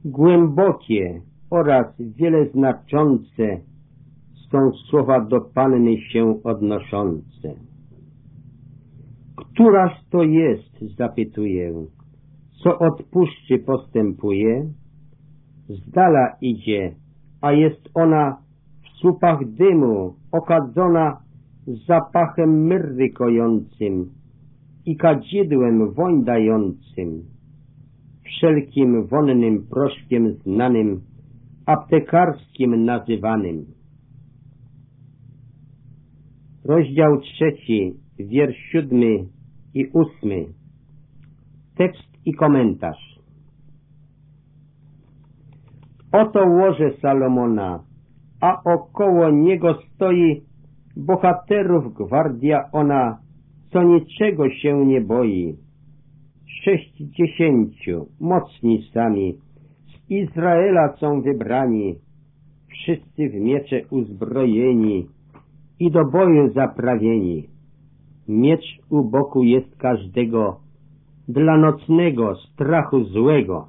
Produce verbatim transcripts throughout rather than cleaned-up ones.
Głębokie oraz wiele znaczące są słowa do Panny się odnoszące. Któraż to jest, zapytuję, co od puszczy postępuje? Z dala idzie, a jest ona w słupach dymu, okadzona zapachem myrry kojącym i kadzidłem woń dającym, wszelkim wonnym proszkiem znanym, aptekarskim nazywanym. Rozdział trzeci, wiersz siódmy i ósmy. Tekst i komentarz. Oto łoże Salomona, a około niego stoi bohaterów gwardia ona, co niczego się nie boi. Sześćdziesięciu, mocni sami, z Izraela są wybrani, wszyscy w miecze uzbrojeni i do boju zaprawieni. Miecz u boku jest każdego, dla nocnego strachu złego.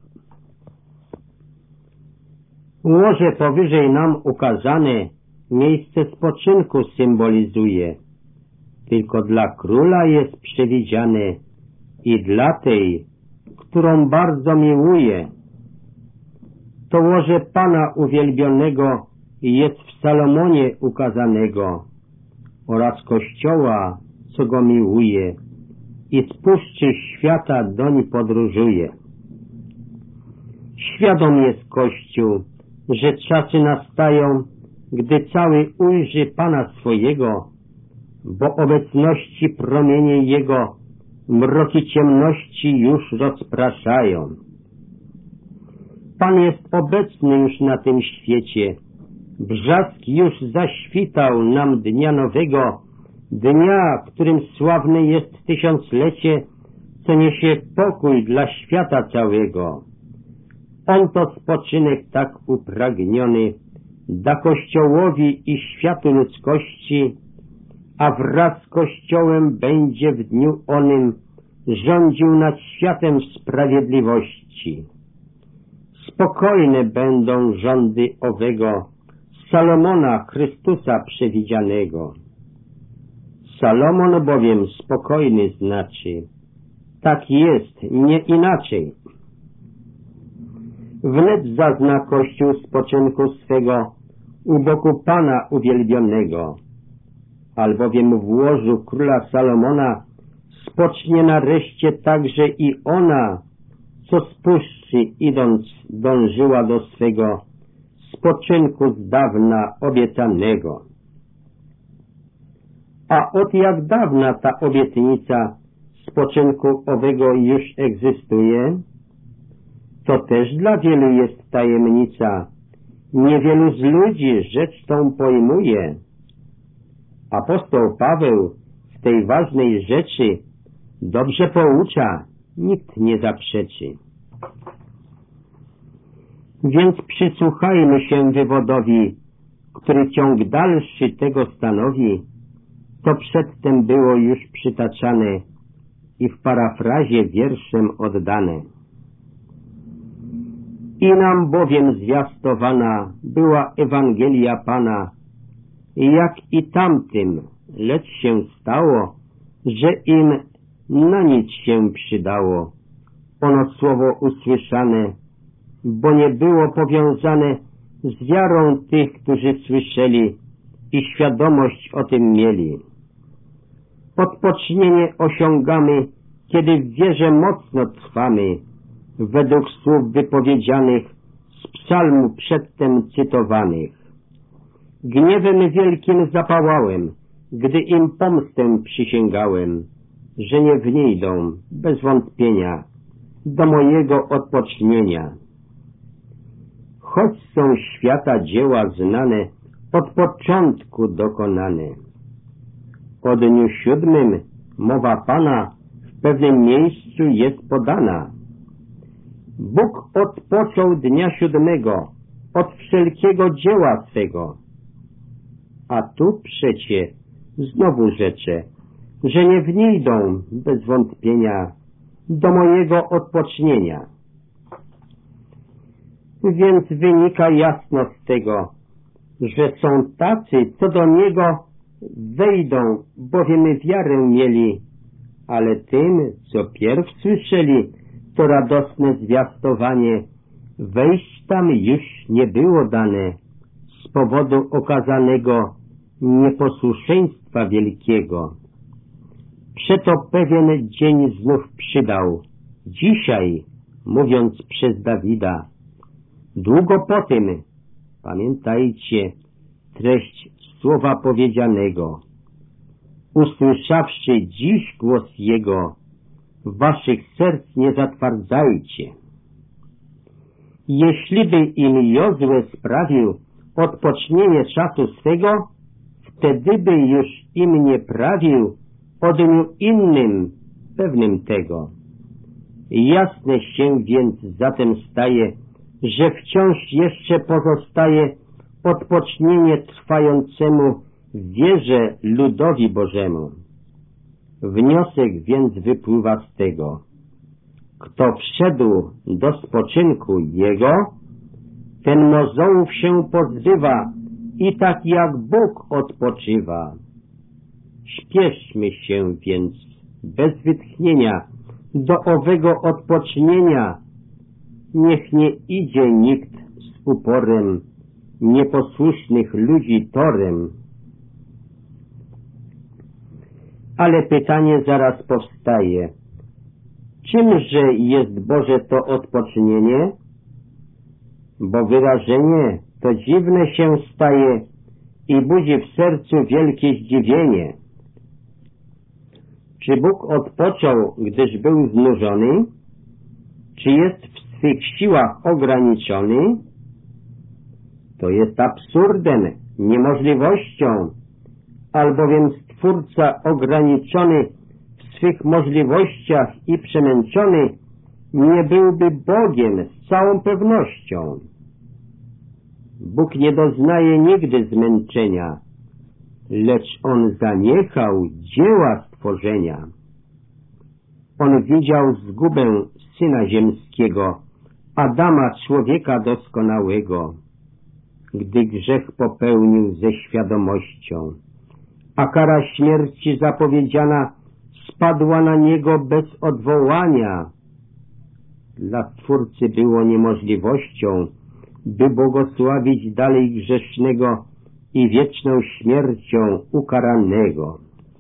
Łoże powyżej nam ukazane miejsce spoczynku symbolizuje. Tylko dla króla jest przewidziane i dla tej, którą bardzo miłuje. To łoże Pana uwielbionego jest w Salomonie ukazanego oraz Kościoła, co go miłuje i z puszczy świata doń podróżuje. Świadom jest Kościół, że czasy nastają, gdy cały ujrzy Pana swojego, bo obecności promienie Jego mroki ciemności już rozpraszają. Pan jest obecny już na tym świecie. Brzask już zaświtał nam dnia nowego, dnia, którym sławne jest tysiąclecie, co niesie pokój dla świata całego. On to spoczynek tak upragniony da Kościołowi i światu ludzkości, a wraz z Kościołem będzie w dniu onym rządził nad światem sprawiedliwości. Spokojne będą rządy owego Salomona Chrystusa przewidzianego. Salomon bowiem spokojny znaczy. Tak jest, nie inaczej. Wnet zazna Kościół spoczynku swego u boku Pana uwielbionego, albowiem w łożu króla Salomona spocznie nareszcie także i ona, co z puszczy idąc dążyła do swego spoczynku z dawna obiecanego. A od jak dawna ta obietnica spoczynku owego już egzystuje? To też dla wielu jest tajemnica, niewielu z ludzi rzecz tą pojmuje. Apostoł Paweł w tej ważnej rzeczy dobrze poucza, nikt nie zaprzeczy. Więc przysłuchajmy się wywodowi, który ciąg dalszy tego stanowi, co przedtem było już przytaczane i w parafrazie wierszem oddane. I nam bowiem zwiastowana była Ewangelia Pana, jak i tamtym, lecz się stało, że im na nic się przydało ono słowo usłyszane, bo nie było powiązane z wiarą tych, którzy słyszeli i świadomość o tym mieli. Odpocznienie osiągamy, kiedy w wierze mocno trwamy, według słów wypowiedzianych z psalmu przedtem cytowanych. Gniewem wielkim zapałałem, gdy im pomstę przysięgałem, że nie wniejdą, bez wątpienia, do mojego odpocznienia. Choć są świata dzieła znane, od początku dokonane. O dniu siódmym mowa Pana w pewnym miejscu jest podana. Bóg odpoczął dnia siódmego od wszelkiego dzieła swego. A tu przecie znowu rzeczę, że nie wniejdą bez wątpienia do mojego odpocznienia. Więc wynika jasno z tego, że są tacy, co do Niego wejdą, bowiem wiarę mieli, ale tym, co pierw słyszeli to radosne zwiastowanie, wejść tam już nie było dane z powodu okazanego nieposłuszeństwa wielkiego. Przeto pewien dzień znów przydał, dzisiaj, mówiąc przez Dawida, długo po tym, pamiętajcie treść słowa powiedzianego, usłyszawszy dziś głos Jego, waszych serc nie zatwardzajcie. Jeśliby im Jozue sprawił odpocznienie czasu swego, wtedy by już im nie prawił o dniu innym, pewnym tego. Jasne się więc zatem staje, że wciąż jeszcze pozostaje odpocznienie trwającemu w wierze ludowi Bożemu. Wniosek więc wypływa z tego. Kto wszedł do spoczynku Jego, ten mozołów się pozbywa i tak jak Bóg odpoczywa. Śpieszmy się więc bez wytchnienia do owego odpocznienia. Niech nie idzie nikt z uporem nieposłusznych ludzi torem. Ale pytanie zaraz powstaje. Czymże jest Boże to odpocznienie? Bo wyrażenie to dziwne się staje i budzi w sercu wielkie zdziwienie. Czy Bóg odpoczął, gdyż był znużony? Czy jest w swych siłach ograniczony? To jest absurdem, niemożliwością, albowiem Stwórca ograniczony w swych możliwościach i przemęczony nie byłby Bogiem z całą pewnością. Bóg nie doznaje nigdy zmęczenia, lecz On zaniechał dzieła stworzenia. On widział zgubę Syna Ziemskiego, Adama, człowieka doskonałego, gdy grzech popełnił ze świadomością, a kara śmierci zapowiedziana spadła na niego bez odwołania. Dla Stwórcy było niemożliwością, by błogosławić dalej grzesznego i wieczną śmiercią ukaranego.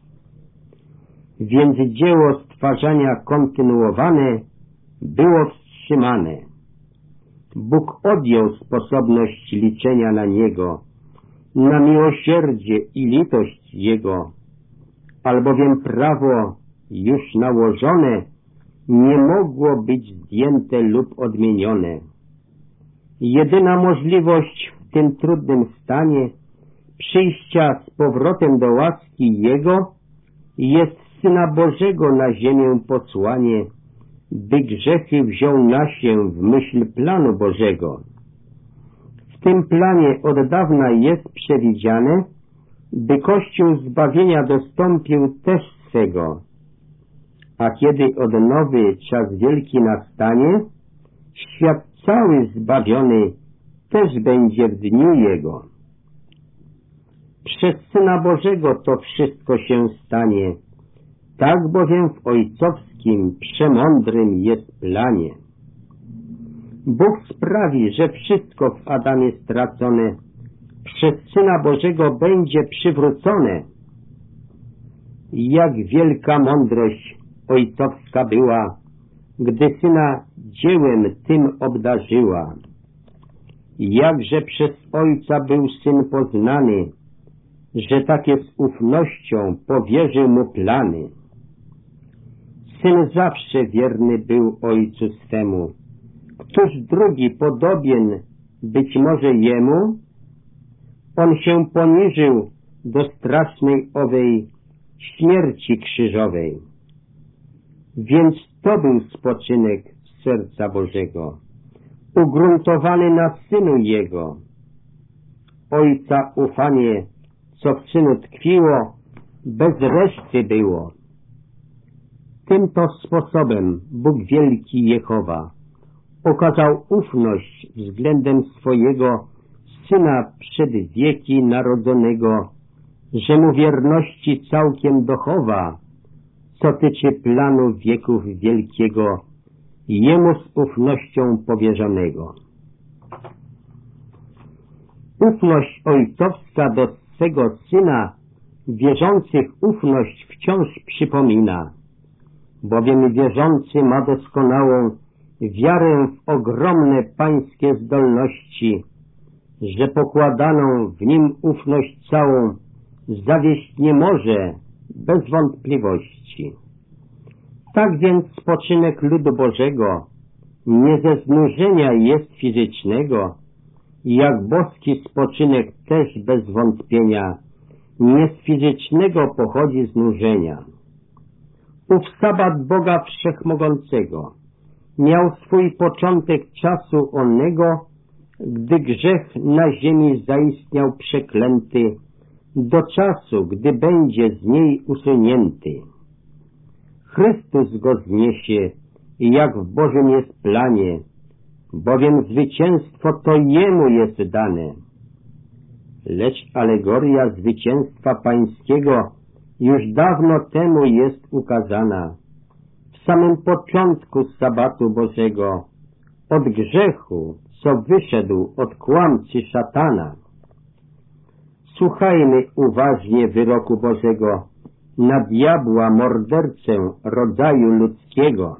Więc dzieło stwarzania kontynuowane było wstrzymane. Bóg odjął sposobność liczenia na Niego, na miłosierdzie i litość Jego, albowiem prawo już nałożone nie mogło być zdjęte lub odmienione. Jedyna możliwość w tym trudnym stanie przyjścia z powrotem do łaski Jego jest Syna Bożego na ziemię posłanie, by grzechy wziął na się w myśl planu Bożego. W tym planie od dawna jest przewidziane, by Kościół zbawienia dostąpił też swego, a kiedy odnowy czas wielki nastanie, świat cały zbawiony też będzie w dniu Jego. Przez Syna Bożego to wszystko się stanie, tak bowiem w ojcowskim, przemądrym jest planie. Bóg sprawi, że wszystko w Adamie stracone przez Syna Bożego będzie przywrócone. Jak wielka mądrość ojcowska była, gdy Syna dziełem tym obdarzyła. Jakże przez Ojca był Syn poznany, że takie z ufnością powierzył Mu plany. Syn zawsze wierny był Ojcu swemu. Któż drugi podobien być może Jemu? On się poniżył do strasznej owej śmierci krzyżowej. Więc to był spoczynek serca Bożego, ugruntowany na Synu Jego. Ojca ufanie, co w Synu tkwiło, bez reszty było. Tym to sposobem Bóg wielki Jehowa okazał ufność względem swojego Syna przed wieki narodzonego, że mu wierności całkiem dochowa, co tyczy planu wieków wielkiego, jemu z ufnością powierzonego. Ufność ojcowska do swego Syna wierzących ufność wciąż przypomina, bowiem wierzący ma doskonałą wiarę w ogromne pańskie zdolności, że pokładaną w nim ufność całą zawieść nie może bez wątpliwości. Tak więc spoczynek ludu Bożego nie ze znużenia jest fizycznego, jak boski spoczynek też bez wątpienia nie z fizycznego pochodzi znużenia. Ów sabat Boga Wszechmogącego miał swój początek czasu onego, gdy grzech na ziemi zaistniał przeklęty, do czasu, gdy będzie z niej usunięty. Chrystus go zniesie, jak w Bożym jest planie, bowiem zwycięstwo to Jemu jest dane. Lecz alegoria zwycięstwa pańskiego już dawno temu jest ukazana, w samym początku sabatu Bożego, od grzechu, co wyszedł od kłamcy szatana. Słuchajmy uważnie wyroku Bożego na diabła, mordercę rodzaju ludzkiego.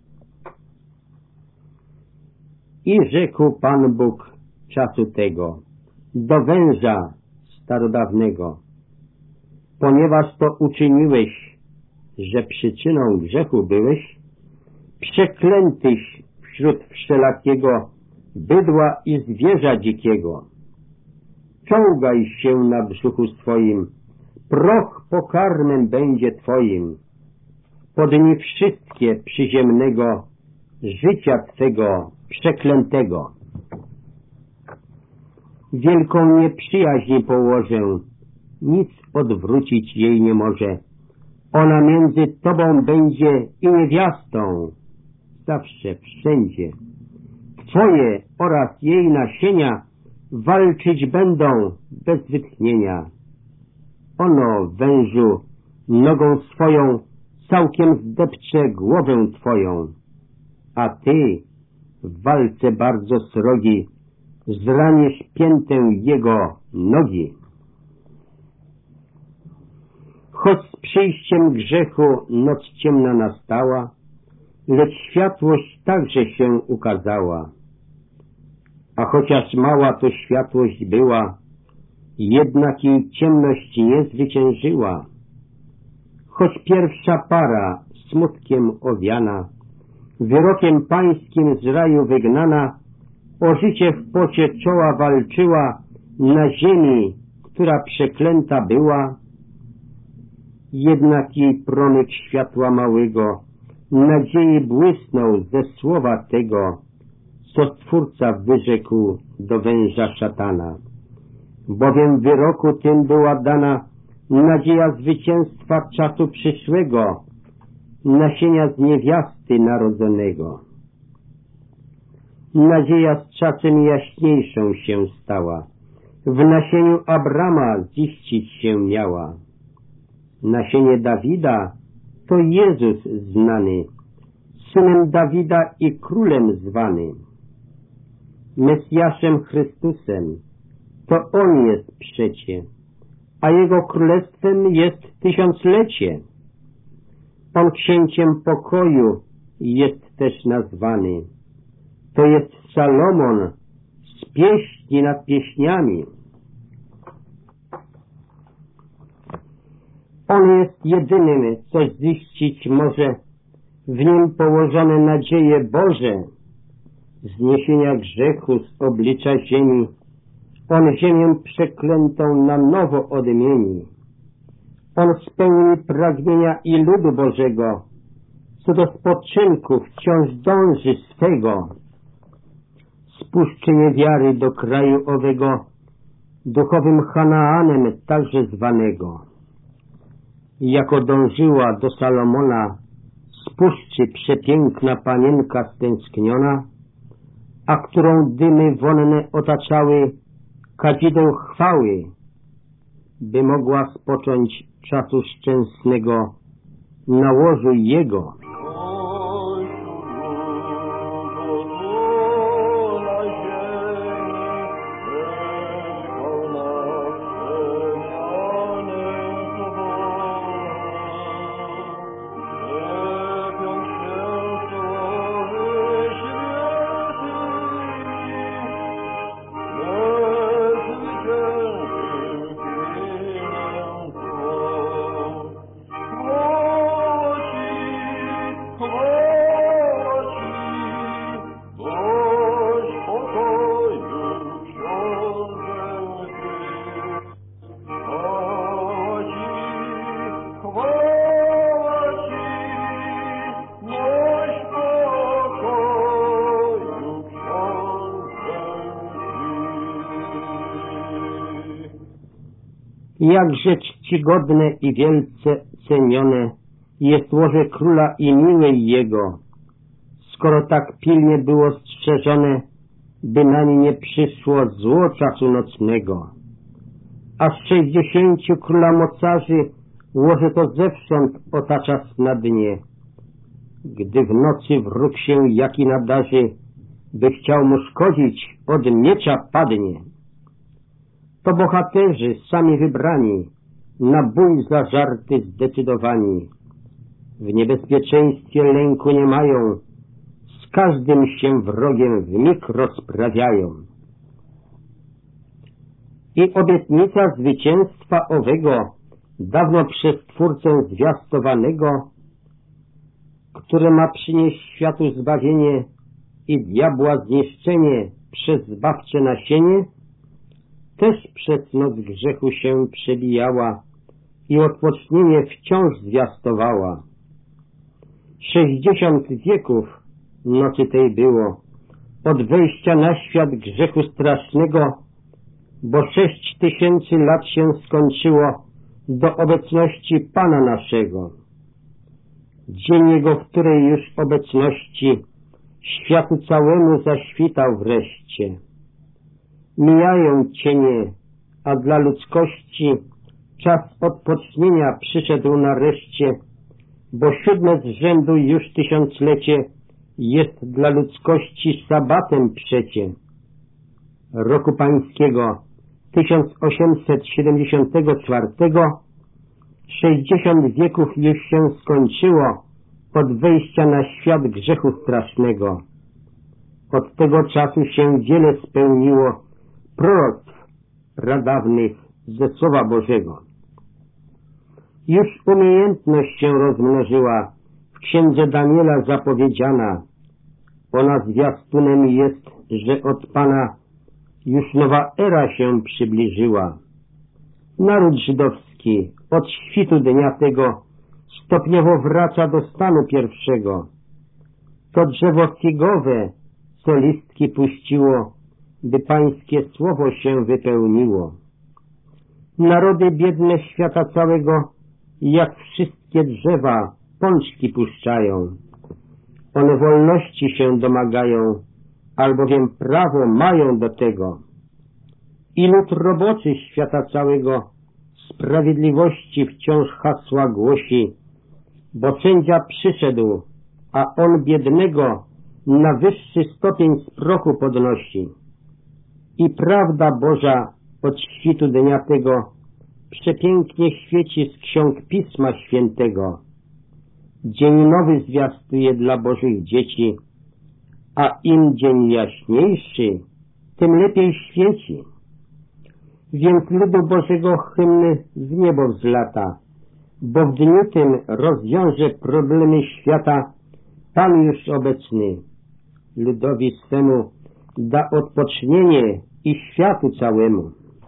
I rzekł Pan Bóg czasu tego do węża starodawnego: ponieważ to uczyniłeś, że przyczyną grzechu byłeś, przeklętyś wśród wszelakiego bydła i zwierza dzikiego. Czołgaj się na brzuchu swoim, proch pokarmem będzie twoim. Po dni wszystkie przyziemnego życia twego przeklętego. Wielką nieprzyjaźń położę, nic odwrócić jej nie może. Ona między tobą będzie i niewiastą, zawsze, wszędzie. Twoje oraz jej nasienia walczyć będą bez wytchnienia. Ono, wężu, nogą swoją całkiem zdepcze głowę twoją, a ty w walce bardzo srogi zraniesz piętę jego nogi. Choć z przyjściem grzechu noc ciemna nastała, lecz światłość także się ukazała. A chociaż mała to światłość była, jednak jej ciemność nie zwyciężyła. Choć pierwsza para smutkiem owiana, wyrokiem pańskim z raju wygnana, o życie w pocie czoła walczyła na ziemi, która przeklęta była, jednak jej promyk światła małego nadziei błysnął ze słowa tego, co Stwórca wyrzekł do węża szatana. Bowiem w wyroku tym była dana nadzieja zwycięstwa czasu przyszłego, nasienia z niewiasty narodzonego. Nadzieja z czasem jaśniejszą się stała, w nasieniu Abrama ziścić się miała. Nasienie Dawida to Jezus znany, synem Dawida i królem zwany. Mesjaszem Chrystusem to On jest przecie, a Jego królestwem jest tysiąclecie. On księciem pokoju jest też nazwany. To jest Salomon z pieśni nad pieśniami. On jest jedynym, co ziścić może w Nim położone nadzieje Boże, zniesienia grzechu z oblicza ziemi. On ziemię przeklętą na nowo odmieni. On spełni pragnienia i ludu Bożego, co do spoczynku wciąż dąży swego. Spuszczenie wiary do kraju owego, duchowym Chanaanem także zwanego. Jako dążyła do Salomona z puszczy przepiękna panienka stęskniona, a którą dymy wonne otaczały kadzideł chwały, by mogła spocząć czasu szczęsnego na łożu Jego. Jakże czcigodne i wielce cenione jest łoże króla i miłej jego, skoro tak pilnie było strzeżone, by na nie nie przyszło zło czasu nocnego. Aż sześćdziesięciu króla mocarzy łoże to zewsząd otacza snadnie. Gdy w nocy wróg się jaki nadarzy, by chciał mu szkodzić, od miecza padnie. To bohaterzy sami wybrani, na bój zażarty zdecydowani. W niebezpieczeństwie lęku nie mają, z każdym się wrogiem wmig rozprawiają. I obietnica zwycięstwa owego, dawno przez Twórcę zwiastowanego, które ma przynieść światu zbawienie i diabła zniszczenie przez zbawcze nasienie, też przez noc grzechu się przebijała i odpocznienie wciąż zwiastowała. Sześćdziesiąt wieków nocy tej było, od wejścia na świat grzechu strasznego, bo sześć tysięcy lat się skończyło do obecności Pana naszego. Dzień Jego, w której już obecności światu całemu zaświtał wreszcie. Mijają cienie, a dla ludzkości czas odpocznienia przyszedł nareszcie, bo siódme z rzędu już tysiąclecie jest dla ludzkości sabatem przecie. Roku pańskiego tysiąc osiemset siedemdziesiątego czwartego sześćdziesiąt wieków już się skończyło od wejścia na świat grzechu strasznego. Od tego czasu się wiele spełniło proroctw pradawnych ze Słowa Bożego. Już umiejętność się rozmnożyła, w księdze Daniela zapowiedziana. Ona zwiastunem jest, że od Pana już nowa era się przybliżyła. Naród żydowski od świtu dnia tego stopniowo wraca do stanu pierwszego. To drzewo figowe, co listki puściło, by Pańskie słowo się wypełniło. Narody biedne świata całego, jak wszystkie drzewa, pączki puszczają. One wolności się domagają, albowiem prawo mają do tego. I lud roboczy świata całego sprawiedliwości wciąż hasła głosi, bo sędzia przyszedł, a on biednego na wyższy stopień z prochu podnosi. I prawda Boża od świtu dnia tego przepięknie świeci z ksiąg Pisma Świętego. Dzień nowy zwiastuje dla Bożych dzieci, a im dzień jaśniejszy, tym lepiej świeci. Więc ludu Bożego hymny z niebo wzlata, bo w dniu tym rozwiąże problemy świata Pan już obecny. Ludowi swemu da odpocznienie i światu całemu.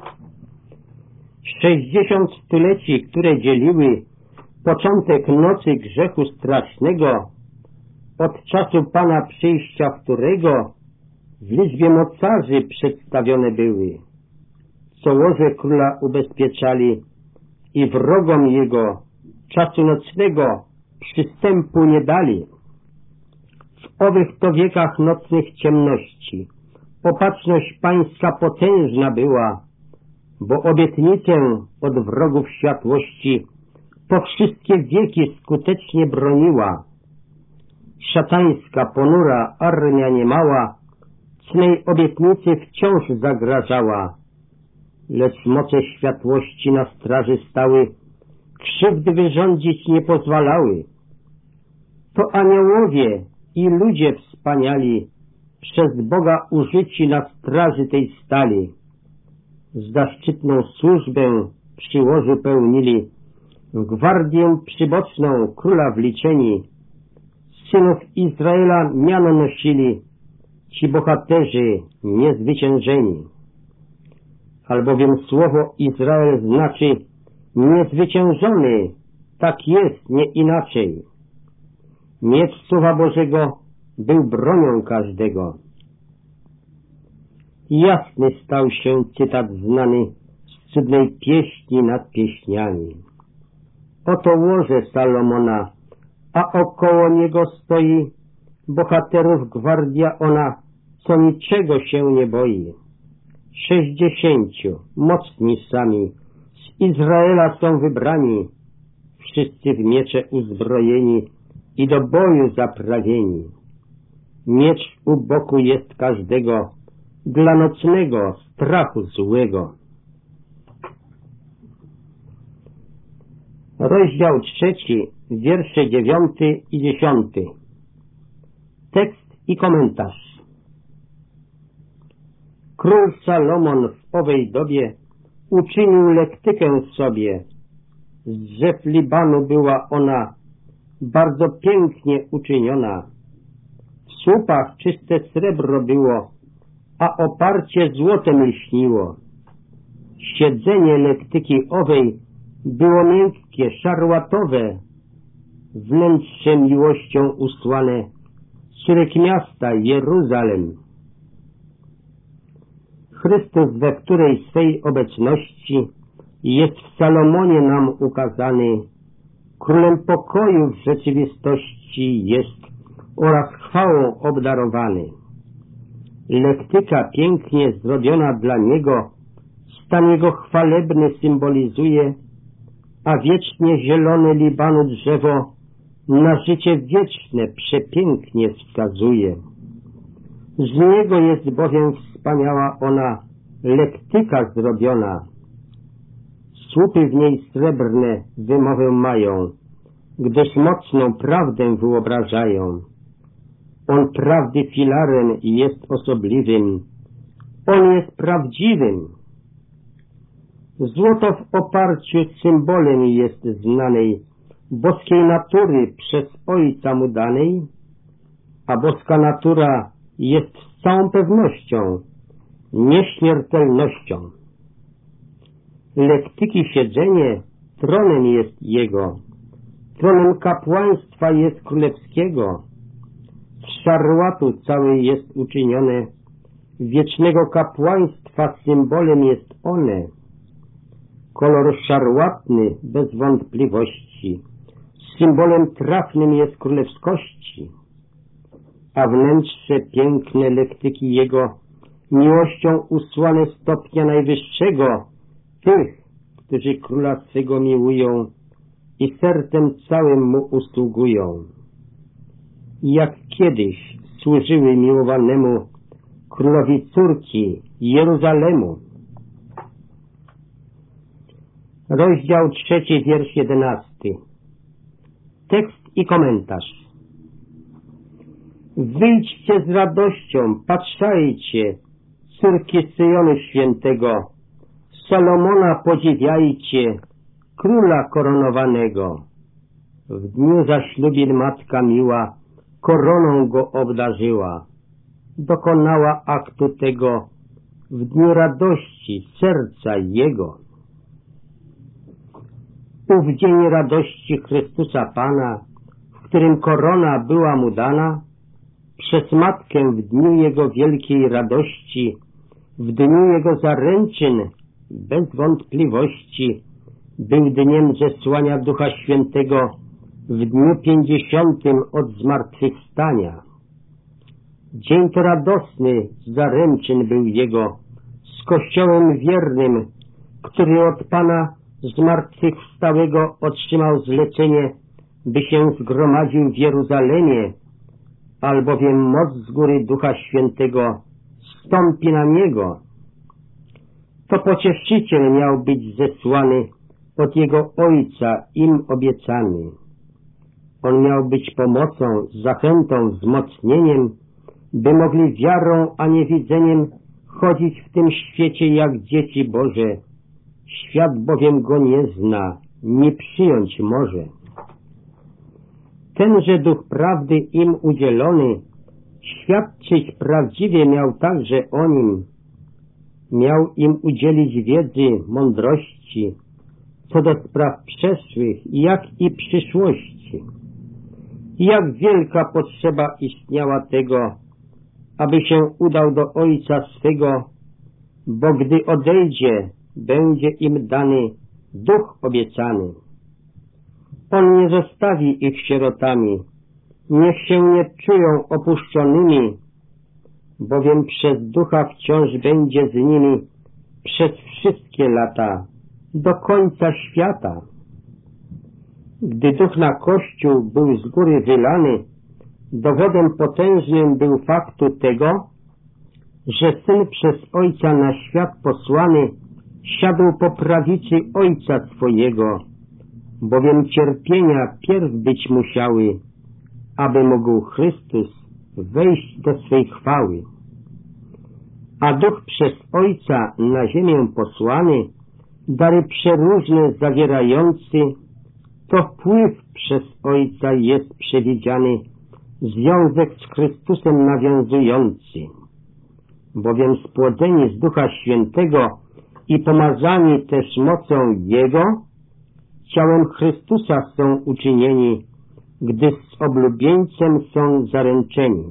Sześćdziesiąt stuleci, które dzieliły początek nocy grzechu strasznego od czasu Pana przyjścia, którego w liczbie mocarzy przedstawione były, co łoże króla ubezpieczali i wrogom jego czasu nocnego przystępu nie dali. W owych to wiekach nocnych ciemności Opatrzność pańska potężna była, bo obietnicę od wrogów światłości po wszystkie wieki skutecznie broniła. Szatańska, ponura armia niemała cnej obietnicy wciąż zagrażała, lecz moce światłości na straży stały, krzywdy wyrządzić nie pozwalały. To aniołowie i ludzie wspaniali, przez Boga użyci na straży tej stali. Zaszczytną służbę przy łożu pełnili, w gwardię przyboczną króla wliczeni. Synów Izraela miano nosili, ci bohaterzy niezwyciężeni. Albowiem słowo Izrael znaczy niezwyciężony, tak jest, nie inaczej. Miecz Słowa Bożego był bronią każdego. Jasny stał się cytat znany z cudnej pieśni nad pieśniami. Oto łoże Salomona, a około niego stoi bohaterów gwardia ona, co niczego się nie boi. Sześćdziesięciu, mocni sami, z Izraela są wybrani, wszyscy w miecze uzbrojeni i do boju zaprawieni. Miecz u boku jest każdego, dla nocnego strachu złego. Rozdział trzeci, wiersze dziewiąty i dziesiąty. Tekst i komentarz. Król Salomon w owej dobie uczynił lektykę sobie. Z drzew Libanu była ona bardzo pięknie uczyniona. W słupach czyste srebro było, a oparcie złotem lśniło. Siedzenie lektyki owej było miękkie, szarłatowe, wnętrze miłością usłane, córek miasta Jeruzalem. Chrystus, we której swej obecności jest w Salomonie nam ukazany, królem pokoju w rzeczywistości jest oraz chwałą obdarowany. Lektyka pięknie zrobiona dla niego stan jego chwalebny symbolizuje, a wiecznie zielone Libanu drzewo na życie wieczne przepięknie wskazuje. Z niego jest bowiem wspaniała ona lektyka zrobiona. Słupy w niej srebrne wymowę mają, gdyż mocną prawdę wyobrażają. On prawdy filarem jest osobliwym, on jest prawdziwym. Złoto w oparciu symbolem jest znanej boskiej natury przez Ojca mu danej, a boska natura jest z całą pewnością nieśmiertelnością. Lektyki siedzenie tronem jest jego, tronem kapłaństwa jest królewskiego. Z szarłatu całej jest uczynione, wiecznego kapłaństwa symbolem jest one. Kolor szarłatny bez wątpliwości, symbolem trafnym jest królewskości, a wnętrze piękne lektyki jego miłością usłane stopnia najwyższego tych, którzy króla swego miłują i sercem całym mu usługują. Jak kiedyś służyły miłowanemu królowi córki Jeruzalemu. Rozdział trzeci, wiersz jedenasty. Tekst i komentarz. Wyjdźcie z radością, patrzajcie, córki Syjonu świętego, Salomona podziwiajcie, króla koronowanego. W dniu zaślubin matka miła koroną go obdarzyła. Dokonała aktu tego w dniu radości serca jego. Ów dzień radości Chrystusa Pana, w którym korona była mu dana, przez matkę w dniu jego wielkiej radości, w dniu jego zaręczyn, bez wątpliwości, był dniem zesłania Ducha Świętego w dniu pięćdziesiątym od zmartwychwstania. Dzień to radosny zaręczyn był jego z Kościołem wiernym, który od Pana zmartwychwstałego otrzymał zlecenie, by się zgromadził w Jeruzalemie, albowiem moc z góry Ducha Świętego stąpi na niego. To pocieszyciel miał być zesłany od jego Ojca im obiecany. On miał być pomocą, zachętą, wzmocnieniem, by mogli wiarą, a nie widzeniem chodzić w tym świecie jak dzieci Boże. Świat bowiem go nie zna, nie przyjąć może. Tenże Duch Prawdy im udzielony świadczyć prawdziwie miał także o nim. Miał im udzielić wiedzy, mądrości, co do spraw przeszłych, jak i przyszłości. Jak wielka potrzeba istniała tego, aby się udał do Ojca swego, bo gdy odejdzie, będzie im dany Duch obiecany. On nie zostawi ich sierotami, niech się nie czują opuszczonymi, bowiem przez Ducha wciąż będzie z nimi przez wszystkie lata, do końca świata. Gdy Duch na Kościół był z góry wylany, dowodem potężnym był faktu tego, że Syn przez Ojca na świat posłany siadł po prawicy Ojca swojego, bowiem cierpienia pierw być musiały, aby mógł Chrystus wejść do swej chwały. A Duch przez Ojca na ziemię posłany, dary przeróżne zawierający, to wpływ przez Ojca jest przewidziany, związek z Chrystusem nawiązujący. Bowiem spłodzeni z Ducha Świętego i pomazani też mocą Jego, ciałem Chrystusa są uczynieni, gdy z oblubieńcem są zaręczeni.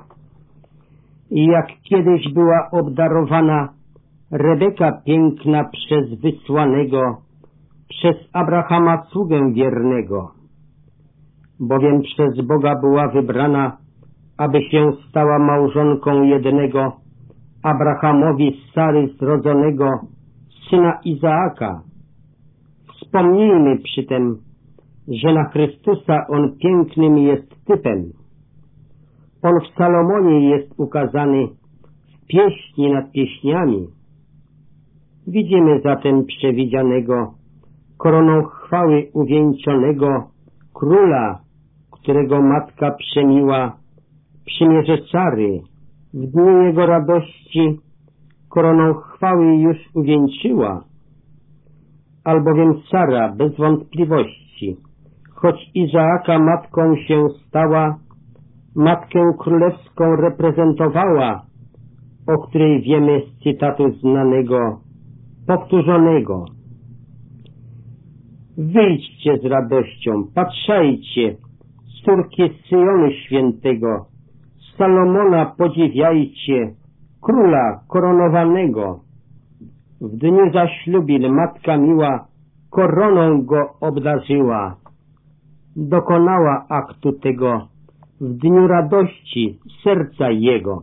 I jak kiedyś była obdarowana Rebeka piękna przez wysłanego, przez Abrahama sługę wiernego, bowiem przez Boga była wybrana, aby się stała małżonką jednego Abrahamowi z Sary zrodzonego syna Izaaka. Wspomnijmy przytem, że na Chrystusa on pięknym jest typem. On w Salomonie jest ukazany w pieśni nad pieśniami. Widzimy zatem przewidzianego, koroną chwały uwieńczonego króla, którego matka przemiła przymierze Sary, w dniu jego radości koroną chwały już uwieńczyła, albowiem Sara bez wątpliwości, choć Izaaka matką się stała, matkę królewską reprezentowała, o której wiemy z cytatu znanego, powtórzonego. Wyjdźcie z radością, patrzajcie, córki Syjonu świętego, Salomona podziwiajcie, króla koronowanego. W dniu zaślubin matka miła koroną go obdarzyła. Dokonała aktu tego w dniu radości serca jego.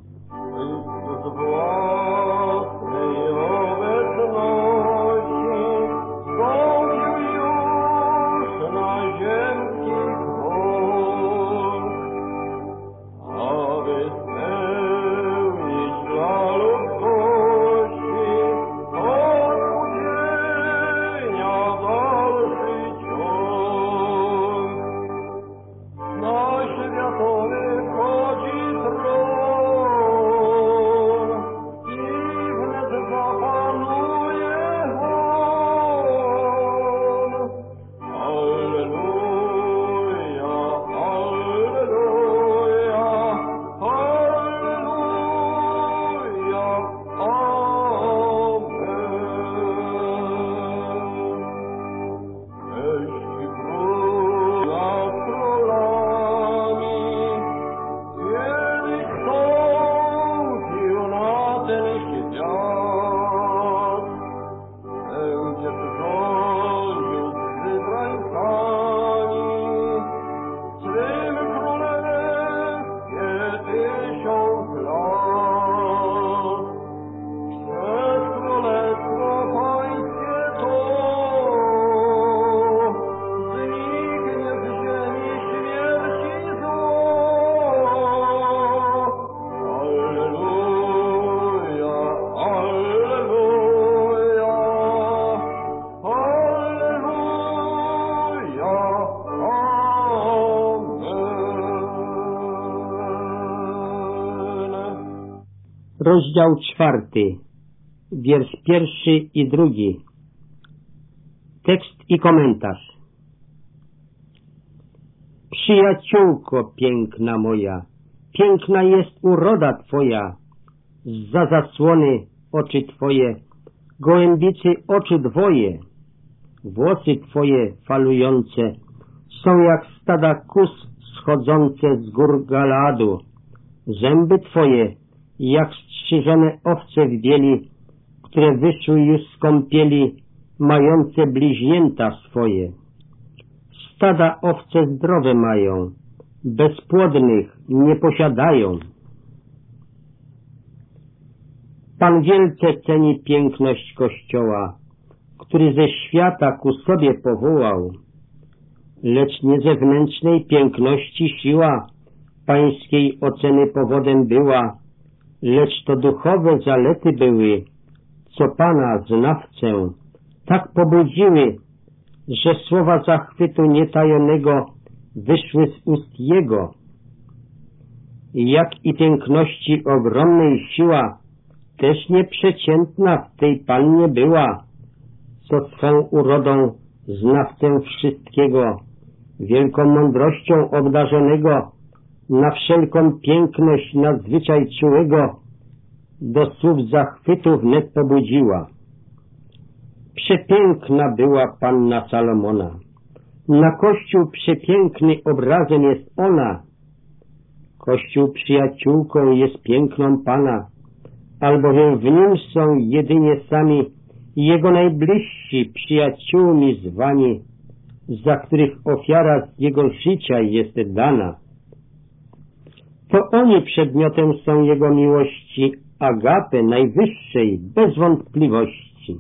Światowy wchodzi tron. rozdział czwarty, wiersz pierwszy i drugi. Tekst i komentarz. Przyjaciółko piękna moja, piękna jest uroda Twoja, zza zasłony oczy Twoje, gołębicy oczy dwoje, włosy Twoje falujące są jak stada kus schodzące z gór Galaadu, zęby Twoje jak strzyżone owce w bieli, które wyszły już z kąpieli, mające bliźnięta swoje. Stada owce zdrowe mają, bezpłodnych nie posiadają. Pan wielce ceni piękność Kościoła, który ze świata ku sobie powołał, lecz nie zewnętrznej piękności siła pańskiej oceny powodem była, lecz to duchowe zalety były, co Pana znawcę tak pobudziły, że słowa zachwytu nietajonego wyszły z ust Jego. Jak i piękności ogromnej siła, też nieprzeciętna w tej Pannie była, co swą urodą znawcę wszystkiego, wielką mądrością obdarzonego, na wszelką piękność nadzwyczaj czułego, do słów zachwytu wnet pobudziła. Przepiękna była Panna Salomona, na Kościół przepiękny obrazem jest ona. Kościół przyjaciółką jest piękną Pana, albowiem w nim są jedynie sami Jego najbliżsi przyjaciółmi zwani, za których ofiara z Jego życia jest dana. To oni przedmiotem są Jego miłości, agapy najwyższej, bez wątpliwości.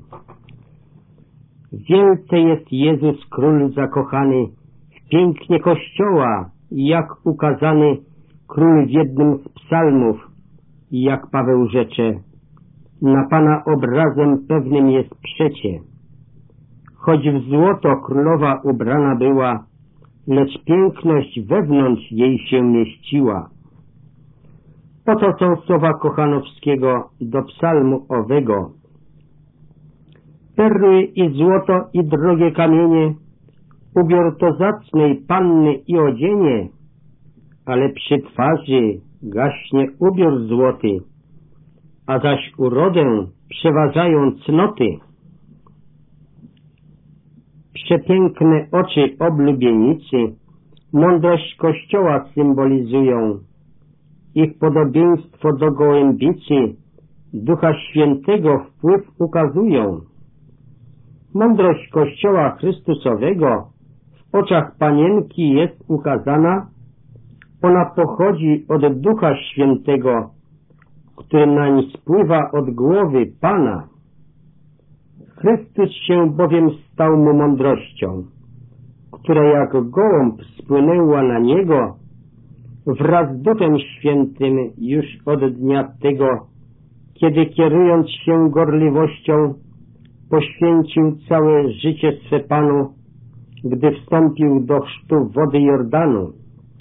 Wielce jest Jezus Król zakochany w pięknie Kościoła, jak ukazany Król w jednym z psalmów, jak Paweł rzecze, na Pana obrazem pewnym jest przecie. Choć w złoto królowa ubrana była, lecz piękność wewnątrz jej się mieściła. Oto są słowa Kochanowskiego do psalmu owego. Perły i złoto i drogie kamienie, ubiór to zacnej panny i odzienie, ale przy twarzy gaśnie ubiór złoty, a zaś urodę przeważają cnoty. Przepiękne oczy oblubienicy mądrość Kościoła symbolizują, ich podobieństwo do gołębicy Ducha Świętego wpływ ukazują. Mądrość Kościoła Chrystusowego w oczach Panienki jest ukazana, ona pochodzi od Ducha Świętego, który nań spływa od głowy Pana. Chrystus się bowiem stał mu mądrością, która jak gołąb spłynęła na Niego, wraz z Duchem Świętym już od dnia tego, kiedy kierując się gorliwością, poświęcił całe życie swe Panu, gdy wstąpił do chrztu wody Jordanu.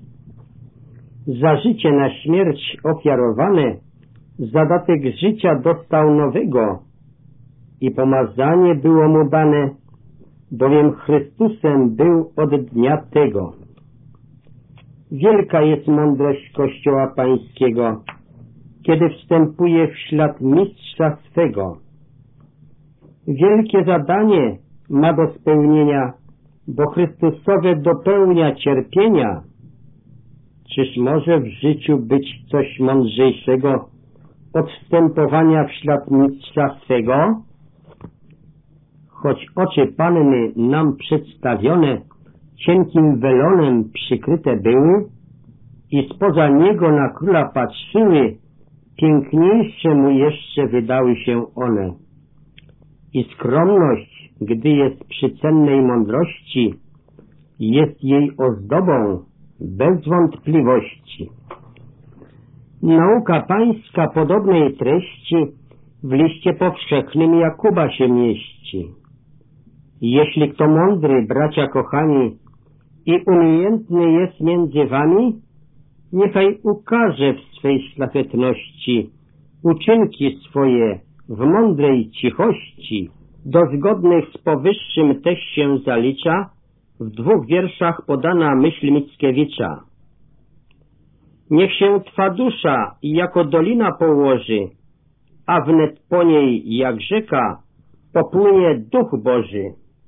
Za życie na śmierć ofiarowane, zadatek życia dostał nowego i pomazanie było mu dane, bowiem Chrystusem był od dnia tego. Wielka jest mądrość Kościoła Pańskiego, kiedy wstępuje w ślad mistrza swego. Wielkie zadanie ma do spełnienia, bo Chrystusowe dopełnia cierpienia. Czyż może w życiu być coś mądrzejszego od wstępowania w ślad mistrza swego? Choć oczy Panny nam przedstawione cienkim welonem przykryte były i spoza niego na króla patrzyły, piękniejsze mu jeszcze wydały się one. I skromność, gdy jest przy cennej mądrości, jest jej ozdobą bez wątpliwości. Nauka pańska podobnej treści w liście powszechnym Jakuba się mieści. Jeśli kto mądry, bracia kochani, i umiejętny jest między wami, niechaj ukaże w swej szlachetności uczynki swoje w mądrej cichości, do zgodnych z powyższym też się zalicza w dwóch wierszach podana myśl Mickiewicza. Niech się twa dusza jako dolina położy, a wnet po niej jak rzeka popłynie Duch Boży.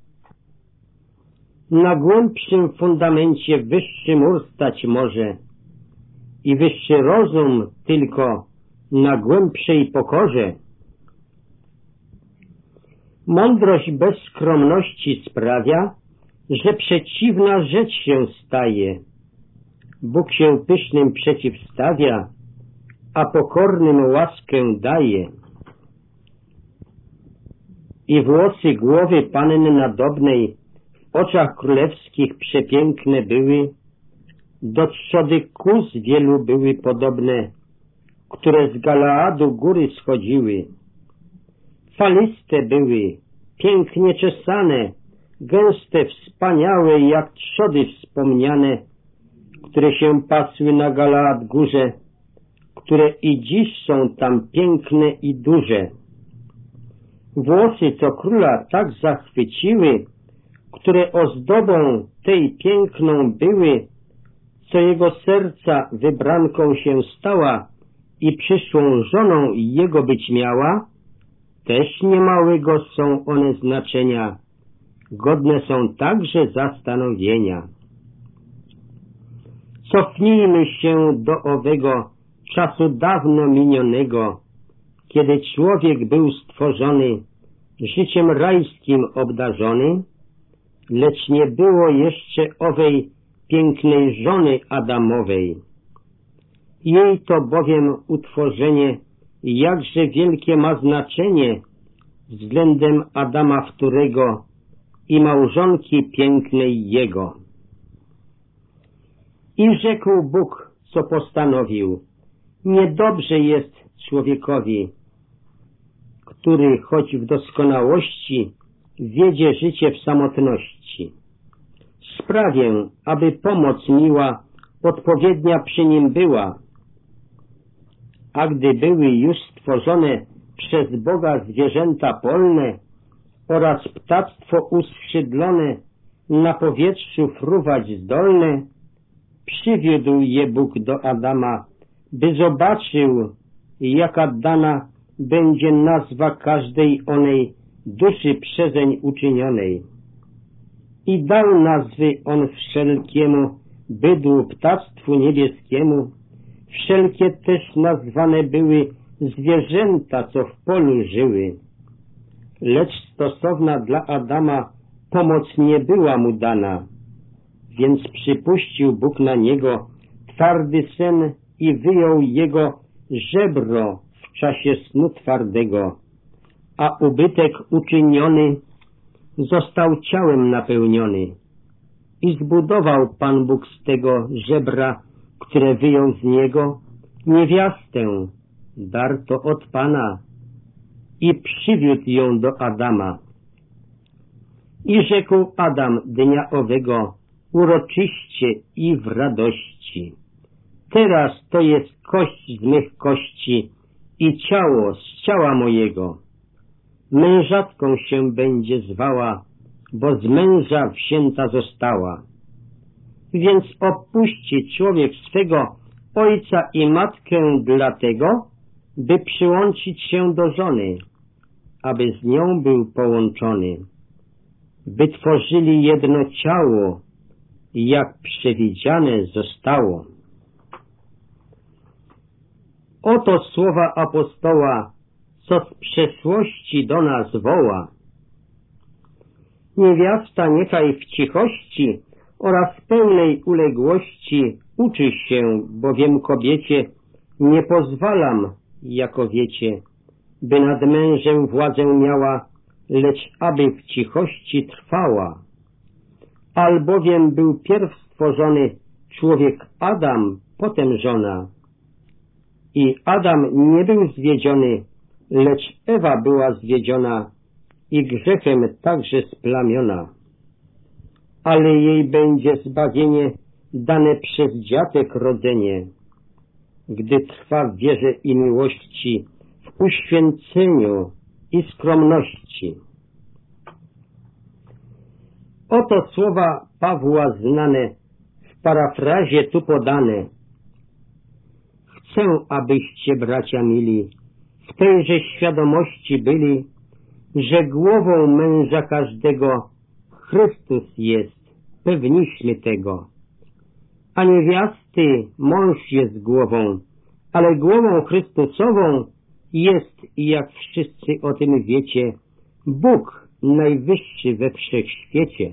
Na głębszym fundamencie wyższy mur stać może i wyższy rozum tylko na głębszej pokorze. Mądrość bez skromności sprawia, że przeciwna rzecz się staje. Bóg się pysznym przeciwstawia, a pokornym łaskę daje. I włosy głowy panny nadobnej w oczach królewskich przepiękne były, do trzody kóz wielu były podobne, które z Galaadu góry schodziły. Faliste były, pięknie czesane, gęste, wspaniałe, jak trzody wspomniane, które się pasły na Galaad górze, które i dziś są tam piękne i duże. Włosy, co króla tak zachwyciły, które ozdobą tej piękną były, co jego serca wybranką się stała i przyszłą żoną jego być miała, też niemałego są one znaczenia, godne są także zastanowienia. Cofnijmy się do owego czasu dawno minionego, kiedy człowiek był stworzony, życiem rajskim obdarzony, lecz nie było jeszcze owej pięknej żony Adamowej. Jej to bowiem utworzenie jakże wielkie ma znaczenie względem Adama wtórego i małżonki pięknej jego. I rzekł Bóg, co postanowił: niedobrze jest człowiekowi, który choć w doskonałości wiedzie życie w samotności. Sprawię, aby pomoc miła odpowiednia przy nim była, a gdy były już stworzone przez Boga zwierzęta polne oraz ptactwo uskrzydlone, na powietrzu fruwać zdolne, przywiódł je Bóg do Adama, by zobaczył, jaka dana będzie nazwa każdej onej duszy przezeń uczynionej. I dał nazwy on wszelkiemu bydłu, ptactwu niebieskiemu. Wszelkie też nazwane były zwierzęta, co w polu żyły. Lecz stosowna dla Adama pomoc nie była mu dana, więc przypuścił Bóg na niego twardy sen i wyjął jego żebro w czasie snu twardego, a ubytek uczyniony został ciałem napełniony. I zbudował Pan Bóg z tego żebra, które wyjął z niego, niewiastę, dar to od Pana, i przywiódł ją do Adama. I rzekł Adam dnia owego uroczyście i w radości: teraz to jest kość z mych kości i ciało z ciała mojego. Mężatką się będzie zwała, bo z męża wzięta została. Więc opuści człowiek swego ojca i matkę dlatego, by przyłączyć się do żony, aby z nią był połączony, by tworzyli jedno ciało, jak przewidziane zostało. Oto słowa apostoła, co z przeszłości do nas woła. Niewiasta niechaj w cichości oraz pełnej uległości uczy się, bowiem kobiecie nie pozwalam, jako wiecie, by nad mężem władzę miała, lecz aby w cichości trwała. Albowiem był pierw stworzony człowiek Adam, potem żona. I Adam nie był zwiedziony, lecz Ewa była zwiedziona i grzechem także splamiona. Ale jej będzie zbawienie dane przez dziatek rodzenie, gdy trwa w wierze i miłości w uświęceniu i skromności. Oto słowa Pawła znane, w parafrazie tu podane. Chcę, abyście, bracia mili, w tejże świadomości byli, że głową męża każdego Chrystus jest, pewniśmy tego. A niewiasty mąż jest głową, ale głową Chrystusową jest, jak wszyscy o tym wiecie, Bóg najwyższy we wszechświecie.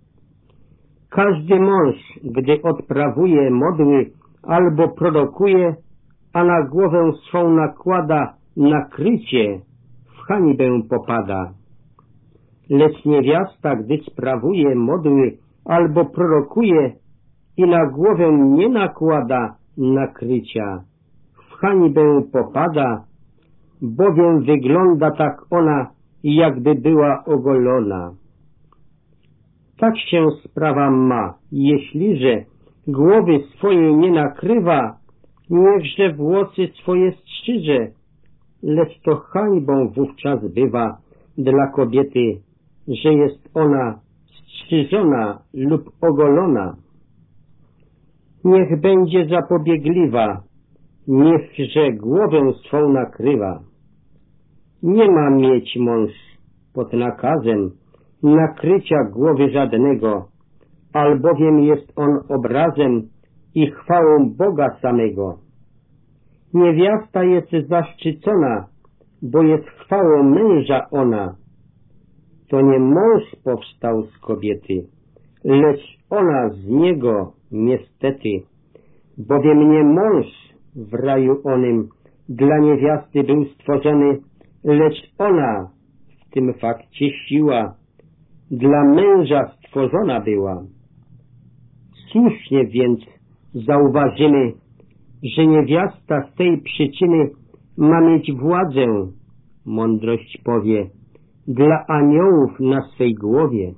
Każdy mąż, gdy odprawuje modły albo prorokuje, a na głowę swą nakłada nakrycie, w hańbę popada. Lecz niewiasta, gdy sprawuje modły albo prorokuje i na głowę nie nakłada nakrycia, w hańbę popada, bowiem wygląda tak ona, jakby była ogolona. Tak się sprawa ma, jeśliże głowy swojej nie nakrywa, niechże włosy swoje strzyże, lecz to hańbą wówczas bywa dla kobiety, że jest ona strzyżona lub ogolona. Niech będzie zapobiegliwa, niechże głowę swą nakrywa. Nie ma mieć mąż pod nakazem nakrycia głowy żadnego, albowiem jest on obrazem i chwałą Boga samego. Niewiasta jest zaszczycona, bo jest chwałą męża ona. To nie mąż powstał z kobiety, lecz ona z niego niestety, bowiem nie mąż w raju onym dla niewiasty był stworzony, lecz ona w tym fakcie siła dla męża stworzona była. Słusznie więc zauważymy, że niewiasta z tej przyczyny ma mieć władzę, mądrość powie, dla aniołów na swej głowie.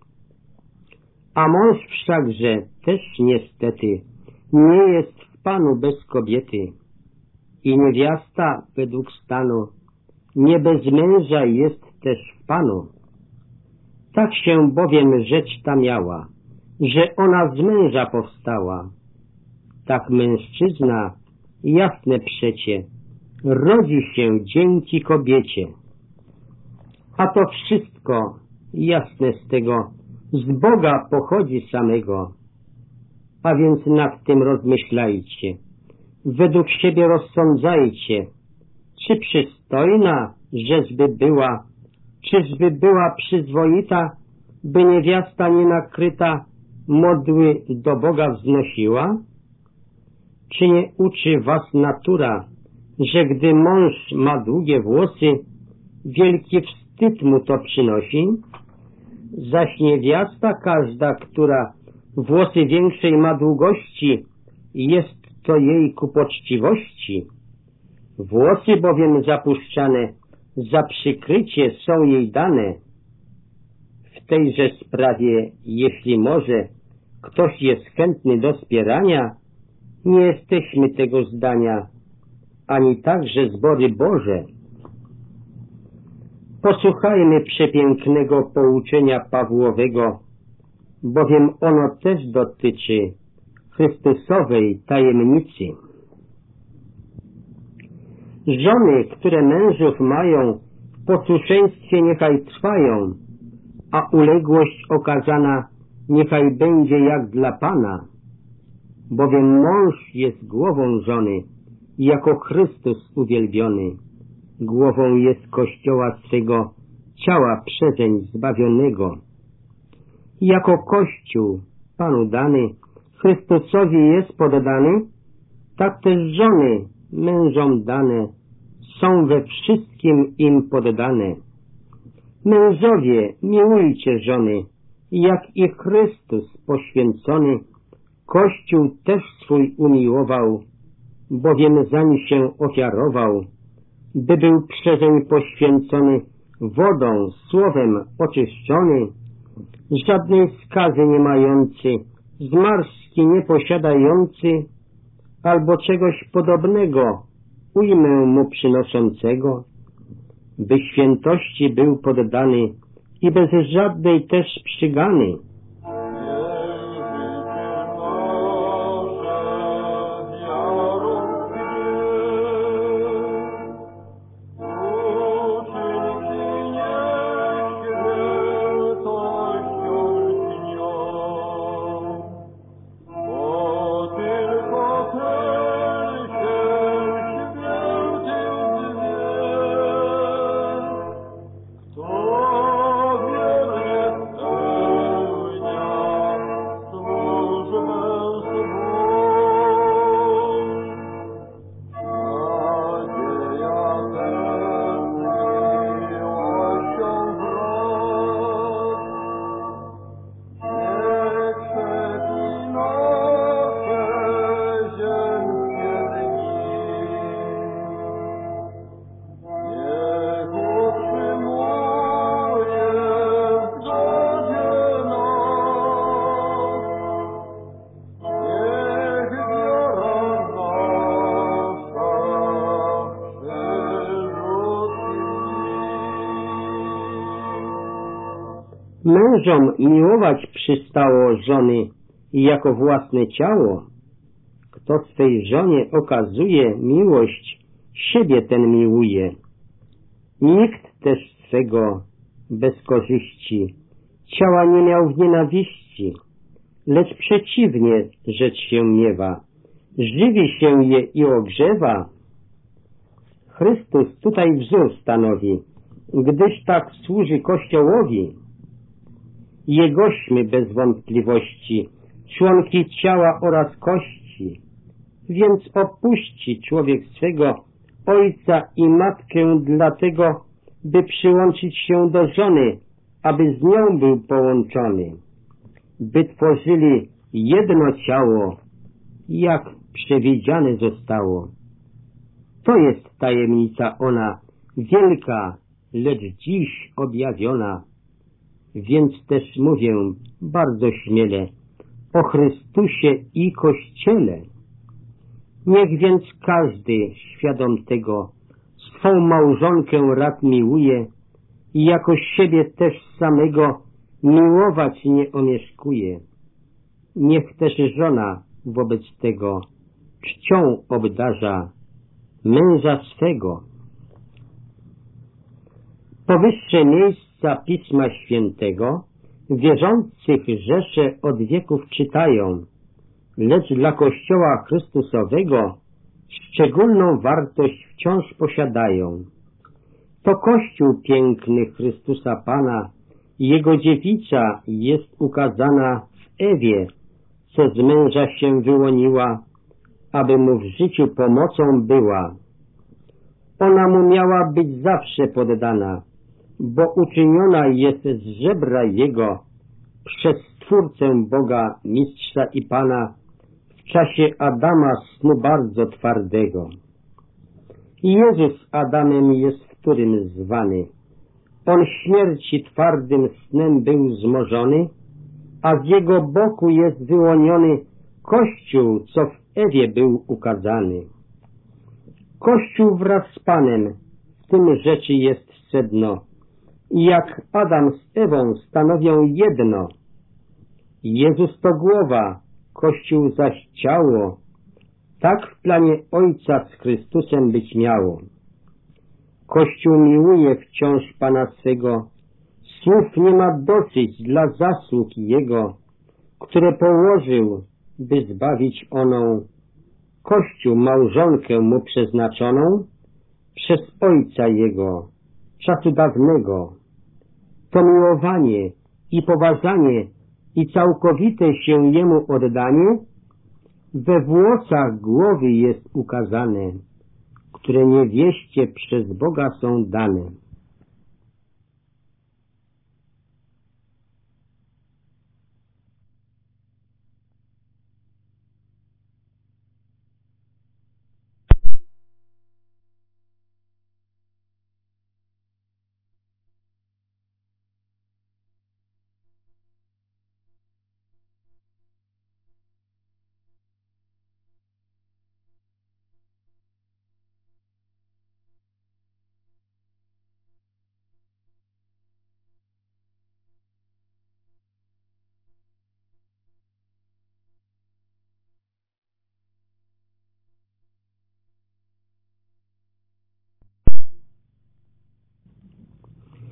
A mąż wszakże też niestety nie jest w Panu bez kobiety i niewiasta według stanu nie bez męża jest też w Panu. Tak się bowiem rzecz ta miała, że ona z męża powstała. Tak mężczyzna, jasne przecie, rodzi się dzięki kobiecie. A to wszystko, jasne z tego, z Boga pochodzi samego. A więc nad tym rozmyślajcie, według siebie rozsądzajcie, czy przystojna, żeżby była, czyżby była przyzwoita, by niewiasta nienakryta modły do Boga wznosiła? Czy nie uczy was natura, że gdy mąż ma długie włosy, wielki wstyd mu to przynosi? Zaś niewiasta każda, która włosy większej ma długości, jest to jej ku poczciwości. Włosy bowiem zapuszczane za przykrycie są jej dane. W tejże sprawie, jeśli może ktoś jest chętny do wspierania, nie jesteśmy tego zdania, ani także zbory Boże. Posłuchajmy przepięknego pouczenia Pawłowego, bowiem ono też dotyczy Chrystusowej tajemnicy. Żony, które mężów mają, w posłuszeństwie niechaj trwają, a uległość okazana niechaj będzie jak dla Pana, bowiem mąż jest głową żony, jako Chrystus uwielbiony. Głową jest Kościoła swego, ciała przezeń zbawionego. Jako Kościół Panu dany, Chrystusowi jest poddany, tak też żony mężom dane są we wszystkim im poddane. Mężowie, miłujcie żony, jak i Chrystus poświęcony, Kościół też swój umiłował, bowiem zań się ofiarował, by był przezeń poświęcony, wodą, słowem oczyszczony, żadnej skazy nie mający, zmarszczki nie posiadający, albo czegoś podobnego, ujmę mu przynoszącego, by świętości był poddany i bez żadnej też przygany. Mężom miłować przystało żony jako własne ciało. Kto swej żonie okazuje miłość, siebie ten miłuje. Nikt też swego bez korzyści ciała nie miał w nienawiści, lecz przeciwnie rzecz się miewa, żywi się je i ogrzewa. Chrystus tutaj wzór stanowi, gdyż tak służy Kościołowi. Jegośmy bez wątpliwości członki ciała oraz kości, więc opuści człowiek swego ojca i matkę dlatego, by przyłączyć się do żony, aby z nią był połączony, by tworzyli jedno ciało, jak przewidziane zostało. To jest tajemnica ona, wielka, lecz dziś objawiona. Więc też mówię bardzo śmiele o Chrystusie i Kościele. Niech więc każdy świadom tego swą małżonkę rad miłuje i jako siebie też samego miłować nie omieszkuje. Niech też żona wobec tego czcią obdarza męża swego. Powyższe miejsca Pisma Świętego wierzących rzesze od wieków czytają, lecz dla Kościoła Chrystusowego szczególną wartość wciąż posiadają. To Kościół piękny Chrystusa Pana, Jego dziewica jest ukazana w Ewie, co z męża się wyłoniła, aby mu w życiu pomocą była. Ona mu miała być zawsze poddana, bo uczyniona jest z żebra Jego przez Stwórcę Boga, Mistrza i Pana w czasie Adama snu bardzo twardego. I Jezus Adamem jest wtórym zwany. On śmierci twardym snem był zmorzony, a z Jego boku jest wyłoniony Kościół, co w Ewie był ukazany. Kościół wraz z Panem, w tym rzeczy jest sedno. Jak Adam z Ewą stanowią jedno. Jezus to głowa, Kościół zaś ciało. Tak w planie Ojca z Chrystusem być miało. Kościół miłuje wciąż Pana swego, słów nie ma dosyć dla zasług Jego, które położył, by zbawić oną. Kościół małżonkę mu przeznaczoną przez Ojca Jego, czasu dawnego. To miłowanie i poważanie i całkowite się Jemu oddanie we włosach głowy jest ukazane, które niewieście przez Boga są dane.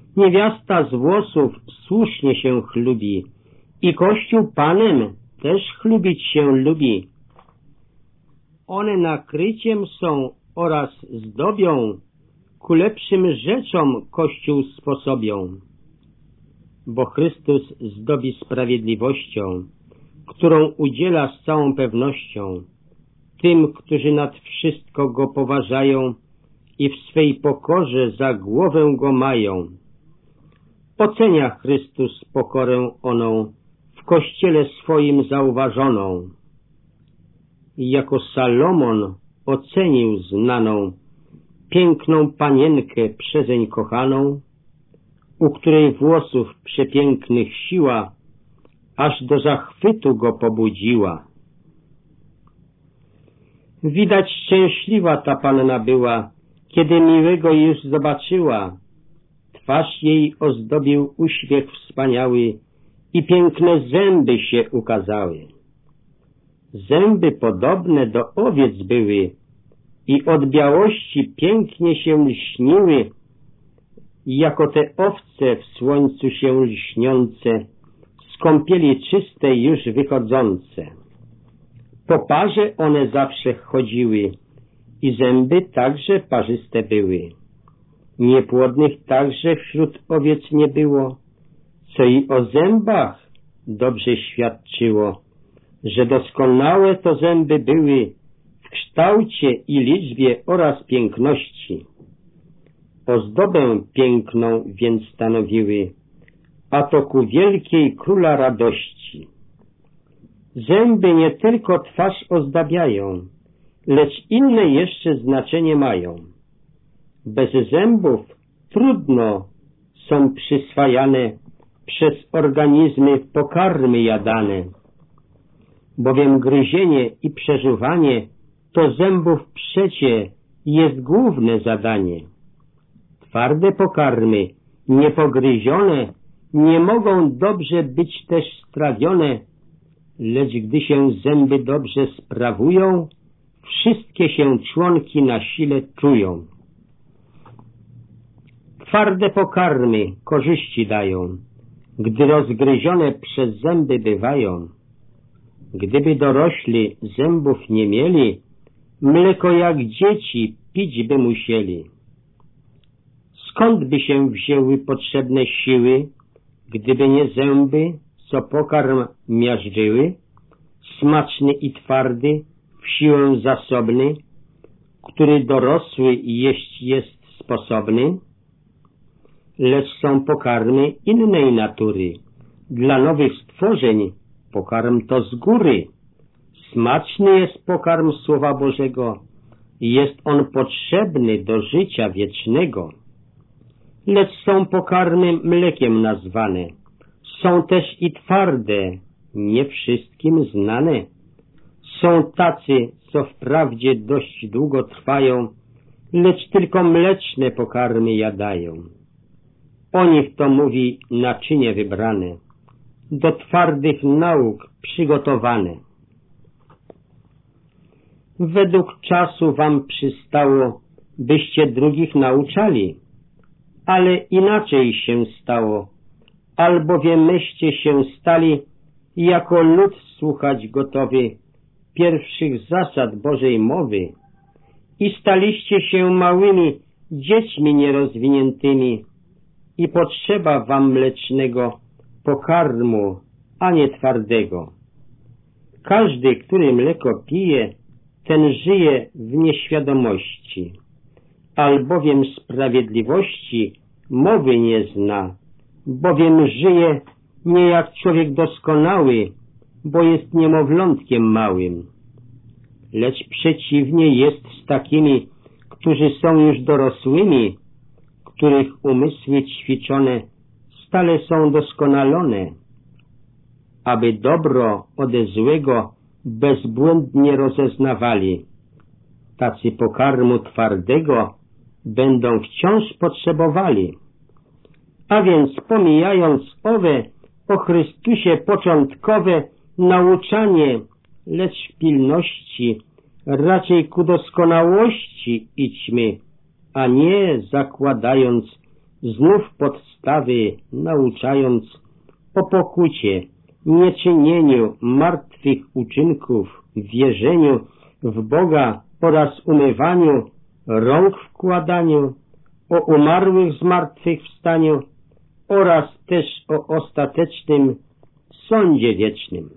Niewiasta z włosów słusznie się chlubi i Kościół Panem też chlubić się lubi. One nakryciem są oraz zdobią, ku lepszym rzeczom Kościół sposobią. Bo Chrystus zdobi sprawiedliwością, którą udziela z całą pewnością tym, którzy nad wszystko Go poważają i w swej pokorze za głowę Go mają. Ocenia Chrystus pokorę oną, w Kościele swoim zauważoną. Jako Salomon ocenił znaną, piękną panienkę przezeń kochaną, u której włosów przepięknych siła aż do zachwytu go pobudziła. Widać szczęśliwa ta panna była, kiedy miłego już zobaczyła. Twarz jej ozdobił uśmiech wspaniały i piękne zęby się ukazały. Zęby podobne do owiec były i od białości pięknie się lśniły, jako te owce w słońcu się lśniące, z kąpieli czystej już wychodzące. Po parze one zawsze chodziły i zęby także parzyste były. Niepłodnych także wśród owiec nie było, co i o zębach dobrze świadczyło, że doskonałe to zęby były w kształcie i liczbie oraz piękności. Ozdobę piękną więc stanowiły, a to ku wielkiej króla radości. Zęby nie tylko twarz ozdabiają, lecz inne jeszcze znaczenie mają. Bez zębów trudno są przyswajane przez organizmy pokarmy jadane, bowiem gryzienie i przeżuwanie to zębów przecie jest główne zadanie. Twarde pokarmy, niepogryzione, nie mogą dobrze być też strawione, lecz gdy się zęby dobrze sprawują, wszystkie się członki na sile czują. Twarde pokarmy korzyści dają, gdy rozgryzione przez zęby bywają. Gdyby dorośli zębów nie mieli, mleko jak dzieci pić by musieli. Skąd by się wzięły potrzebne siły, gdyby nie zęby, co pokarm miażdżyły, smaczny i twardy, w siłę zasobny, który dorosły jeść jest sposobny? Lecz są pokarmy innej natury. Dla nowych stworzeń pokarm to z góry. Smaczny jest pokarm Słowa Bożego, jest on potrzebny do życia wiecznego. Lecz są pokarmy mlekiem nazwane, są też i twarde, nie wszystkim znane. Są tacy, co wprawdzie dość długo trwają, lecz tylko mleczne pokarmy jadają. O nich to mówi naczynie wybrane, do twardych nauk przygotowane. Według czasu wam przystało, byście drugich nauczali, ale inaczej się stało, albowiem myście się stali jako lud słuchać gotowy pierwszych zasad Bożej mowy i staliście się małymi dziećmi nierozwiniętymi i potrzeba wam mlecznego pokarmu, a nie twardego. Każdy, który mleko pije, ten żyje w nieświadomości, albowiem sprawiedliwości mowy nie zna, bowiem żyje nie jak człowiek doskonały, bo jest niemowlątkiem małym, lecz przeciwnie jest z takimi, którzy są już dorosłymi, których umysły ćwiczone stale są doskonalone, aby dobro ode złego bezbłędnie rozeznawali. Tacy pokarmu twardego będą wciąż potrzebowali. A więc pomijając owe o Chrystusie początkowe nauczanie, lecz w pilności raczej ku doskonałości idźmy, a nie zakładając znów podstawy nauczając o pokucie, nieczynieniu martwych uczynków, wierzeniu w Boga oraz umywaniu rąk, wkładaniu, o umarłych zmartwychwstaniu oraz też o ostatecznym sądzie wiecznym.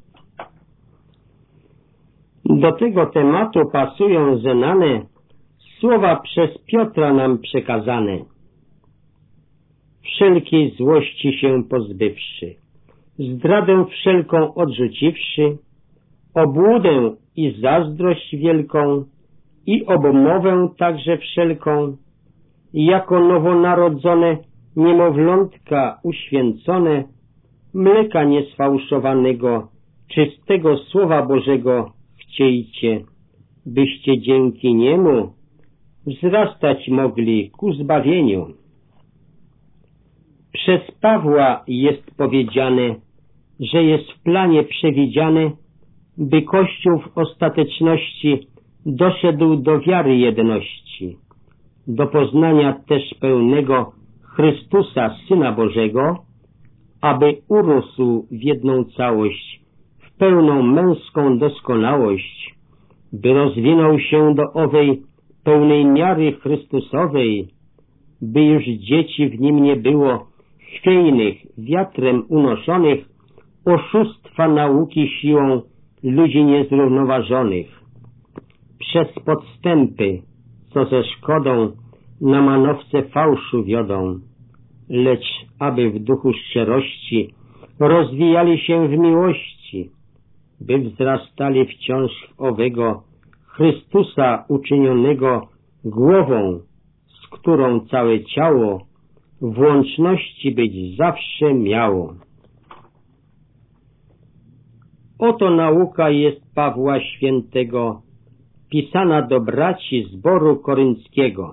Do tego tematu pasują znane słowa przez Piotra nam przekazane. Wszelkiej złości się pozbywszy, zdradę wszelką odrzuciwszy, obłudę i zazdrość wielką i obmowę także wszelką, jako nowonarodzone niemowlątka uświęcone, mleka niesfałszowanego, czystego Słowa Bożego chciejcie, byście dzięki niemu wzrastać mogli ku zbawieniu. Przez Pawła jest powiedziane, że jest w planie przewidziane, by Kościół w ostateczności doszedł do wiary jedności, do poznania też pełnego Chrystusa, Syna Bożego, aby urósł w jedną całość, w pełną męską doskonałość, by rozwinął się do owej pełnej miary Chrystusowej, by już dzieci w nim nie było chwiejnych, wiatrem unoszonych, oszustwa nauki siłą ludzi niezrównoważonych, przez podstępy, co ze szkodą na manowce fałszu wiodą, lecz aby w duchu szczerości rozwijali się w miłości, by wzrastali wciąż w owego Chrystusa uczynionego głową, z którą całe ciało w łączności być zawsze miało. Oto nauka jest Pawła Świętego, pisana do braci zboru korynckiego.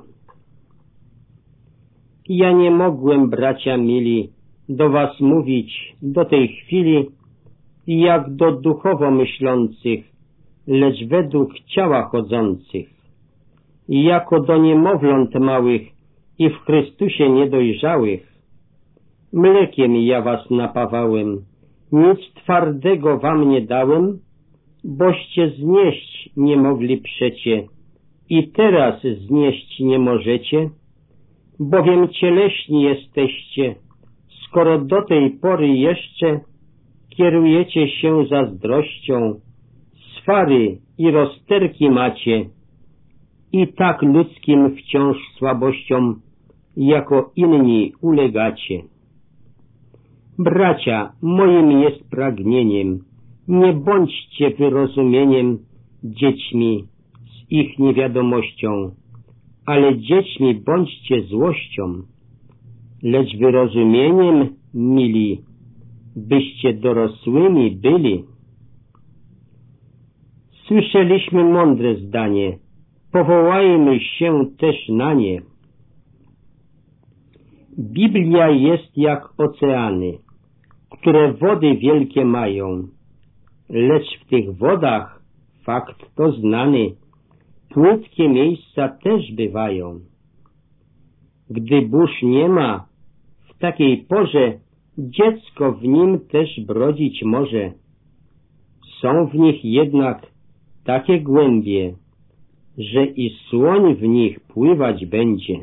Ja nie mogłem, bracia mili, do was mówić do tej chwili jak do duchowo myślących, lecz według ciała chodzących, jako do niemowląt małych i w Chrystusie niedojrzałych. Mlekiem ja was napawałem, nic twardego wam nie dałem, boście znieść nie mogli przecie i teraz znieść nie możecie, bowiem cieleśni jesteście, skoro do tej pory jeszcze kierujecie się zazdrością, swary i rozterki macie i tak ludzkim wciąż słabościom jako inni ulegacie. Bracia, moim jest pragnieniem, nie bądźcie wyrozumieniem dziećmi z ich niewiadomością, ale dziećmi bądźcie złością, lecz wyrozumieniem mili, byście dorosłymi byli. Słyszeliśmy mądre zdanie, powołajmy się też na nie. Biblia jest jak oceany, które wody wielkie mają, lecz w tych wodach, fakt to znany, płytkie miejsca też bywają. Gdy burz nie ma, w takiej porze dziecko w nim też brodzić może. Są w nich jednak takie głębie, że i słoń w nich pływać będzie.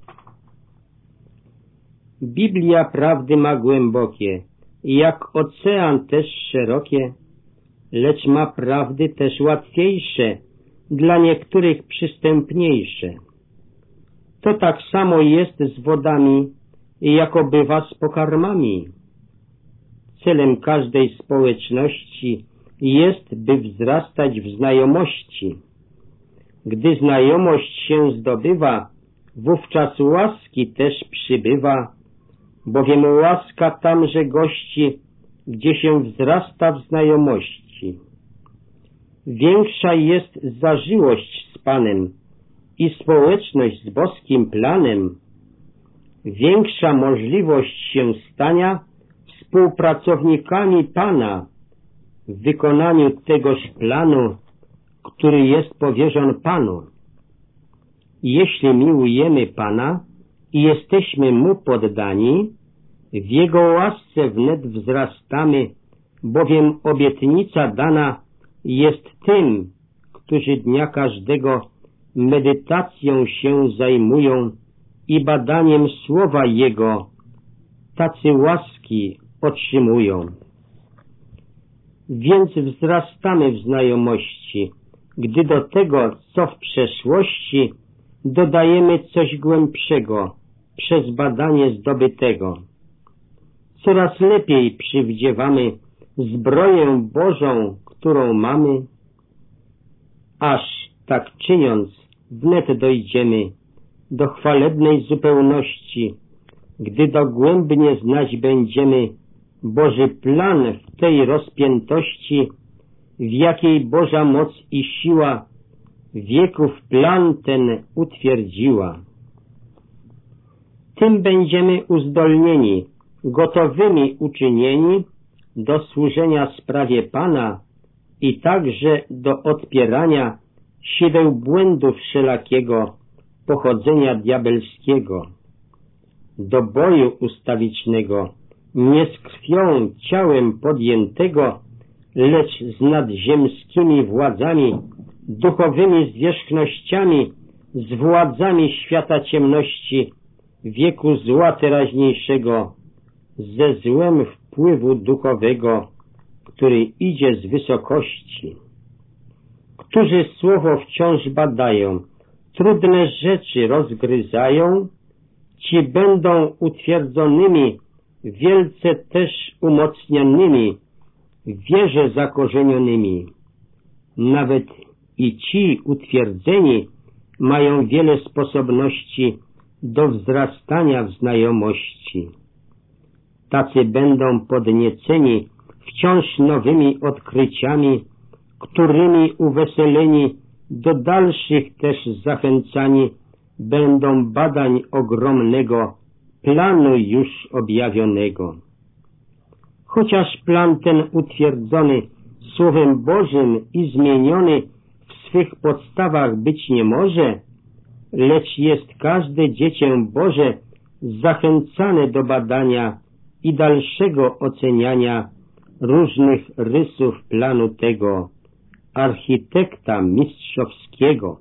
Biblia prawdy ma głębokie, jak ocean też szerokie, lecz ma prawdy też łatwiejsze, dla niektórych przystępniejsze. To tak samo jest z wodami, jako bywa z pokarmami. Celem każdej społeczności jest, by wzrastać w znajomości. Gdy znajomość się zdobywa, wówczas łaski też przybywa, bowiem łaska tamże gości, gdzie się wzrasta w znajomości. Większa jest zażyłość z Panem i społeczność z boskim planem, większa możliwość się stania współpracownikami Pana w wykonaniu tegoż planu, który jest powierzony Panu. Jeśli miłujemy Pana i jesteśmy Mu poddani, w Jego łasce wnet wzrastamy, bowiem obietnica dana jest tym, którzy dnia każdego medytacją się zajmują i badaniem słowa Jego, tacy łaski otrzymują. Więc wzrastamy w znajomości, gdy do tego, co w przeszłości, dodajemy coś głębszego przez badanie zdobytego. Coraz lepiej przywdziewamy zbroję Bożą, którą mamy, aż tak czyniąc wnet dojdziemy do chwalebnej zupełności, gdy dogłębnie znać będziemy Boży plan w tej rozpiętości, w jakiej Boża moc i siła wieków plan ten utwierdziła. Tym będziemy uzdolnieni, gotowymi uczynieni do służenia sprawie Pana i także do odpierania sideł błędu wszelakiego pochodzenia diabelskiego, do boju ustawicznego, nie z krwią, ciałem podjętego, lecz z nadziemskimi władzami, duchowymi zwierzchnościami, z władzami świata ciemności, wieku zła teraźniejszego, ze złem wpływu duchowego, który idzie z wysokości. Którzy słowo wciąż badają, trudne rzeczy rozgryzają, ci będą utwierdzonymi, wielce też umocnionymi, w wierze zakorzenionymi. Nawet i ci utwierdzeni mają wiele sposobności do wzrastania w znajomości. Tacy będą podnieceni wciąż nowymi odkryciami, którymi uweseleni do dalszych też zachęcani będą badań ogromnego planu już objawionego. Chociaż plan ten utwierdzony Słowem Bożym i zmieniony w swych podstawach być nie może, lecz jest każde dziecię Boże zachęcane do badania i dalszego oceniania różnych rysów planu tego architekta mistrzowskiego.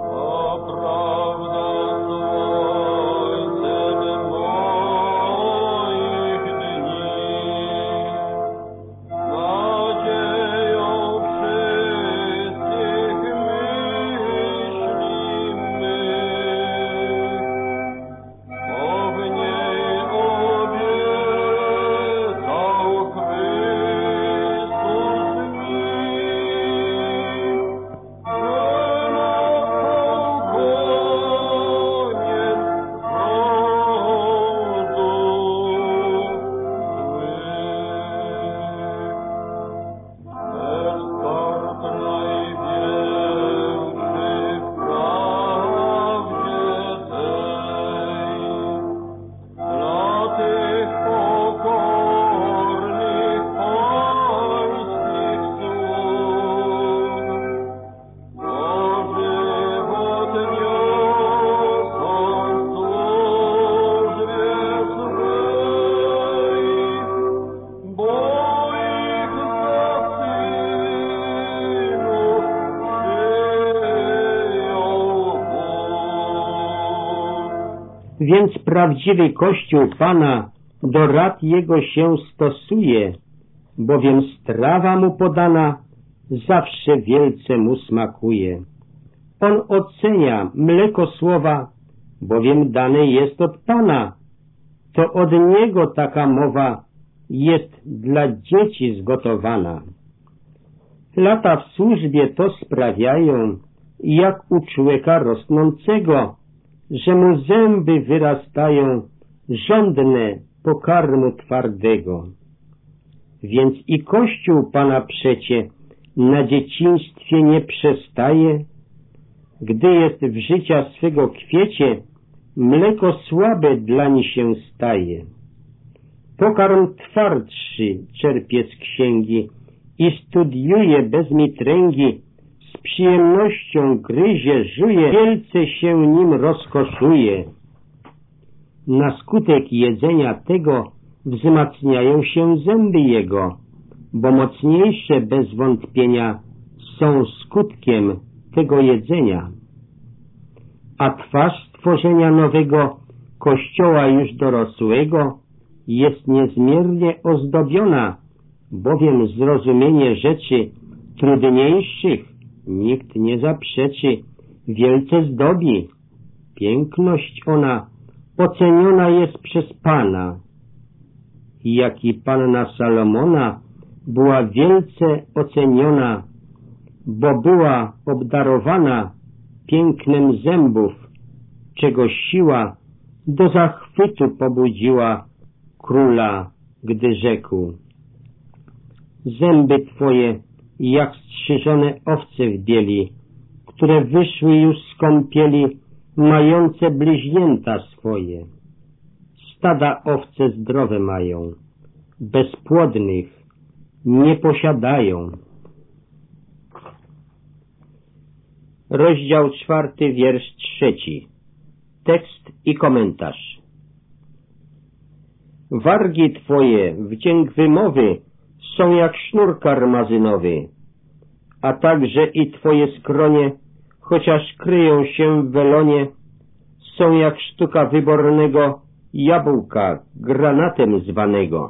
Więc prawdziwy Kościół Pana do rad Jego się stosuje, bowiem strawa Mu podana zawsze wielce Mu smakuje. On ocenia mleko słowa, bowiem dane jest od Pana. To od Niego taka mowa jest dla dzieci zgotowana. Lata w służbie to sprawiają, jak u człowieka rosnącego, że mu zęby wyrastają, żądne pokarmu twardego. Więc i Kościół Pana przecie na dzieciństwie nie przestaje, gdy jest w życia swego kwiecie, mleko słabe dlań się staje. Pokarm twardszy czerpie z księgi i studiuje bez mitręgi, z przyjemnością gryzie, żuje, wielce się nim rozkoszuje. Na skutek jedzenia tego wzmacniają się zęby jego, bo mocniejsze bez wątpienia są skutkiem tego jedzenia. A twarz stworzenia nowego Kościoła już dorosłego jest niezmiernie ozdobiona, bowiem zrozumienie rzeczy trudniejszych nikt nie zaprzeczy, wielce zdobi. Piękność ona oceniona jest przez Pana, jak i panna Salomona była wielce oceniona, bo była obdarowana pięknem zębów, czego siła do zachwytu pobudziła króla, gdy rzekł: zęby Twoje jak strzyżone owce w bieli, które wyszły już z kąpieli, mające bliźnięta swoje. Stada owce zdrowe mają, bezpłodnych nie posiadają. Rozdział czwarty, wiersz trzeci. Tekst i komentarz. Wargi Twoje, wdzięk wymowy, są jak sznur karmazynowy, a także i Twoje skronie, chociaż kryją się w welonie, są jak sztuka wybornego jabłka granatem zwanego.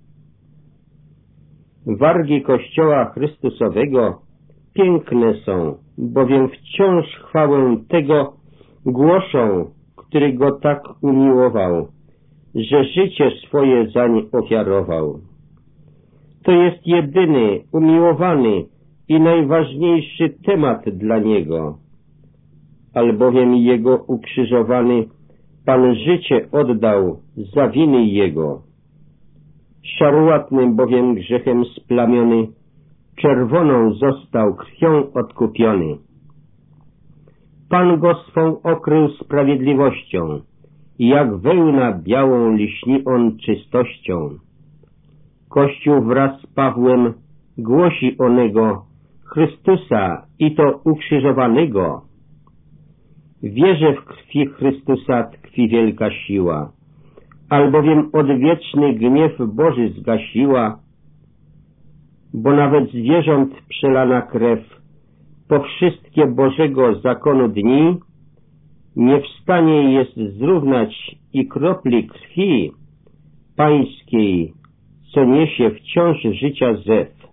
Wargi Kościoła Chrystusowego piękne są, bowiem wciąż chwałę tego głoszą, który Go tak umiłował, że życie swoje zań ofiarował. To jest jedyny, umiłowany i najważniejszy temat dla Niego, albowiem Jego ukrzyżowany Pan życie oddał za winy Jego. Szarłatnym bowiem grzechem splamiony, czerwoną został krwią odkupiony. Pan Go swą okrył sprawiedliwością, jak wełna białą liśni On czystością. Kościół wraz z Pawłem głosi onego Chrystusa i to ukrzyżowanego. Wierzę w krwi Chrystusa tkwi wielka siła, albowiem odwieczny gniew Boży zgasiła, bo nawet zwierząt przelana krew po wszystkie Bożego zakonu dni nie w stanie jest zrównać i kropli krwi Pańskiej, co niesie wciąż życia zew.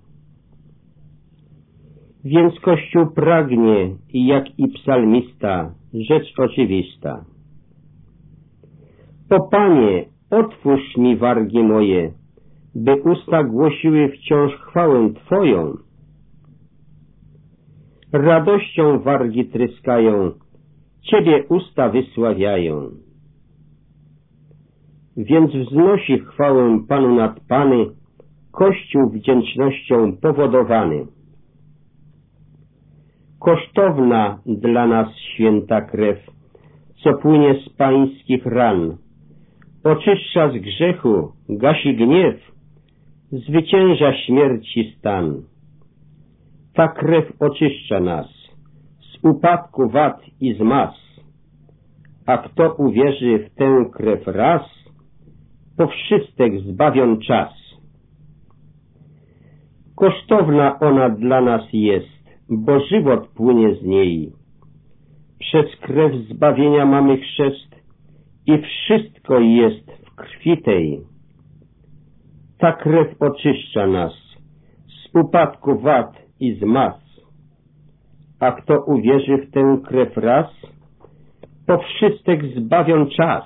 Więc Kościół pragnie, jak i psalmista, rzecz oczywista. O Panie, otwórz mi wargi moje, by usta głosiły wciąż chwałę Twoją. Radością wargi tryskają, Ciebie usta wysławiają. Więc wznosi chwałę Panu nad Pany, Kościół wdzięcznością powodowany. Kosztowna dla nas święta krew, co płynie z Pańskich ran, oczyszcza z grzechu, gasi gniew, zwycięża śmierci stan. Ta krew oczyszcza nas z upadku wad i z mas, a kto uwierzy w tę krew raz, po wszystek zbawion czas. Kosztowna ona dla nas jest, bo żywot płynie z niej. Przez krew zbawienia mamy chrzest i wszystko jest w krwi tej. Ta krew oczyszcza nas z upadku wad i z mas, a kto uwierzy w tę krew raz, po wszystek zbawion czas.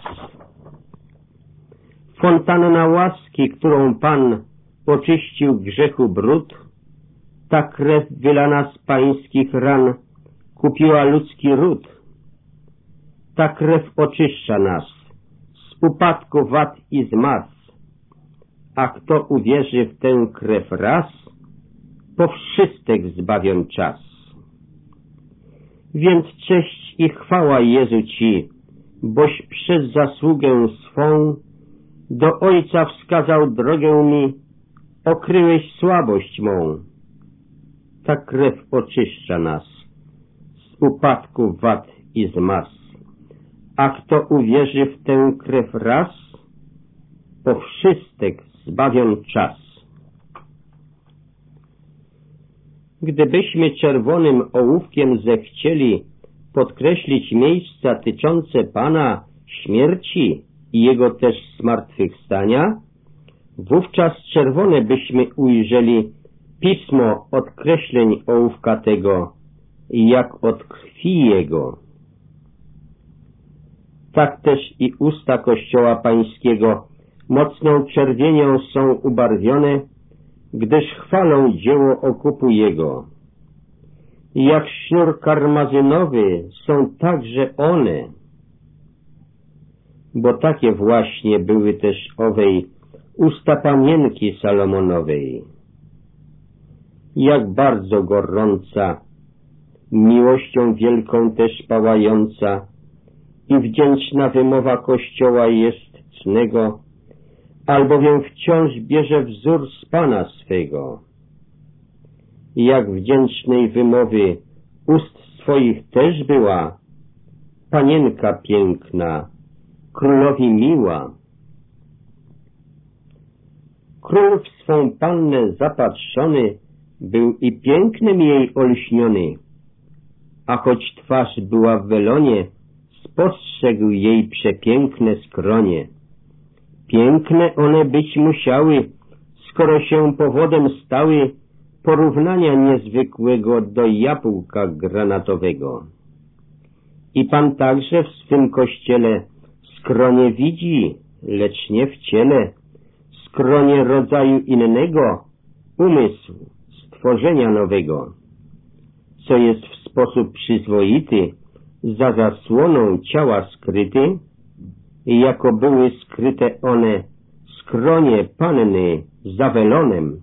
Fontanna łaski, którą Pan oczyścił grzechu brud, ta krew wylana z Pańskich ran kupiła ludzki ród. Ta krew oczyszcza nas z upadku wad i z mas, a kto uwierzy w tę krew raz, po wszystek zbawion czas. Więc cześć i chwała Jezu Ci, boś przez zasługę swą do Ojca wskazał drogę mi, okryłeś słabość mą. Ta krew oczyszcza nas z upadku wad i z mas, a kto uwierzy w tę krew raz, po wszystek zbawion czas. Gdybyśmy czerwonym ołówkiem zechcieli podkreślić miejsca tyczące Pana śmierci i Jego też zmartwychwstania, wówczas czerwone byśmy ujrzeli pismo odkreśleń ołówka tego, jak od krwi Jego. Tak też i usta Kościoła Pańskiego mocną czerwienią są ubarwione, gdyż chwalą dzieło okupu Jego. Jak sznur karmazynowy są także one, bo takie właśnie były też owej usta panienki Salomonowej. Jak bardzo gorąca, miłością wielką też pałająca i wdzięczna wymowa Kościoła jest cnego, albowiem wciąż bierze wzór z Pana swego. Jak wdzięcznej wymowy ust swoich też była panienka piękna, królowi miła. Król w swą pannę zapatrzony był i pięknem jej olśniony, a choć twarz była w welonie, spostrzegł jej przepiękne skronie. Piękne one być musiały, skoro się powodem stały porównania niezwykłego do jabłka granatowego. I Pan także w swym kościele skronie widzi, lecz nie w ciele, skronie rodzaju innego, umysł stworzenia nowego, co jest w sposób przyzwoity za zasłoną ciała skryty, i jako były skryte one skronie Panny za welonem.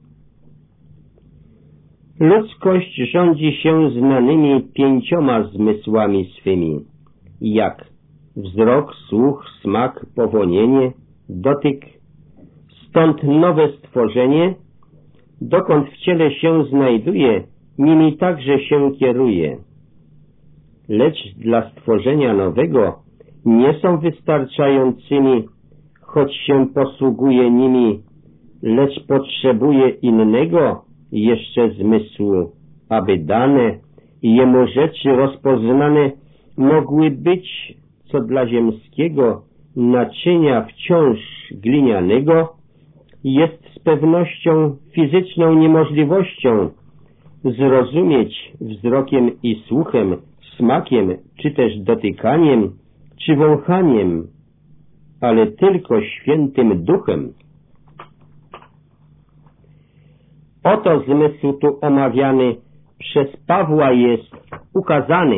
Ludzkość rządzi się znanymi pięcioma zmysłami swymi, jak wzrok, słuch, smak, powonienie, dotyk, stąd nowe stworzenie, dokąd w ciele się znajduje, nimi także się kieruje. Lecz dla stworzenia nowego nie są wystarczającymi, choć się posługuje nimi, lecz potrzebuje innego jeszcze zmysłu, aby dane jemu rzeczy rozpoznane mogły być, co dla ziemskiego naczynia wciąż glinianego jest z pewnością fizyczną niemożliwością zrozumieć wzrokiem i słuchem, smakiem, czy też dotykaniem, czy wąchaniem, ale tylko świętym duchem. Oto zmysł tu omawiany przez Pawła jest ukazany.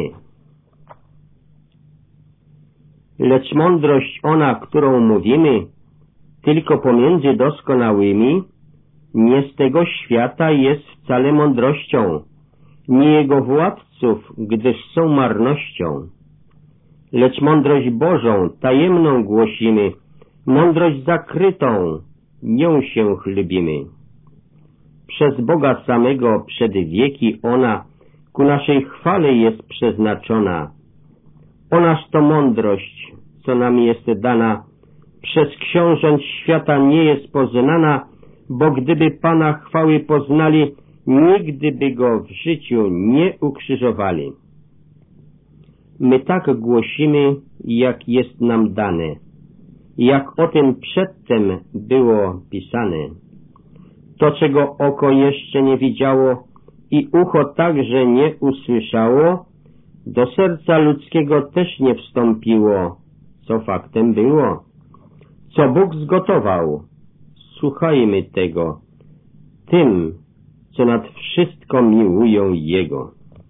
Lecz mądrość ona, którą mówimy, tylko pomiędzy doskonałymi, nie z tego świata jest wcale mądrością, nie jego władców, gdyż są marnością. Lecz mądrość Bożą, tajemną głosimy, mądrość zakrytą, nią się chlubimy. Przez Boga samego przed wieki ona ku naszej chwale jest przeznaczona. Onaż to mądrość, co nam jest dana, przez książąt świata nie jest poznana, bo gdyby Pana chwały poznali, nigdy by Go w życiu nie ukrzyżowali. My tak głosimy, jak jest nam dane, jak o tym przedtem było pisane. To, czego oko jeszcze nie widziało i ucho także nie usłyszało, do serca ludzkiego też nie wstąpiło, co faktem było. Co Bóg zgotował, słuchajmy tego, tym, co nad wszystko miłują Jego.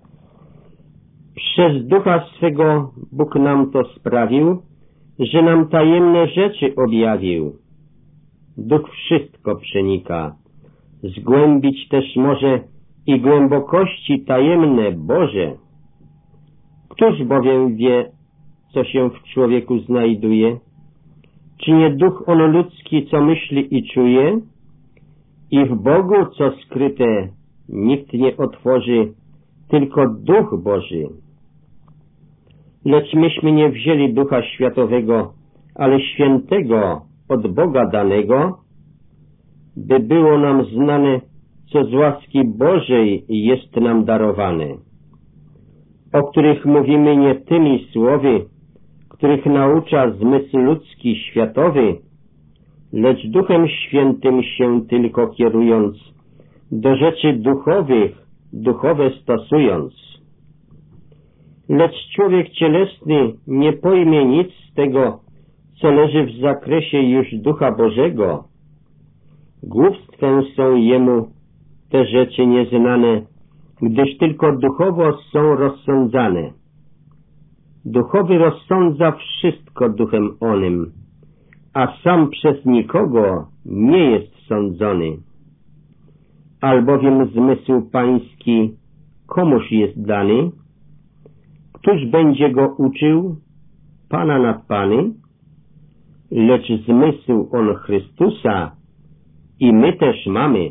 Przez Ducha swego Bóg nam to sprawił, że nam tajemne rzeczy objawił. Duch wszystko przenika, zgłębić też może i głębokości tajemne Boże. Któż bowiem wie, co się w człowieku znajduje? Czy nie duch on ludzki, co myśli i czuje? I w Bogu, co skryte, nikt nie otworzy, tylko Duch Boży. lecz myśmy nie wzięli Ducha Światowego, ale Świętego od Boga danego, by było nam znane, co z łaski Bożej jest nam darowane, o których mówimy nie tymi słowy, których naucza zmysł ludzki światowy, lecz Duchem Świętym się tylko kierując, do rzeczy duchowych, duchowe stosując. Lecz człowiek cielesny nie pojmie nic z tego, co leży w zakresie już Ducha Bożego. Głupstwem są jemu te rzeczy nieznane, gdyż tylko duchowo są rozsądzane. Duchowy rozsądza wszystko duchem onym, a sam przez nikogo nie jest sądzony. Albowiem zmysł pański komuż jest dany? Któż będzie go uczył? Pana nad pany? Lecz zmysł on Chrystusa i my też mamy.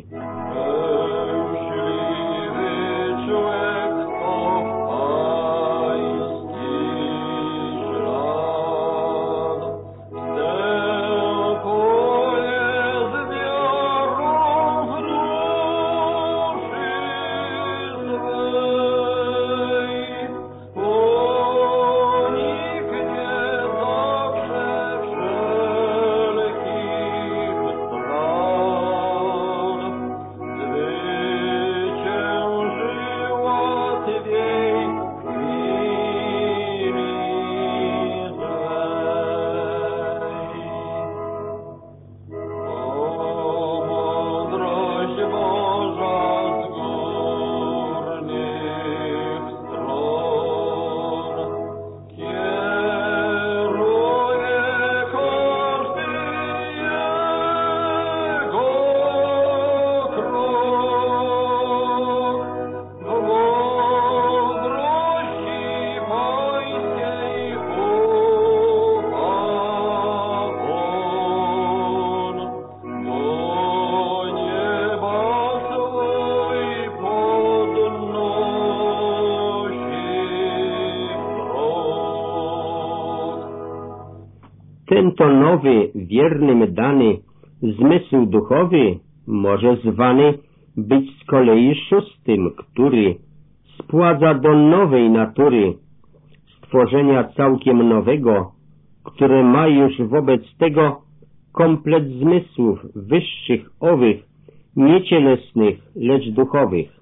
Ten to nowy, wiernym dany zmysł duchowy może zwany być z kolei szóstym, który spładza do nowej natury, stworzenia całkiem nowego, które ma już wobec tego komplet zmysłów wyższych owych, niecielesnych, lecz duchowych.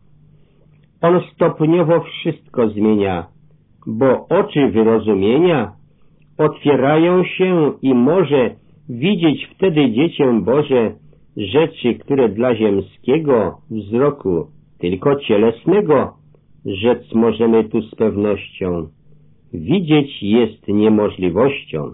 On stopniowo wszystko zmienia, bo oczy wyrozumienia otwierają się i może widzieć wtedy dziecię Boże rzeczy, które dla ziemskiego wzroku, tylko cielesnego, rzec możemy tu z pewnością, widzieć jest niemożliwością.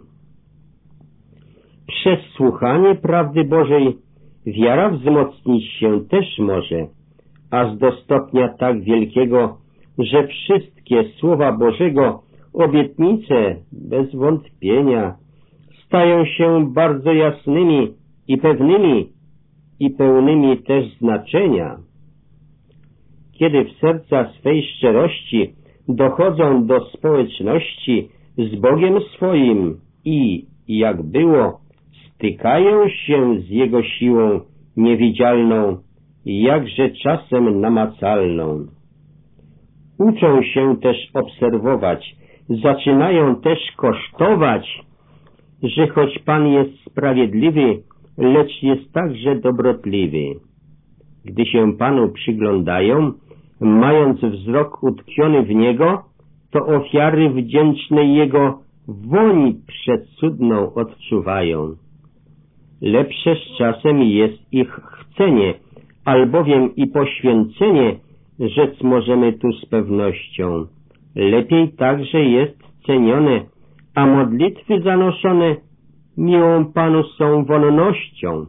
Przez słuchanie prawdy Bożej wiara wzmocnić się też może, aż do stopnia tak wielkiego, że wszystkie słowa Bożego obietnice bez wątpienia stają się bardzo jasnymi i pewnymi i pełnymi też znaczenia. Kiedy w serca swej szczerości dochodzą do społeczności z Bogiem swoim i, jak było, stykają się z Jego siłą niewidzialną, jakże czasem namacalną. Uczą się też obserwować, zaczynają też kosztować, że choć Pan jest sprawiedliwy, lecz jest także dobrotliwy. Gdy się Panu przyglądają, mając wzrok utkwiony w Niego, to ofiary wdzięcznej Jego woni przecudną odczuwają. Lepsze z czasem jest ich chcenie, albowiem i poświęcenie, rzec możemy tu z pewnością. Lepiej także jest cenione, a modlitwy zanoszone miłą Panu są wonnością.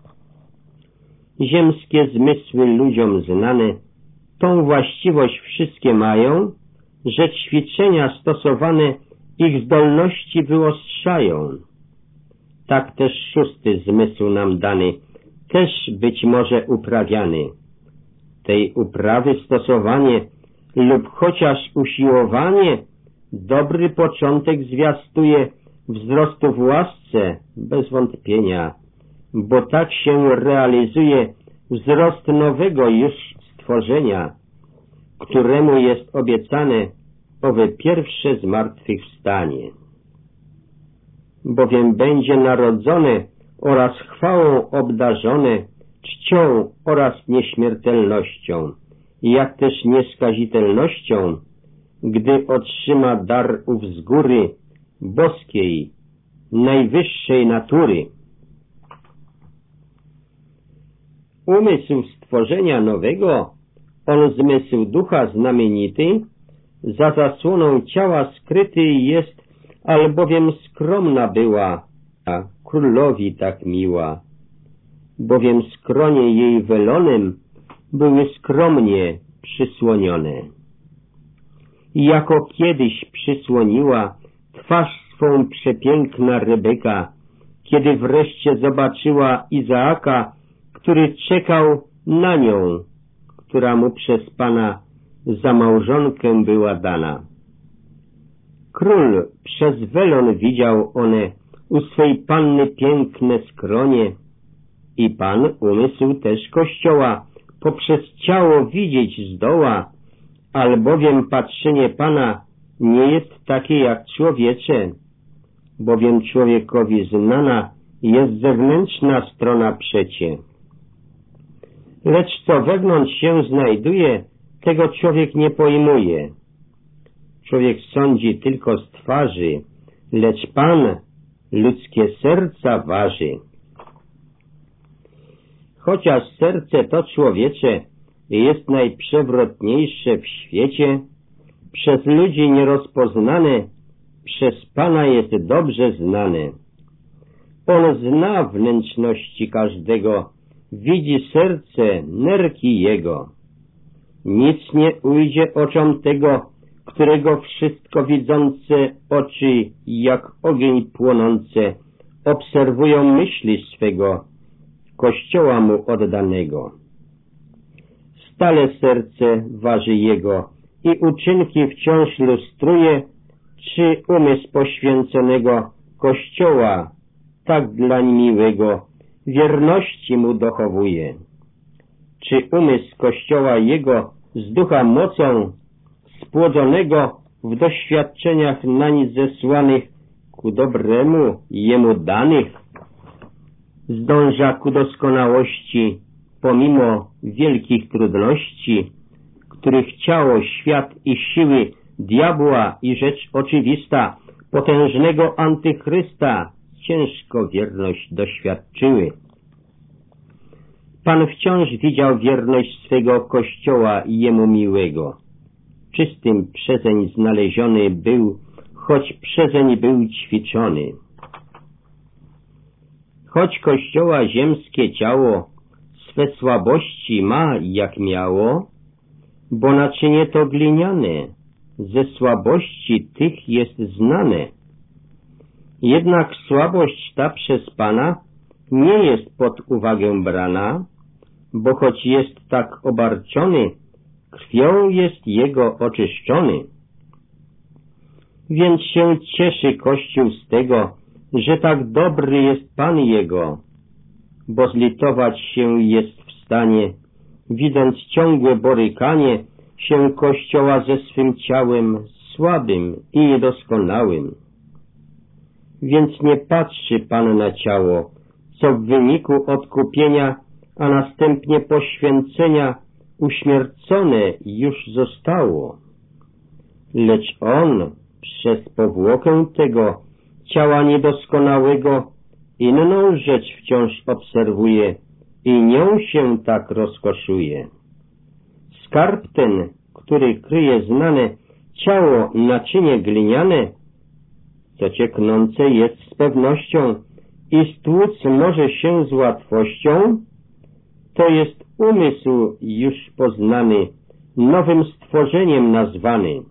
Ziemskie zmysły ludziom znane tą właściwość wszystkie mają, że ćwiczenia stosowane ich zdolności wyostrzają. Tak też szósty zmysł nam dany, też być może uprawiany. Tej uprawy stosowanie lub chociaż usiłowanie dobry początek zwiastuje wzrostu w łasce, bez wątpienia, bo tak się realizuje wzrost nowego już stworzenia, któremu jest obiecane owe pierwsze zmartwychwstanie. Bowiem będzie narodzone oraz chwałą obdarzone, czcią oraz nieśmiertelnością, jak też nieskazitelnością, gdy otrzyma dar ów z góry boskiej, najwyższej natury. Umysł stworzenia nowego, on zmysł ducha znamienity, za zasłoną ciała skryty jest, albowiem skromna była, a królowi tak miła, bowiem skronie jej welonem były skromnie przysłonione. I jako kiedyś przysłoniła twarz swą przepiękna Rebeka, kiedy wreszcie zobaczyła Izaaka, który czekał na nią, która mu przez Pana za małżonkę była dana. Król przez welon widział one u swej panny piękne skronie i Pan umysł też Kościoła poprzez ciało widzieć zdoła, albowiem patrzenie Pana nie jest takie jak człowiecze, bowiem człowiekowi znana jest zewnętrzna strona przecie. Lecz co wewnątrz się znajduje, tego człowiek nie pojmuje. Człowiek sądzi tylko z twarzy, lecz Pan ludzkie serca waży. Chociaż serce to człowiecze jest najprzewrotniejsze w świecie, przez ludzi nierozpoznane, przez Pana jest dobrze znane. On zna wnętrzności każdego, widzi serce, nerki jego. Nic nie ujdzie oczom tego, którego wszystko widzące oczy, jak ogień płonące, obserwują myśli swego, Kościoła mu oddanego. Stale serce waży jego i uczynki wciąż lustruje, czy umysł poświęconego Kościoła, tak dlań miłego, wierności mu dochowuje. Czy umysł Kościoła jego z ducha mocą spłodzonego w doświadczeniach nań zesłanych ku dobremu jemu danych zdąża ku doskonałości pomimo wielkich trudności, których ciało, świat i siły diabła i rzecz oczywista potężnego antychrysta ciężko wierność doświadczyły. Pan wciąż widział wierność swego Kościoła i jemu miłego. Czystym przezeń znaleziony był, choć przezeń był ćwiczony. Choć Kościoła ziemskie ciało swe słabości ma jak miało, bo naczynie to gliniane, ze słabości tych jest znane. Jednak słabość ta przez Pana nie jest pod uwagę brana, bo choć jest tak obarczony, krwią jest jego oczyszczony. Więc się cieszy Kościół z tego, że tak dobry jest Pan jego, bo zlitować się jest w stanie, widząc ciągłe borykanie się Kościoła ze swym ciałem słabym i niedoskonałym. Więc nie patrzy Pan na ciało, co w wyniku odkupienia, a następnie poświęcenia uśmiercone już zostało. Lecz On przez powłokę tego ciała niedoskonałego inną rzecz wciąż obserwuje i nią się tak rozkoszuje. Skarb ten, który kryje znane ciało naczynie gliniane, co cieknące jest z pewnością i stłuc może się z łatwością, to jest umysł już poznany, nowym stworzeniem nazwany.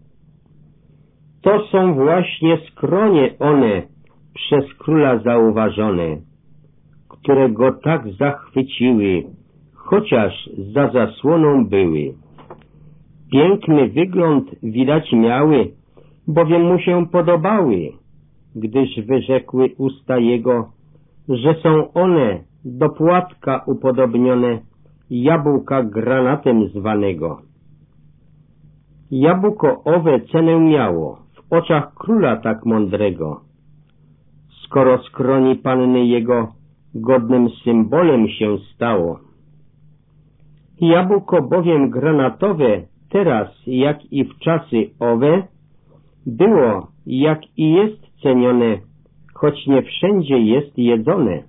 To są właśnie skronie one przez króla zauważone, które go tak zachwyciły, chociaż za zasłoną były. Piękny wygląd widać miały, bowiem mu się podobały, gdyż wyrzekły usta jego, że są one do płatka upodobnione, jabłka granatem zwanego. Jabłko owe cenę miało w oczach króla tak mądrego, skoro skroni panny jego godnym symbolem się stało. Jabłko bowiem granatowe teraz, jak i w czasy owe, było, jak i jest cenione, choć nie wszędzie jest jedzone.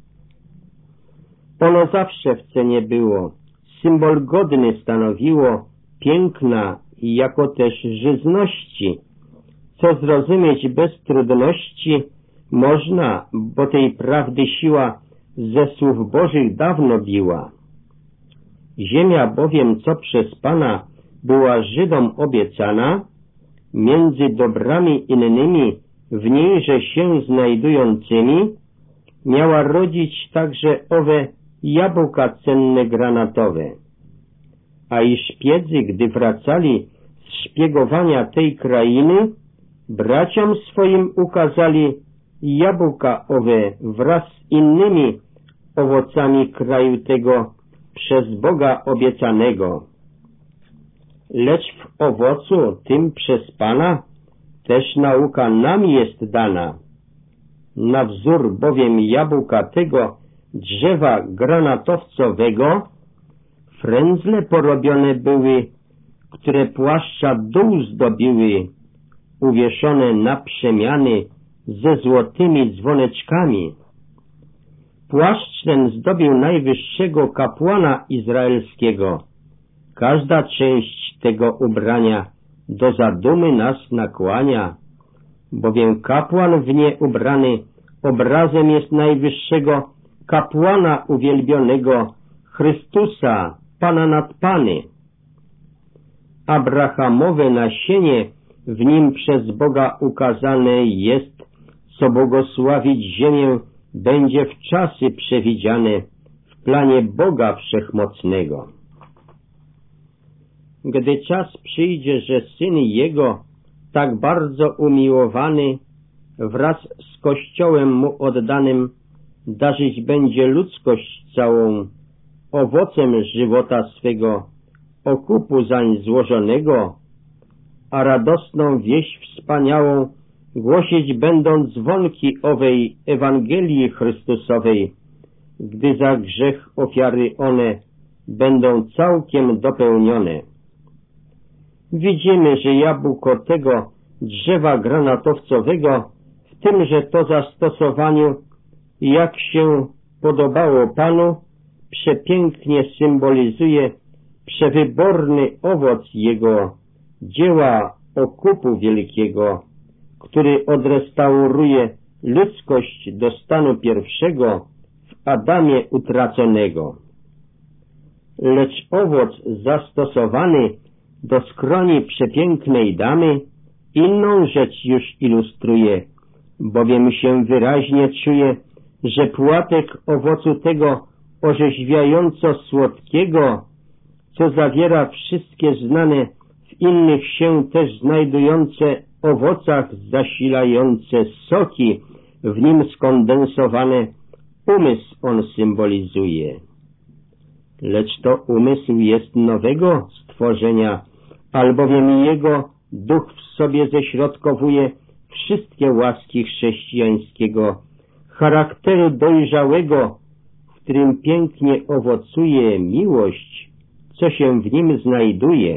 Ono zawsze w cenie było, symbol godny stanowiło, piękna i jako też żyzności, co zrozumieć bez trudności można, bo tej prawdy siła ze słów Bożych dawno biła. Ziemia bowiem, co przez Pana była Żydom obiecana, między dobrami innymi w niejże się znajdującymi, miała rodzić także owe jabłka cenne granatowe. A i szpiedzy, gdy wracali z szpiegowania tej krainy, braciom swoim ukazali jabłka owe wraz z innymi owocami kraju tego przez Boga obiecanego. Lecz w owocu tym przez Pana też nauka nam jest dana. Na wzór bowiem jabłka tego drzewa granatowcowego frędzle porobione były, które płaszcza dół zdobiły, uwieszone na przemiany ze złotymi dzwoneczkami. Płaszcz ten zdobił najwyższego kapłana izraelskiego. Każda część tego ubrania do zadumy nas nakłania, bowiem kapłan w nie ubrany obrazem jest najwyższego kapłana uwielbionego, Chrystusa, Pana nad Pany. Abrahamowe nasienie w nim przez Boga ukazane jest, co błogosławić ziemię będzie w czasy przewidziane w planie Boga Wszechmocnego. Gdy czas przyjdzie, że Syn Jego, tak bardzo umiłowany, wraz z Kościołem Mu oddanym, darzyć będzie ludzkość całą, owocem żywota swego, okupu zań złożonego, a radosną wieść wspaniałą głosić będą dzwonki owej Ewangelii Chrystusowej, gdy za grzech ofiary one będą całkiem dopełnione. Widzimy, że jabłko tego drzewa granatowcowego w tymże to zastosowaniu, jak się podobało Panu, przepięknie symbolizuje przewyborny owoc Jego dzieła okupu wielkiego, który odrestauruje ludzkość do stanu pierwszego w Adamie utraconego. Lecz owoc zastosowany do skroni przepięknej damy inną rzecz już ilustruje, bowiem się wyraźnie czuje, że płatek owocu tego orzeźwiająco słodkiego, co zawiera wszystkie znane w innych się też znajdujące owocach zasilające soki, w nim skondensowane, umysł on symbolizuje. Lecz to umysł jest nowego stworzenia, albowiem jego duch w sobie ześrodkowuje wszystkie łaski chrześcijańskiego, charakteru dojrzałego, w którym pięknie owocuje miłość, co się w nim znajduje.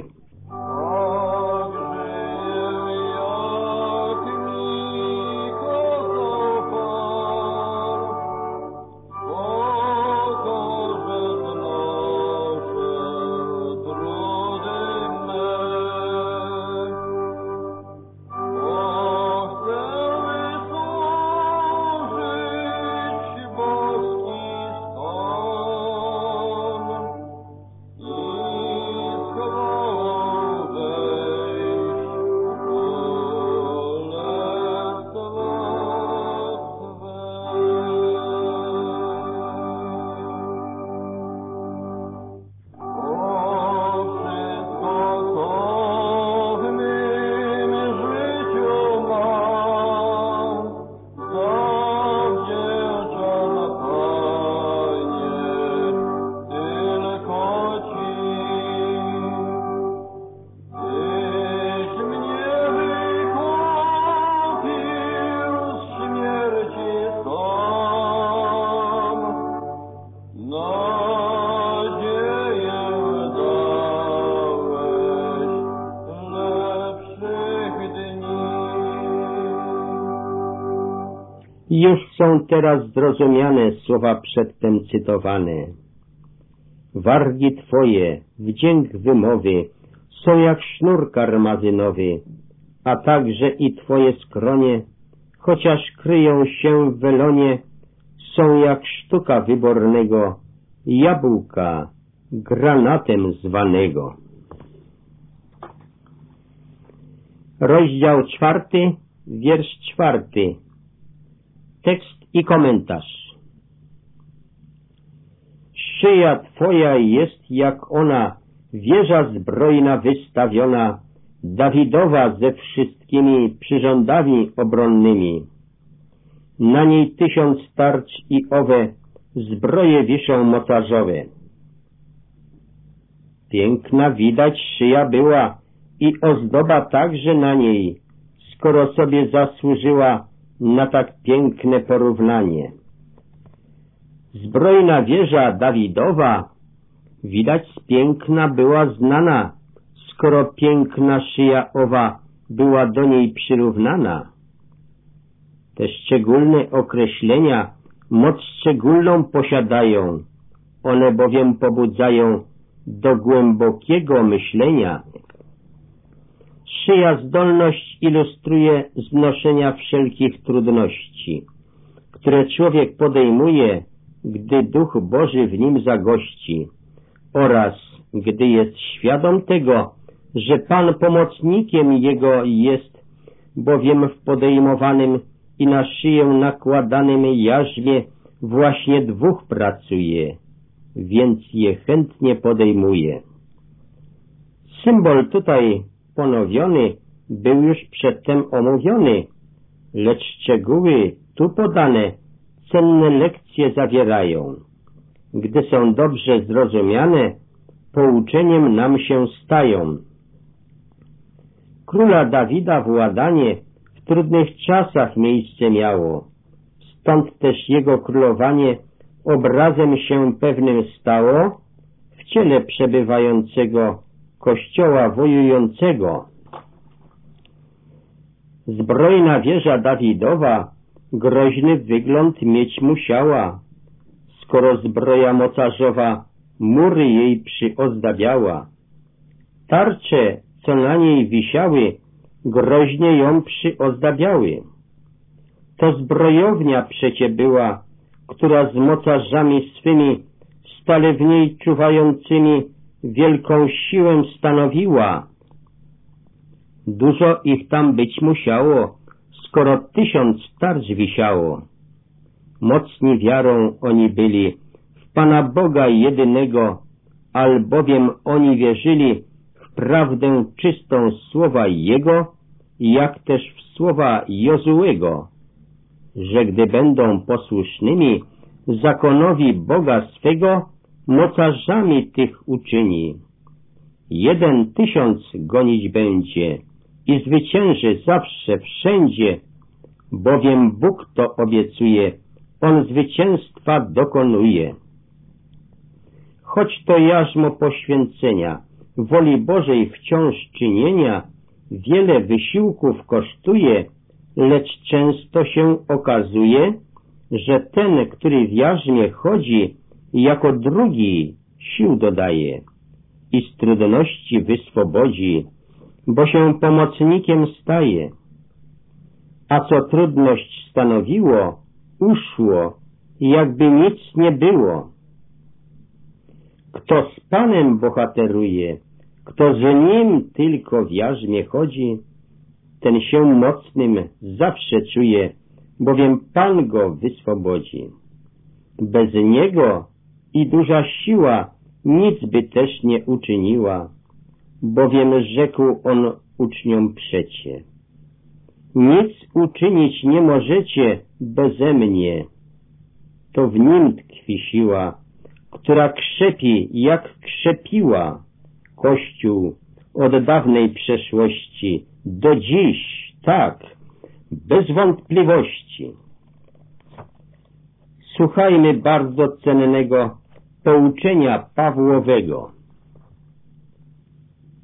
Oh Już są teraz zrozumiane słowa przedtem cytowane. Wargi Twoje, wdzięk wymowy, są jak sznur karmazynowy, a także i Twoje skronie, chociaż kryją się w welonie, są jak sztuka wybornego, jabłka granatem zwanego. Rozdział czwarty, wiersz czwarty. Tekst i komentarz. Szyja Twoja jest jak ona, wieża zbrojna wystawiona, Dawidowa ze wszystkimi przyrządami obronnymi. Na niej tysiąc tarcz i owe, zbroje wiszą mocarzowe. Piękna widać szyja była i ozdoba także na niej, skoro sobie zasłużyła na tak piękne porównanie. Zbrojna wieża Dawidowa widać z piękna była znana, skoro piękna szyja owa była do niej przyrównana. Te szczególne określenia moc szczególną posiadają, one bowiem pobudzają do głębokiego myślenia. Szyja zdolność ilustruje znoszenia wszelkich trudności, które człowiek podejmuje, gdy Duch Boży w nim zagości, oraz gdy jest świadom tego, że Pan pomocnikiem jego jest, bowiem w podejmowanym i na szyję nakładanym jarzmie właśnie dwóch pracuje, więc je chętnie podejmuje. Symbol tutaj ponowiony był już przedtem omówiony, lecz szczegóły tu podane cenne lekcje zawierają. Gdy są dobrze zrozumiane, pouczeniem nam się stają. Króla Dawida władanie w trudnych czasach miejsce miało, stąd też jego królowanie obrazem się pewnym stało w ciele przebywającego Kościoła wojującego. Zbrojna wieża Dawidowa groźny wygląd mieć musiała, skoro zbroja mocarzowa mury jej przyozdabiała. Tarcze, co na niej wisiały, groźnie ją przyozdabiały. To zbrojownia przecie była, która z mocarzami swymi, stale w niej czuwającymi, wielką siłę stanowiła. Dużo ich tam być musiało, skoro tysiąc tarcz wisiało. Mocni wiarą oni byli w Pana Boga jedynego, albowiem oni wierzyli w prawdę czystą słowa Jego, jak też w słowa Jozułego, że gdy będą posłusznymi zakonowi Boga swego, mocarzami tych uczyni. Jeden tysiąc gonić będzie i zwycięży zawsze wszędzie, bowiem Bóg to obiecuje, On zwycięstwa dokonuje. Choć to jarzmo poświęcenia, woli Bożej wciąż czynienia, wiele wysiłków kosztuje, lecz często się okazuje, że ten, który w jarzmie chodzi, jako drugi sił dodaje i z trudności wyswobodzi, bo się pomocnikiem staje. A co trudność stanowiło, uszło, jakby nic nie było. Kto z Panem bohateruje, kto z Nim tylko w jarzmie chodzi, ten się mocnym zawsze czuje, bowiem Pan go wyswobodzi. Bez Niego i duża siła nic by też nie uczyniła, bowiem rzekł On uczniom przecie: nic uczynić nie możecie beze mnie. To w Nim tkwi siła, która krzepi jak krzepiła Kościół od dawnej przeszłości do dziś, tak, bez wątpliwości. Słuchajmy bardzo cennego pouczenia Pawłowego.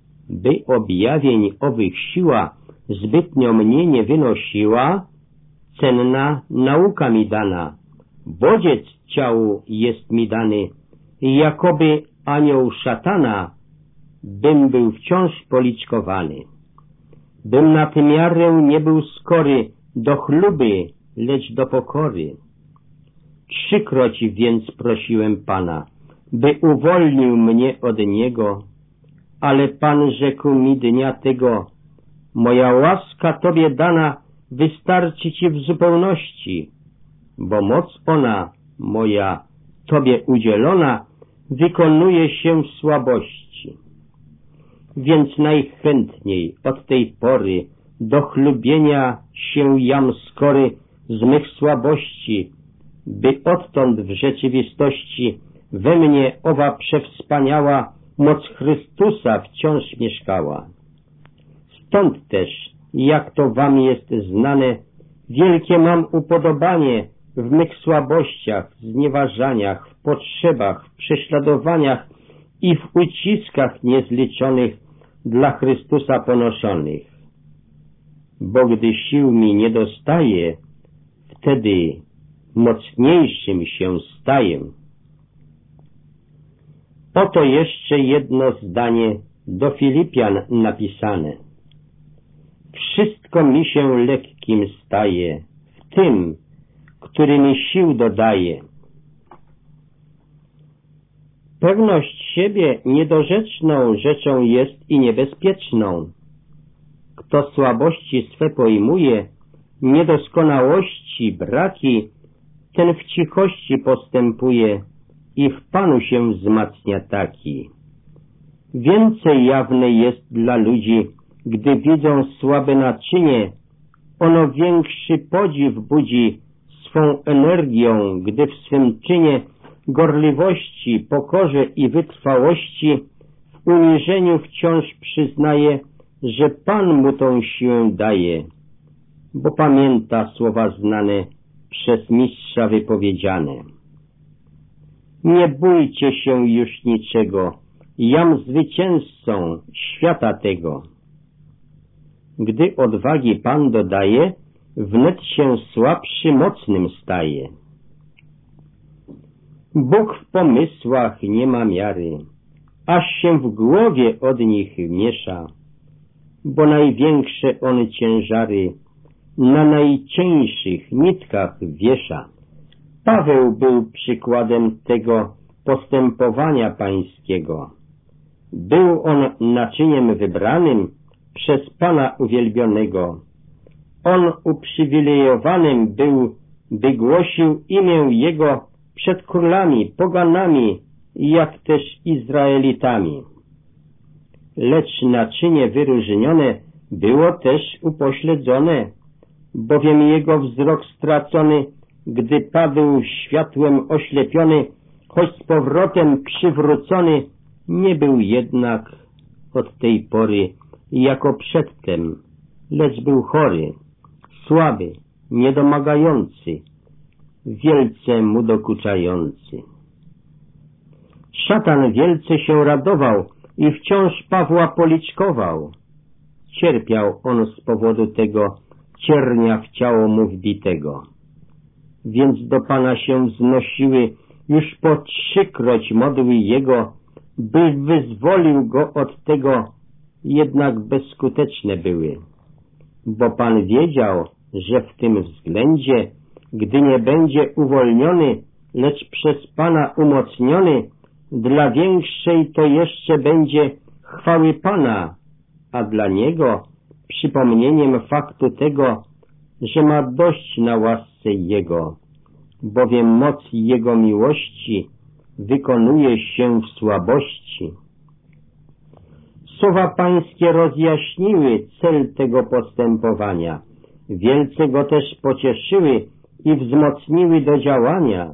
By objawień owych siła zbytnio mnie nie wynosiła, cenna nauka mi dana, bodziec ciału jest mi dany, jakoby anioł szatana, bym był wciąż policzkowany. Bym na tę miarę nie był skory do chluby, lecz do pokory. Trzykroć więc prosiłem Pana, by uwolnił mnie od Niego, ale Pan rzekł mi dnia tego, moja łaska Tobie dana wystarczy Ci w zupełności, bo moc ona, moja, Tobie udzielona, wykonuje się w słabości. Więc najchętniej od tej pory do chlubienia się jam skory z mych słabości, by odtąd w rzeczywistości we mnie owa przewspaniała moc Chrystusa wciąż mieszkała. Stąd też, jak to wam jest znane, wielkie mam upodobanie w mych słabościach, znieważaniach, w potrzebach, w prześladowaniach i w uciskach niezliczonych dla Chrystusa ponoszonych. Bo gdy sił mi nie dostaje, wtedy mocniejszym się staję. Oto jeszcze jedno zdanie do Filipian napisane. Wszystko mi się lekkim staje w tym, który mi sił dodaje. Pewność siebie niedorzeczną rzeczą jest i niebezpieczną. Kto słabości swe pojmuje, niedoskonałości, braki, ten w cichości postępuje i w Panu się wzmacnia taki. Więcej jawne jest dla ludzi, gdy widzą słabe naczynie, ono większy podziw budzi swą energią, gdy w swym czynie gorliwości, pokorze i wytrwałości w uniżeniu wciąż przyznaje, że Pan mu tą siłę daje, bo pamięta słowa znane przez mistrza wypowiedziane. Nie bójcie się już niczego, jam zwycięzcą świata tego. Gdy odwagi Pan dodaje, wnet się słabszy mocnym staje. Bóg w pomysłach nie ma miary, aż się w głowie od nich miesza, bo największe On ciężary na najcieńszych nitkach wiesza. Paweł był przykładem tego postępowania pańskiego. Był on naczyniem wybranym przez Pana uwielbionego. On uprzywilejowanym był, by głosił imię Jego przed królami, poganami, jak też Izraelitami. Lecz naczynie wyróżnione było też upośledzone, bowiem jego wzrok stracony, gdy padł światłem oślepiony, choć z powrotem przywrócony, nie był jednak od tej pory jako przedtem, lecz był chory, słaby, niedomagający, wielce mu dokuczający. Szatan wielce się radował i wciąż Pawła policzkował. Cierpiał on z powodu tego ciernia w ciało mu wbitego. Więc do Pana się wznosiły już po trzykroć modły jego, by wyzwolił go od tego, jednak bezskuteczne były. Bo Pan wiedział, że w tym względzie, gdy nie będzie uwolniony, lecz przez Pana umocniony, dla większej to jeszcze będzie chwały Pana, a dla Niego przypomnieniem faktu tego, że ma dość na łasce Jego, bowiem moc Jego miłości wykonuje się w słabości. Słowa Pańskie rozjaśniły cel tego postępowania, wielce go też pocieszyły i wzmocniły do działania.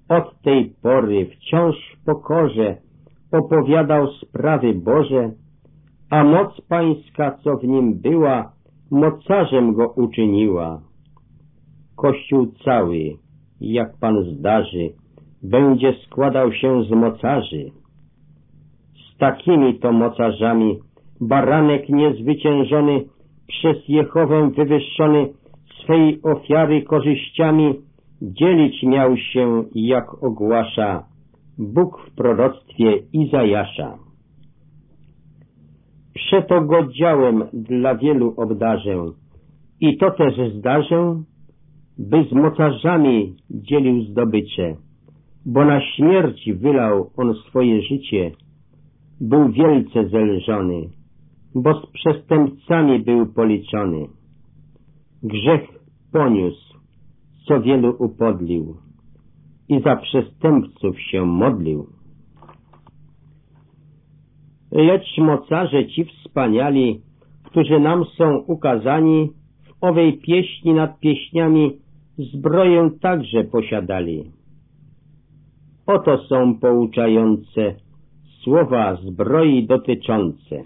od tej pory wciąż w pokorze opowiadał sprawy Boże, a moc Pańska, co w nim była, mocarzem go uczyniła. Kościół cały, jak Pan zdarzy, będzie składał się z mocarzy. Z takimi to mocarzami baranek niezwyciężony, przez Jehowę wywyższony, swej ofiary korzyściami dzielić miał się, jak ogłasza Bóg w proroctwie Izajasza. Przeto go działem dla wielu obdarzę i to też zdarzę, by z mocarzami dzielił zdobycze, bo na śmierć wylał on swoje życie, był wielce zelżony, bo z przestępcami był policzony. Grzech poniósł, co wielu upodlił i za przestępców się modlił. Lecz mocarze ci wspaniali, którzy nam są ukazani, w owej pieśni nad pieśniami zbroję także posiadali. Oto są pouczające słowa zbroi dotyczące.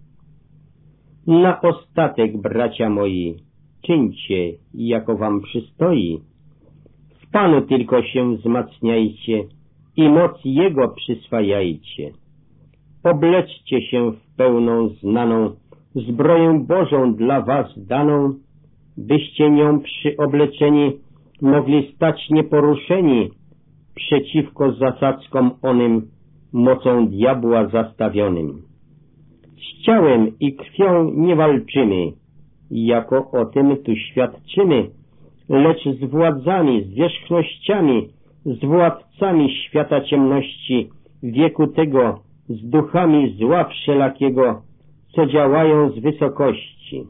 Na ostatek, bracia moi, czyńcie, jako wam przystoi. W Panu tylko się wzmacniajcie i moc Jego przyswajajcie. Obleczcie się w pełną znaną zbroję Bożą dla was daną, byście nią przyobleczeni mogli stać nieporuszeni przeciwko zasadzkom onym mocą diabła zastawionym. Z ciałem i krwią nie walczymy, jako o tym tu świadczymy, lecz z władzami, zwierzchnościami, z władcami świata ciemności, wieku tego, z duchami zła wszelakiego, co działają z wysokości.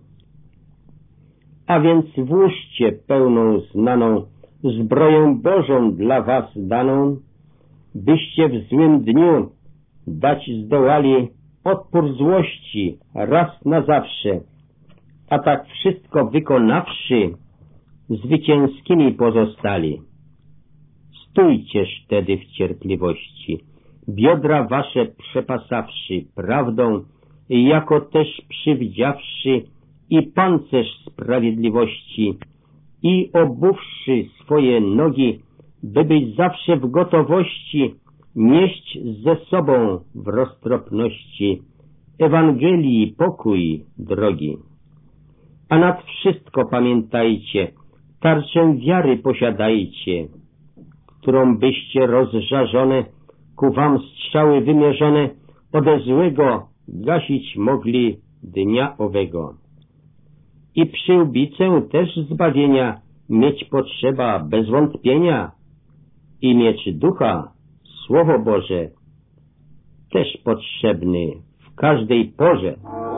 A więc włóżcie pełną znaną zbroję Bożą dla was daną, byście w złym dniu dać zdołali odpór złości raz na zawsze, a tak wszystko wykonawszy, zwycięskimi pozostali. Stójcież wtedy w cierpliwości, biodra wasze przepasawszy prawdą, jako też przywdziawszy i pancerz sprawiedliwości i obuwszy swoje nogi, by być zawsze w gotowości nieść ze sobą w roztropności Ewangelii pokój drogi. A nad wszystko pamiętajcie, tarczę wiary posiadajcie, którą byście rozżarzone, ku wam strzały wymierzone, ode złego gasić mogli dnia owego. I przyłbicę też zbawienia mieć potrzeba bez wątpienia i mieć ducha, Słowo Boże, też potrzebny w każdej porze.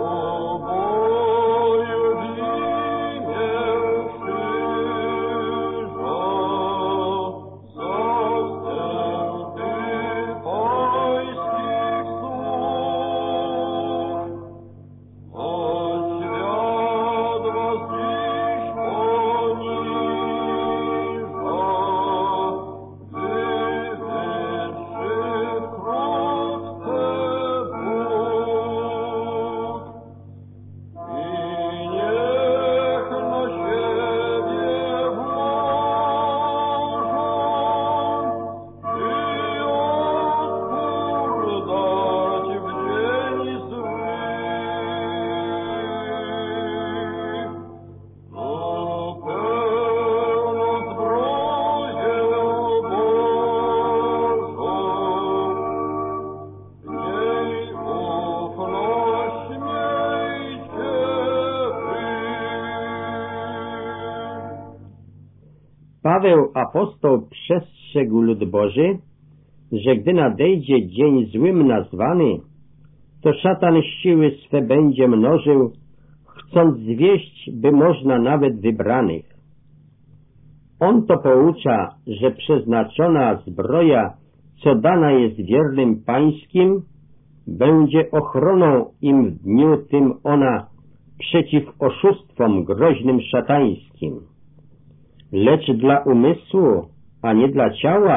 Paweł apostoł przestrzegł lud Boży, że gdy nadejdzie dzień złym nazwany, to szatan siły swe będzie mnożył, chcąc zwieść, by można nawet wybranych. On to poucza, że przeznaczona zbroja, co dana jest wiernym pańskim, będzie ochroną im w dniu tym ona przeciw oszustwom groźnym szatańskim. Lecz dla umysłu, a nie dla ciała,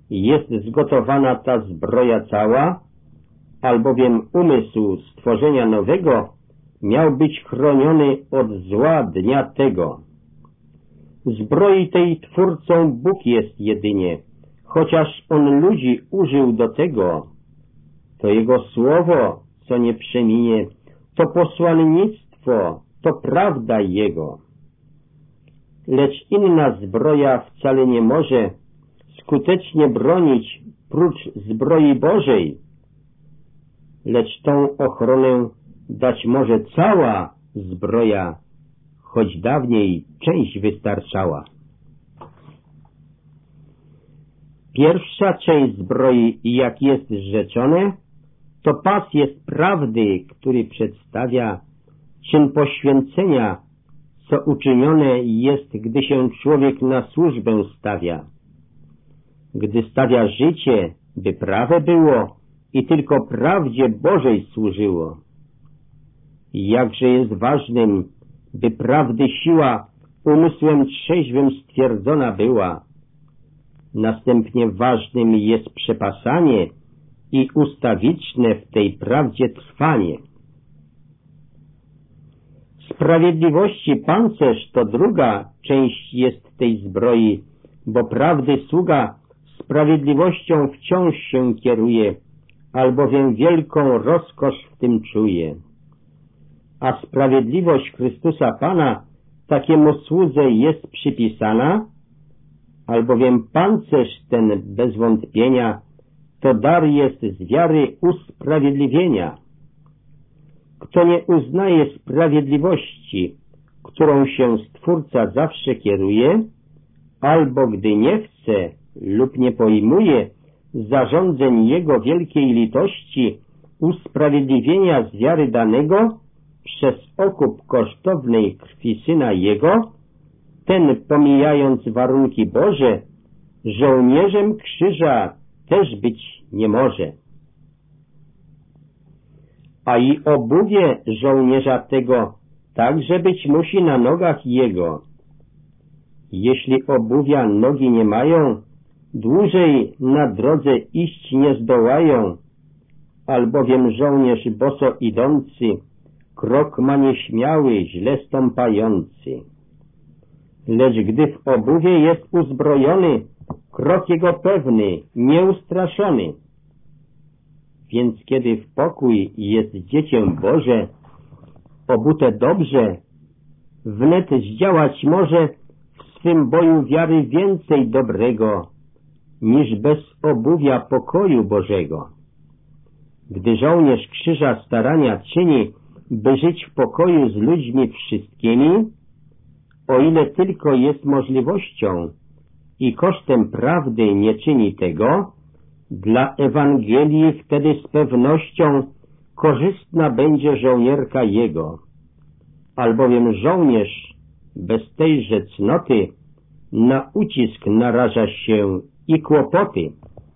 jest zgotowana ta zbroja cała, albowiem umysł stworzenia nowego miał być chroniony od zła dnia tego. Zbroi tej twórcą Bóg jest jedynie, chociaż On ludzi użył do tego, to Jego słowo, co nie przeminie, to posłannictwo, to prawda Jego. Lecz inna zbroja wcale nie może skutecznie bronić prócz zbroi Bożej, lecz tą ochronę dać może cała zbroja, choć dawniej część wystarczała. Pierwsza część zbroi, jak jest rzeczone, to pas jest prawdy, który przedstawia czyn poświęcenia, co uczynione jest, gdy się człowiek na służbę stawia. Gdy stawia życie, by prawe było i tylko prawdzie Bożej służyło. Jakże jest ważnym, by prawdy siła umysłem trzeźwym stwierdzona była. Następnie ważnym jest przepasanie i ustawiczne w tej prawdzie trwanie. Sprawiedliwości pancerz to druga część jest tej zbroi, bo prawdy sługa sprawiedliwością wciąż się kieruje, albowiem wielką rozkosz w tym czuje. A sprawiedliwość Chrystusa Pana takiemu słudze jest przypisana, albowiem pancerz ten bez wątpienia to dar jest z wiary usprawiedliwienia. Kto nie uznaje sprawiedliwości, którą się Stwórca zawsze kieruje, albo gdy nie chce lub nie pojmuje zarządzeń Jego wielkiej litości, usprawiedliwienia z wiary danego przez okup kosztownej krwi Syna Jego, ten, pomijając warunki Boże, żołnierzem krzyża też być nie może. A i obuwie żołnierza tego także być musi na nogach jego. Jeśli obuwia nogi nie mają, dłużej na drodze iść nie zdołają, albowiem żołnierz boso idący krok ma nieśmiały, źle stąpający. Lecz gdy w obuwie jest uzbrojony, krok jego pewny, nieustraszony. Więc kiedy w pokój jest dziecię Boże, obute dobrze, wnet zdziałać może w swym boju wiary więcej dobrego, niż bez obuwia pokoju Bożego. Gdy żołnierz krzyża starania czyni, by żyć w pokoju z ludźmi wszystkimi, o ile tylko jest możliwością i kosztem prawdy nie czyni tego, dla Ewangelii wtedy z pewnością korzystna będzie żołnierka jego, albowiem żołnierz bez tejże cnoty na ucisk naraża się i kłopoty.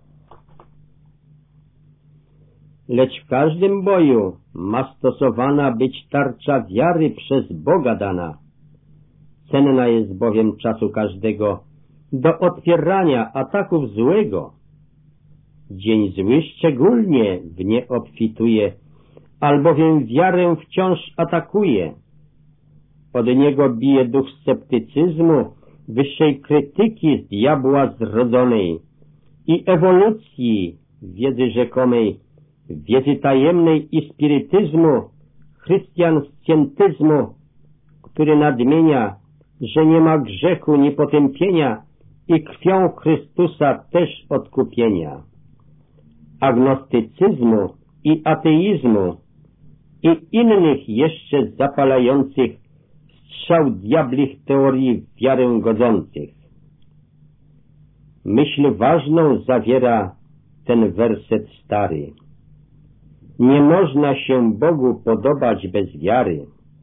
Lecz w każdym boju ma stosowana być tarcza wiary przez Boga dana. Cenna jest bowiem czasu każdego do odpierania ataków złego. Dzień zły szczególnie w nie obfituje, albowiem wiarę wciąż atakuje. Od niego bije duch sceptycyzmu, wyższej krytyki z diabła zrodzonej i ewolucji wiedzy rzekomej, wiedzy tajemnej i spirytyzmu, chrystianscientyzmu, który nadmienia, że nie ma grzechu ni potępienia i krwią Chrystusa też odkupienia, agnostycyzmu i ateizmu i innych jeszcze zapalających strzał diablich teorii w wiarę godzących. Myśl ważną zawiera ten werset stary. Nie można się Bogu podobać bez wiary.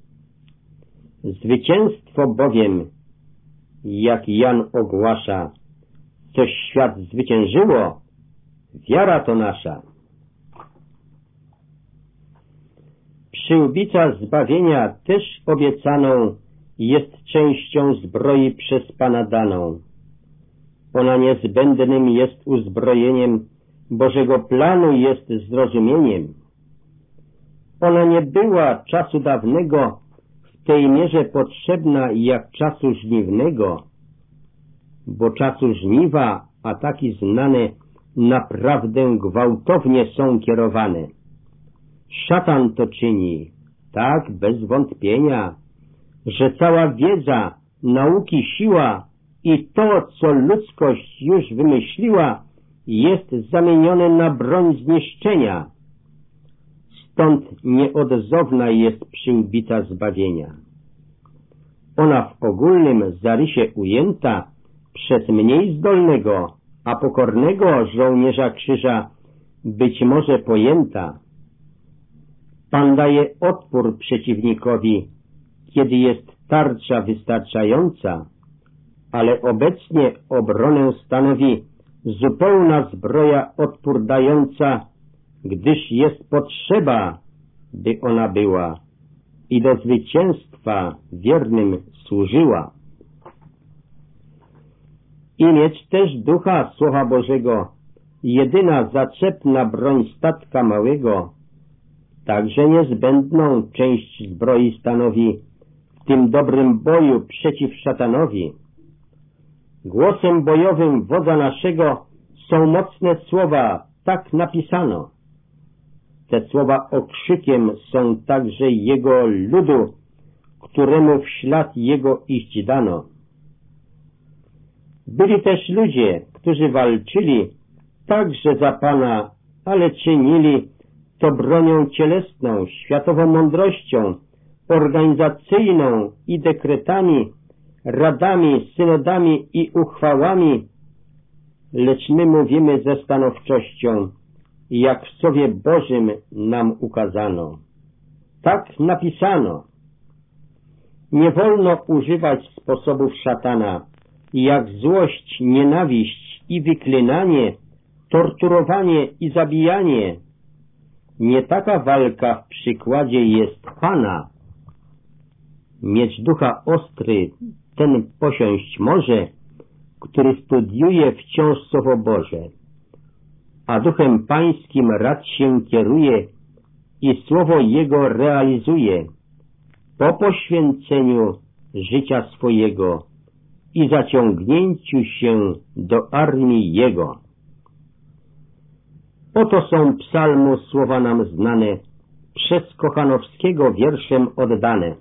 Zwycięstwo bowiem, jak Jan ogłasza, coś świat zwyciężyło, wiara to nasza. Przyłbica zbawienia też obiecaną jest częścią zbroi przez Pana daną. Ona niezbędnym jest uzbrojeniem, Bożego planu jest zrozumieniem. Ona nie była czasu dawnego w tej mierze potrzebna jak czasu żniwnego, bo czasu żniwa ataki znane naprawdę gwałtownie są kierowane. Szatan to czyni, tak bez wątpienia, że cała wiedza, nauki siła i to, co ludzkość już wymyśliła, jest zamienione na broń zniszczenia. Stąd nieodzowna jest przyłbica zbawienia. Ona w ogólnym zarysie ujęta przez mniej zdolnego, a pokornego żołnierza krzyża być może pojęta. Pan daje odpór przeciwnikowi, kiedy jest tarcza wystarczająca, ale obecnie obronę stanowi zupełna zbroja odpór dająca, gdyż jest potrzeba, by ona była i do zwycięstwa wiernym służyła. I mieć też ducha Słowa Bożego, jedyna zaczepna broń statka małego, także niezbędną część zbroi stanowi w tym dobrym boju przeciw szatanowi. Głosem bojowym wodza naszego są mocne słowa, tak napisano. Te słowa okrzykiem są także jego ludu, któremu w ślad jego iść dano. Byli też ludzie, którzy walczyli także za Pana, ale czynili to bronią cielesną, światową mądrością, organizacyjną i dekretami, radami, synodami i uchwałami, lecz my mówimy ze stanowczością, jak w Słowie Bożym nam ukazano. Tak napisano. Nie wolno używać sposobów szatana, jak złość, nienawiść i wyklinanie, torturowanie i zabijanie. Nie taka walka w przykładzie jest Pana. Mieć ducha ostry, ten posiąść może, który studiuje wciąż Słowo Boże, a duchem pańskim rad się kieruje i Słowo Jego realizuje po poświęceniu życia swojego i zaciągnięciu się do armii Jego. Oto są psalmu słowa nam znane, przez Kochanowskiego wierszem oddane.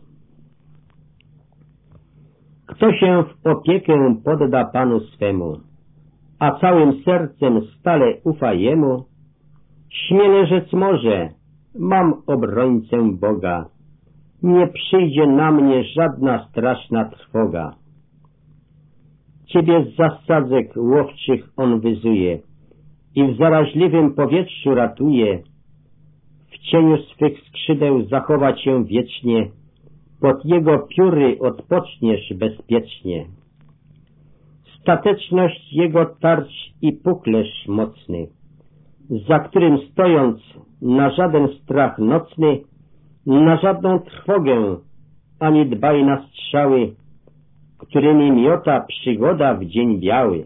Kto się w opiekę podda Panu swemu, a całym sercem stale ufa Jemu, śmiele rzec może, mam obrońcę Boga, nie przyjdzie na mnie żadna straszna trwoga. Ciebie z zasadzek łowczych On wyzuje i w zaraźliwym powietrzu ratuje, w cieniu swych skrzydeł zachować się wiecznie, pod Jego pióry odpoczniesz bezpiecznie. Stateczność Jego tarcz i puklerz mocny, za którym stojąc na żaden strach nocny, na żadną trwogę, ani dbaj na strzały, którymi miota przygoda w dzień biały.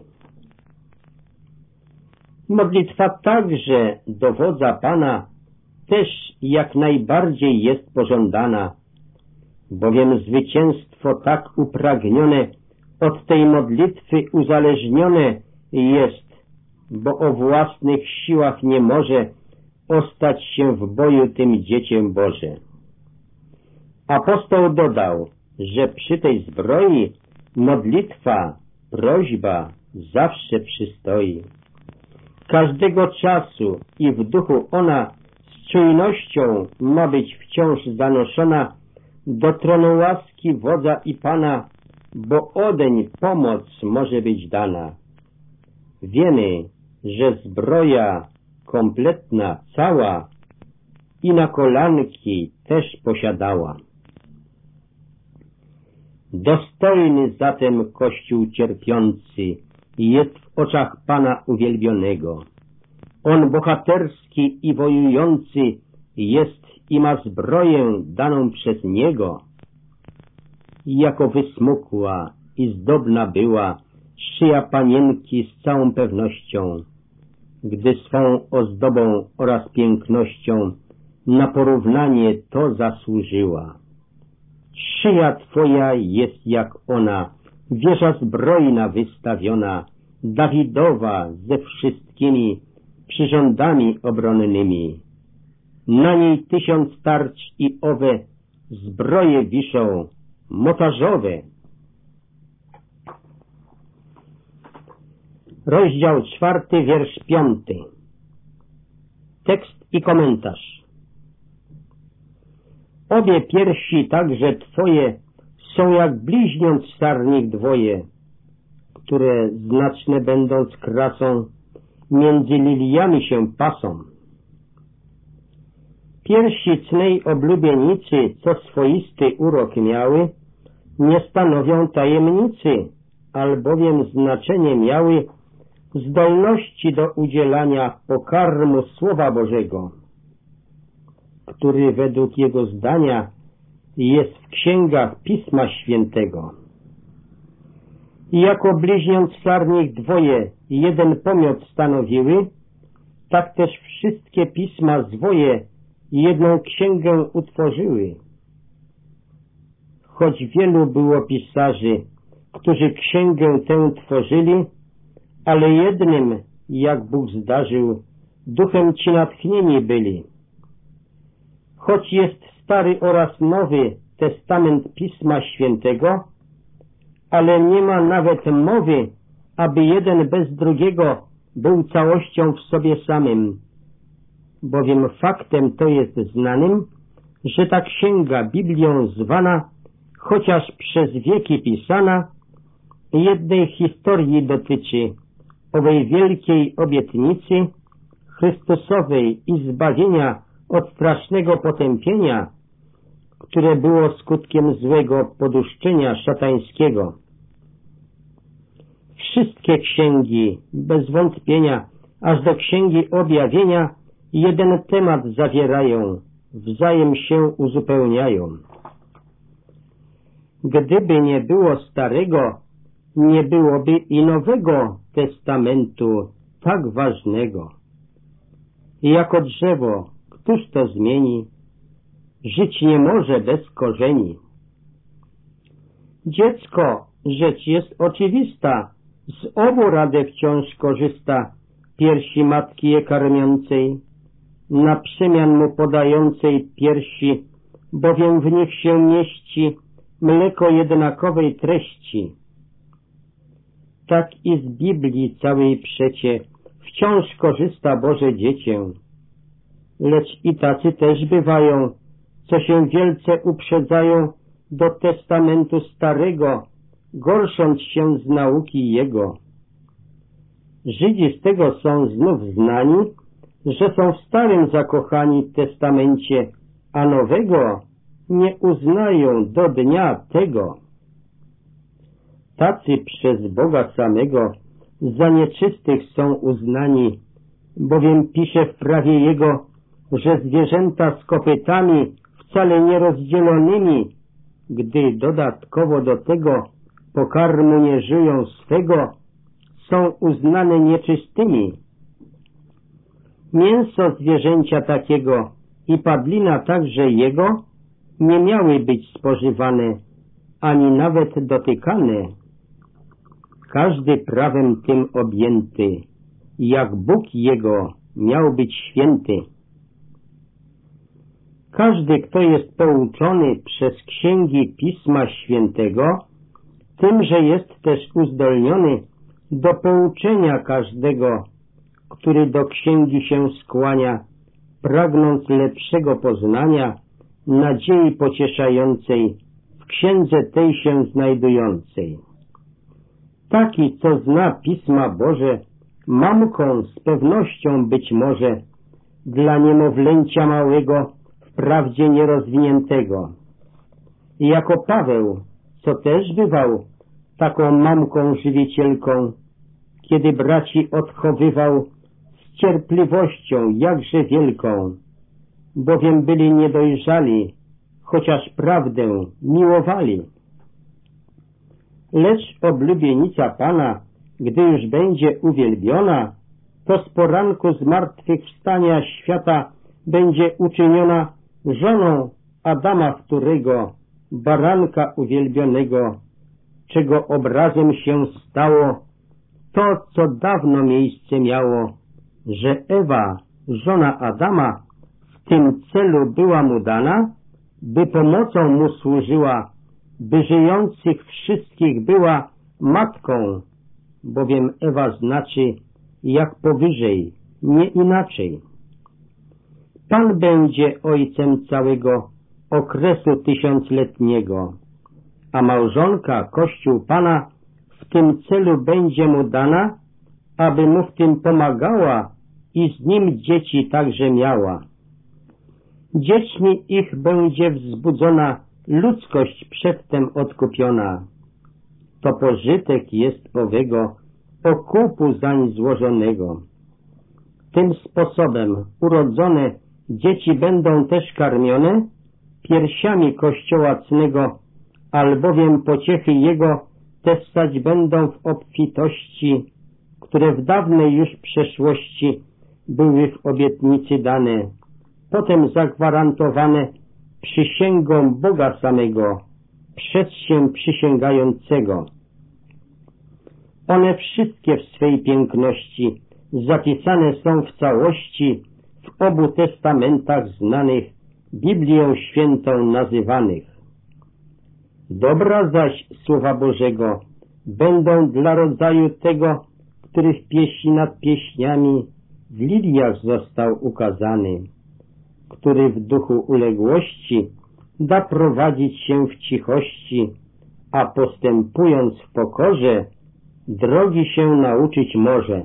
Modlitwa także do wodza Pana też jak najbardziej jest pożądana, bowiem zwycięstwo tak upragnione od tej modlitwy uzależnione jest, bo o własnych siłach nie może ostać się w boju tym dzieciem Boże. Apostoł dodał, że przy tej zbroi modlitwa, prośba zawsze przystoi. Każdego czasu i w duchu ona z czujnością ma być wciąż zanoszona do tronu łaski wodza i Pana, bo odeń pomoc może być dana. Wiemy, że zbroja kompletna, cała i na kolanki też posiadała. Dostojny zatem Kościół cierpiący jest w oczach Pana uwielbionego. On bohaterski i wojujący jest i ma zbroję daną przez Niego. Jako wysmukła i zdobna była szyja panienki z całą pewnością, gdy swą ozdobą oraz pięknością na porównanie to zasłużyła. Szyja Twoja jest jak ona, wieża zbrojna wystawiona, Dawidowa ze wszystkimi przyrządami obronnymi. Na niej tysiąc tarcz i owe zbroje wiszą mocarzowe. Rozdział czwarty, wiersz piąty. Tekst i komentarz. Obie piersi także Twoje są jak bliźniąt sarnich dwoje, które znaczne będąc krasą między liliami się pasą. Piersi cnej oblubienicy, co swoisty urok miały, nie stanowią tajemnicy, albowiem znaczenie miały zdolności do udzielania pokarmu Słowa Bożego, który według jego zdania jest w księgach Pisma Świętego. I jako bliźniąt sarnich dwoje jeden pomiot stanowiły, tak też wszystkie pisma zwoje jedną księgę utworzyły. Choć wielu było pisarzy, którzy księgę tę tworzyli, ale jednym, jak Bóg zdarzył, duchem ci natchnieni byli. Choć jest Stary oraz Nowy Testament Pisma Świętego, ale nie ma nawet mowy, aby jeden bez drugiego był całością w sobie samym, bowiem faktem to jest znanym, że ta księga Biblią zwana, chociaż przez wieki pisana, jednej historii dotyczy, owej wielkiej obietnicy Chrystusowej i zbawienia od strasznego potępienia, które było skutkiem złego poduszczenia szatańskiego. Wszystkie księgi, bez wątpienia, aż do Księgi Objawienia, jeden temat zawierają, wzajem się uzupełniają. Gdyby nie było Starego, nie byłoby i Nowego Testamentu tak ważnego. Jako drzewo, któż to zmieni? Żyć nie może bez korzeni. Dziecko, rzecz jest oczywista, z obu radę wciąż korzysta, piersi matki je karmiącej, na przemian mu podającej piersi, bowiem w nich się mieści mleko jednakowej treści. Tak i z Biblii całej przecie wciąż korzysta Boże dziecię, lecz i tacy też bywają, co się wielce uprzedzają do Testamentu Starego, gorsząc się z nauki Jego. Żydzi z tego są znów znani, że są w Starym zakochani Testamencie, a Nowego nie uznają do dnia tego. Tacy przez Boga samego za nieczystych są uznani, bowiem pisze w prawie Jego, że zwierzęta z kopytami wcale nierozdzielonymi, gdy dodatkowo do tego pokarmu nie żyją swego, są uznane nieczystymi. Mięso zwierzęcia takiego i padlina także jego nie miały być spożywane, ani nawet dotykane. Każdy prawem tym objęty, jak Bóg jego miał być święty. Każdy, kto jest pouczony przez księgi Pisma Świętego, tymże jest też uzdolniony do pouczenia każdego, który do księgi się skłania, pragnąc lepszego poznania, nadziei pocieszającej, w księdze tej się znajdującej. Taki, co zna Pisma Boże, mamką z pewnością być może dla niemowlęcia małego, wprawdzie nierozwiniętego. I jako Paweł, co też bywał taką mamką żywicielką, kiedy braci odchowywał z cierpliwością jakże wielką, bowiem byli niedojrzali, chociaż prawdę miłowali. Lecz oblubienica Pana gdy już będzie uwielbiona, to z poranku zmartwychwstania świata będzie uczyniona żoną Adama wtórego, baranka uwielbionego, czego obrazem się stało to, co dawno miejsce miało, że Ewa, żona Adama, w tym celu była mu dana, by pomocą mu służyła, by żyjących wszystkich była matką, bowiem Ewa znaczy jak powyżej, nie inaczej. Pan będzie ojcem całego okresu tysiącletniego, a małżonka, Kościół Pana, w tym celu będzie mu dana, aby mu w tym pomagała i z nim dzieci także miała. Dziećmi ich będzie wzbudzona ludzkość przedtem odkupiona. To pożytek jest owego okupu zań złożonego. Tym sposobem urodzone dzieci będą też karmione piersiami Kościoła cnego, albowiem pociechy Jego te ssać będą w obfitości, które w dawnej już przeszłości były w obietnicy dane, potem zagwarantowane przysięgą Boga samego, przez się przysięgającego. One wszystkie w swej piękności zapisane są w całości w obu testamentach znanych, Biblią Świętą nazywanych. Dobra zaś Słowa Bożego będą dla rodzaju tego, który w pieśni nad pieśniami w Liliach został ukazany, który w duchu uległości da prowadzić się w cichości, a postępując w pokorze, drogi się nauczyć może.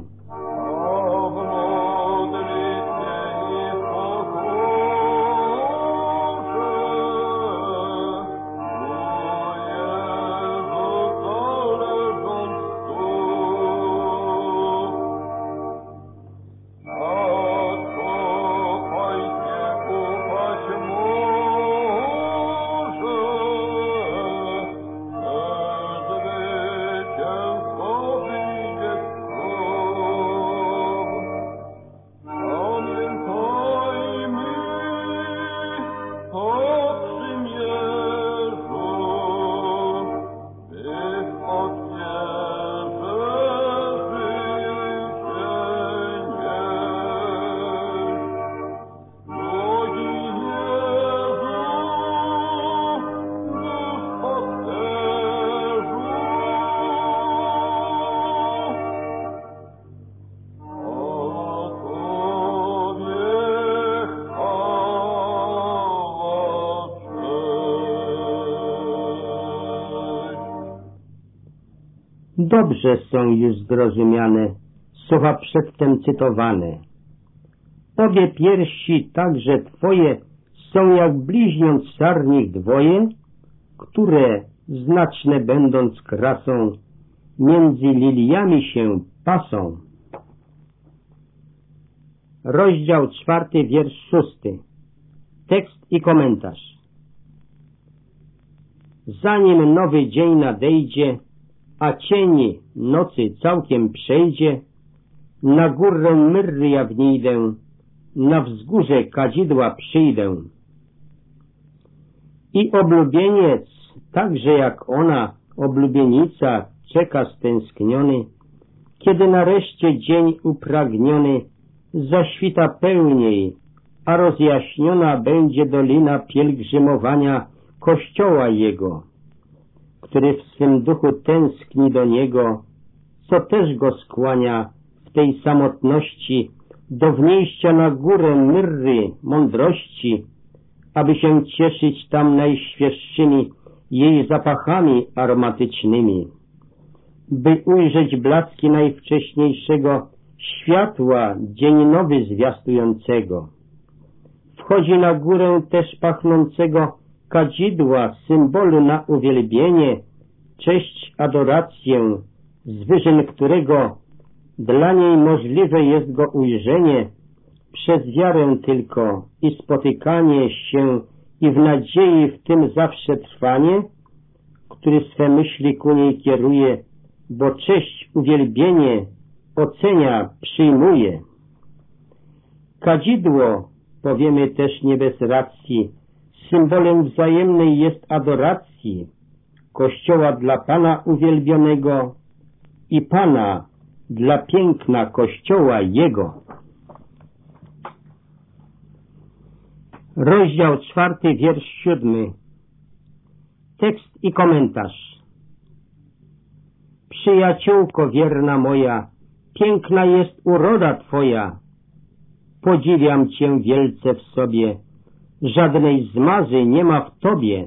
Dobrze są już zrozumiane słowa przedtem cytowane. Obie piersi także Twoje są jak bliźniąt sarnich dwoje, które, znaczne będąc krasą, między liliami się pasą. Rozdział czwarty, wiersz szósty. Tekst i komentarz. Zanim nowy dzień nadejdzie, a cień nocy całkiem przejdzie, na górę Myrry ja wnijdę, na wzgórze kadzidła przyjdę. I oblubieniec, także jak ona, oblubienica, czeka stęskniony, kiedy nareszcie dzień upragniony zaświta pełniej, a rozjaśniona będzie dolina pielgrzymowania Kościoła Jego, który w swym duchu tęskni do Niego, co też Go skłania w tej samotności do wniejścia na górę Myrry, mądrości, aby się cieszyć tam najświeższymi jej zapachami aromatycznymi, by ujrzeć blaski najwcześniejszego światła dzień nowy zwiastującego. Wchodzi na górę też pachnącego kadzidła, symbolu na uwielbienie, cześć, adorację, z wyżyn którego dla niej możliwe jest go ujrzenie przez wiarę tylko i spotykanie się i w nadziei w tym zawsze trwanie, który swe myśli ku niej kieruje bo cześć, uwielbienie ocenia, przyjmuje. Kadzidło, powiemy też nie bez racji, symbolem wzajemnej jest adoracji Kościoła dla Pana uwielbionego i Pana dla piękna Kościoła Jego. Rozdział czwarty, wiersz siódmy. Tekst i komentarz. Przyjaciółko wierna moja, piękna jest uroda Twoja. Podziwiam Cię wielce w sobie, żadnej zmazy nie ma w Tobie.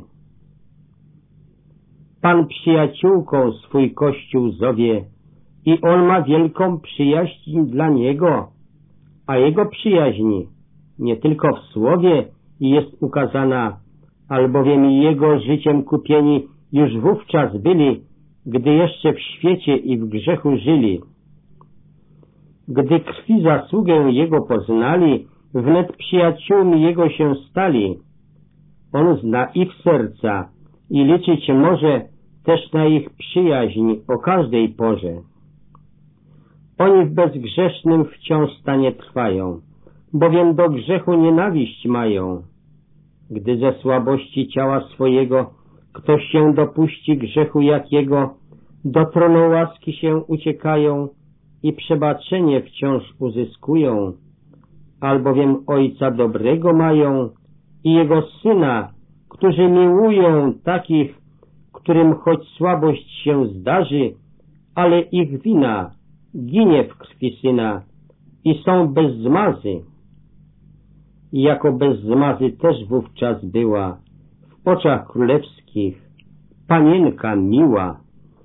Pan przyjaciółką swój Kościół zowie i On ma wielką przyjaźń dla Niego, a Jego przyjaźń nie tylko w słowie jest ukazana, albowiem Jego życiem kupieni już wówczas byli, gdy jeszcze w świecie i w grzechu żyli. Gdy krwi zasługę Jego poznali, wnet przyjaciółmi Jego się stali. On zna ich serca i liczyć może też na ich przyjaźń o każdej porze. Oni w bezgrzesznym wciąż stanie trwają, bowiem do grzechu nienawiść mają. Gdy ze słabości ciała swojego ktoś się dopuści grzechu jakiego, do tronu łaski się uciekają i przebaczenie wciąż uzyskują, albowiem Ojca dobrego mają i Jego Syna, którzy miłują takich, którym choć słabość się zdarzy, ale ich wina ginie w krwi Syna i są bez zmazy. Jako bez zmazy też wówczas była w oczach królewskich Panienka miła.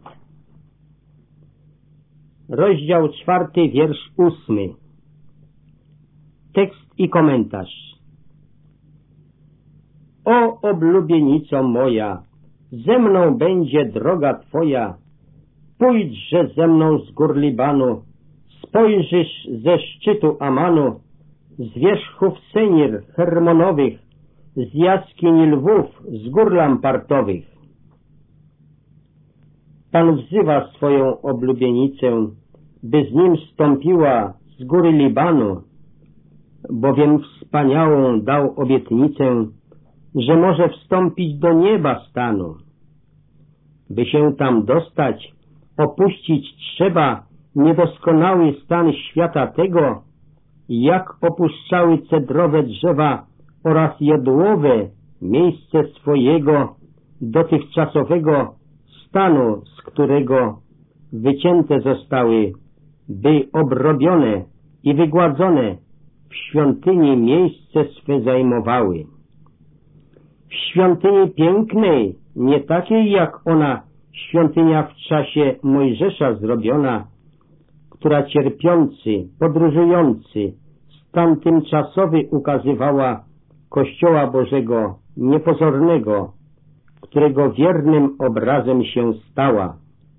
Rozdział czwarty, wiersz ósmy. Tekst i komentarz. O oblubienico moja, ze mną będzie droga Twoja. Pójdźże ze mną z gór Libanu, spojrzysz ze szczytu Amanu, z wierzchów Senir Hermonowych, z jaskini lwów, z gór lampartowych. Pan wzywa swoją oblubienicę, by z nim stąpiła z góry Libanu, bowiem wspaniałą dał obietnicę, że może wstąpić do nieba stanu. By się tam dostać, opuścić trzeba niedoskonały stan świata tego, jak opuszczały cedrowe drzewa oraz jodłowe miejsce swojego dotychczasowego stanu, z którego wycięte zostały, by obrobione i wygładzone w świątyni miejsce swe zajmowały. W świątyni pięknej, nie takiej jak ona świątynia w czasie Mojżesza zrobiona, która cierpiący, podróżujący, stan tymczasowy ukazywała Kościoła Bożego niepozornego, którego wiernym obrazem się stała.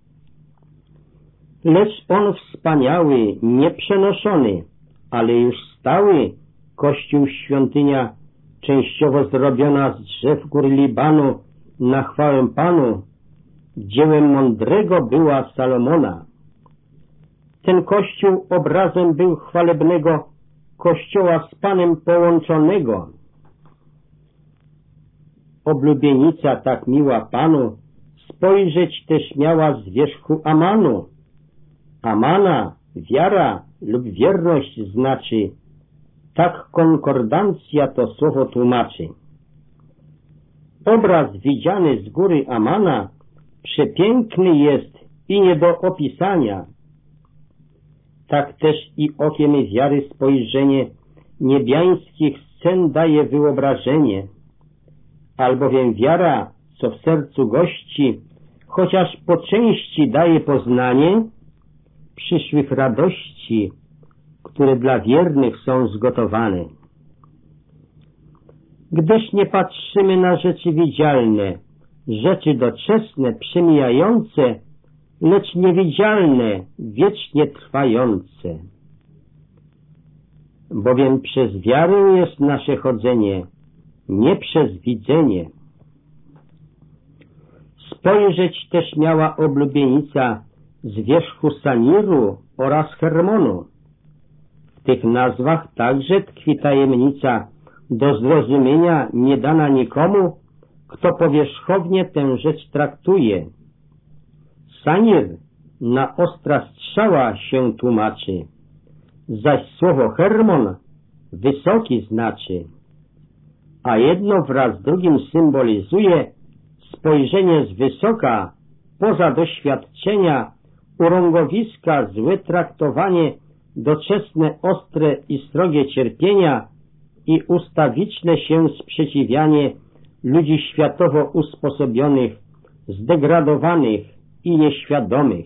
Lecz on wspaniały, nieprzenoszony, ale już stały Kościół świątynia, częściowo zrobiona z drzew gór Libanu na chwałę Panu, dziełem mądrego była Salomona. Ten Kościół obrazem był chwalebnego Kościoła z Panem połączonego. Oblubienica tak miła Panu, spojrzeć też miała z wierzchu Amanu. Amana, wiara lub wierność znaczy, tak konkordancja to słowo tłumaczy. Obraz widziany z góry Amana przepiękny jest i nie do opisania. Tak też i okiem wiary spojrzenie niebiańskich scen daje wyobrażenie, albowiem wiara, co w sercu gości, chociaż po części daje poznanie przyszłych radości, które dla wiernych są zgotowane. Gdyż nie patrzymy na rzeczy widzialne, rzeczy doczesne, przemijające, lecz niewidzialne, wiecznie trwające. Bowiem przez wiarę jest nasze chodzenie, nie przez widzenie. Spojrzeć też miała oblubienica z wierzchu Saniru oraz Hermonu. W tych nazwach także tkwi tajemnica do zrozumienia niedana nikomu, kto powierzchownie tę rzecz traktuje. Sanir na ostra strzała się tłumaczy, zaś słowo Hermon wysoki znaczy, a jedno wraz z drugim symbolizuje spojrzenie z wysoka, poza doświadczenia, urągowiska, złe traktowanie, doczesne, ostre i srogie cierpienia i ustawiczne się sprzeciwianie ludzi światowo usposobionych, zdegradowanych i nieświadomych.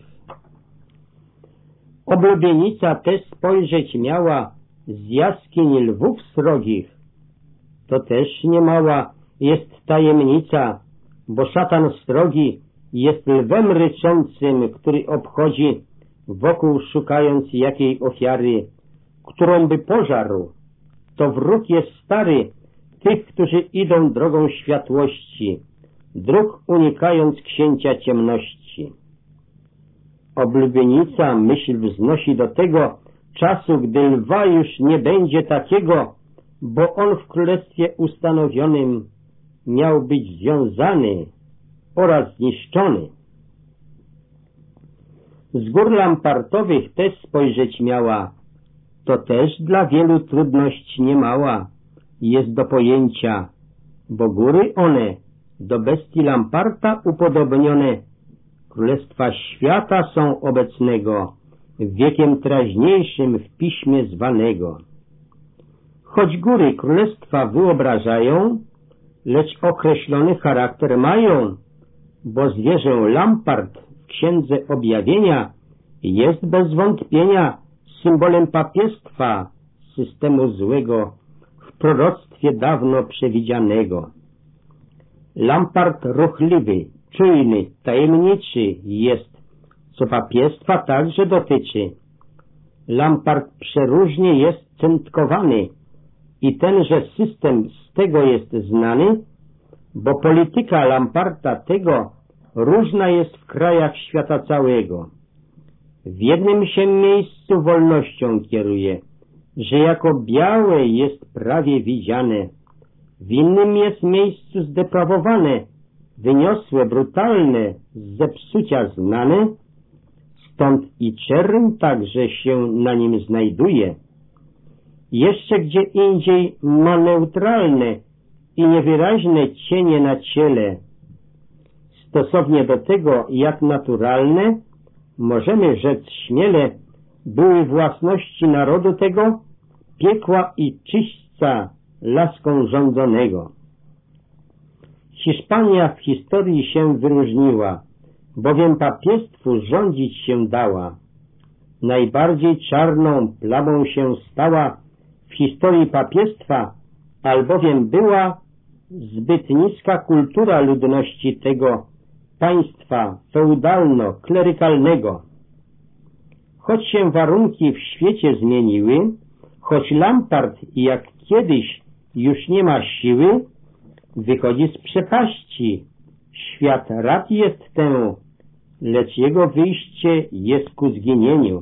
Oblubienica też spojrzeć miała z jaskiń lwów srogich. To też niemała jest tajemnica, bo szatan srogi jest lwem ryczącym, który obchodzi wokół, szukając jakiej ofiary, którą by pożarł. To wróg jest stary tych, którzy idą drogą światłości, dróg unikając księcia ciemności. Oblubienica myśl wznosi do tego czasu, gdy lwa już nie będzie takiego, bo on w królestwie ustanowionym miał być związany oraz zniszczony. Z gór lampartowych też spojrzeć miała, to też dla wielu trudność niemała jest do pojęcia, bo góry one do bestii lamparta upodobnione królestwa świata są obecnego, wiekiem teraźniejszym w piśmie zwanego. Choć góry królestwa wyobrażają, lecz określony charakter mają, bo zwierzę lampart w Księdze Objawienia jest bez wątpienia symbolem papiestwa, systemu złego, w proroctwie dawno przewidzianego. Lampart ruchliwy, czujny, tajemniczy jest, co papiestwa także dotyczy. Lampart przeróżnie jest centkowany i tenże system z tego jest znany, bo polityka lamparta tego różna jest w krajach świata całego. W jednym się miejscu wolnością kieruje, że jako białe jest prawie widziane, w innym jest miejscu zdeprawowane, wyniosłe, brutalne, z zepsucia znane, stąd i czerń także się na nim znajduje. Jeszcze gdzie indziej ma neutralne i niewyraźne cienie na ciele. Stosownie do tego, jak naturalne, możemy rzec śmiele, były własności narodu tego, piekła i czyśćca laską rządzonego. Hiszpania w historii się wyróżniła, bowiem papiestwu rządzić się dała. Najbardziej czarną plamą się stała w historii papiestwa, albowiem była zbyt niska kultura ludności tego państwa feudalno-klerykalnego. Choć się warunki w świecie zmieniły, choć Lampart jak kiedyś już nie ma siły, wychodzi z przepaści. Świat rad jest temu, lecz jego wyjście jest ku zginieniu.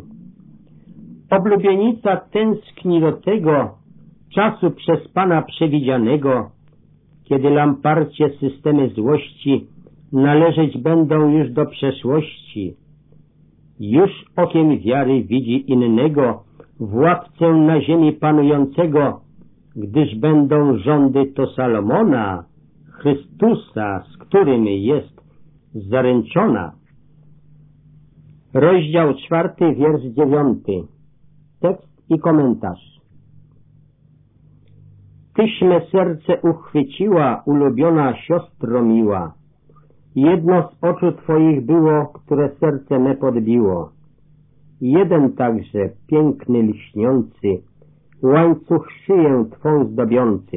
Oblubienica tęskni do tego czasu przez Pana przewidzianego, kiedy Lamparcie systemy złości należeć będą już do przeszłości. Już okiem wiary widzi innego władcę na ziemi panującego, gdyż będą rządy to Salomona, Chrystusa, z którym jest zaręczona. Rozdział czwarty, wiersz dziewiąty. Tekst i komentarz. Tyś me serce uchwyciła, ulubiona siostro miła. Jedno z oczu Twoich było, które serce me podbiło. Jeden także, piękny, lśniący, łańcuch szyję Twą zdobiący.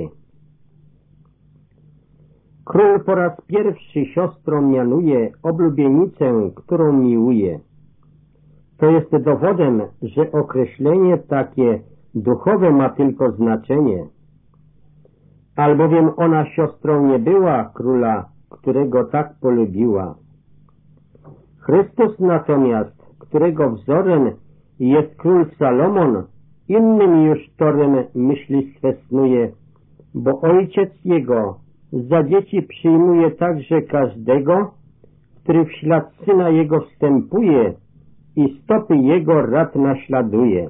Król po raz pierwszy siostrą mianuje oblubienicę, którą miłuje. To jest dowodem, że określenie takie duchowe ma tylko znaczenie. Albowiem ona siostrą nie była króla, którego tak polubiła. Chrystus natomiast którego wzorem jest król Salomon, innym już torem myśli swe snuje, bo ojciec jego za dzieci przyjmuje także każdego, który w ślad syna jego wstępuje i stopy jego rad naśladuje.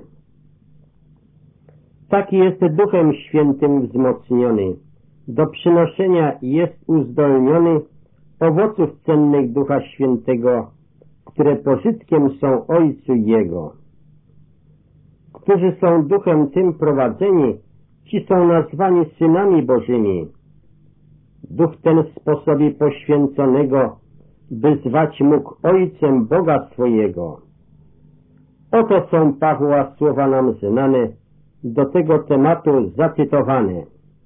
Taki jest Duchem Świętym wzmocniony, do przynoszenia jest uzdolniony owoców cennych Ducha Świętego, które pożytkiem są Ojcu Jego. Którzy są Duchem tym prowadzeni, ci są nazwani synami Bożymi. Duch ten w sposobie poświęconego, by zwać mógł Ojcem Boga swojego. Oto są Pawła słowa nam znane, do tego tematu zacytowane.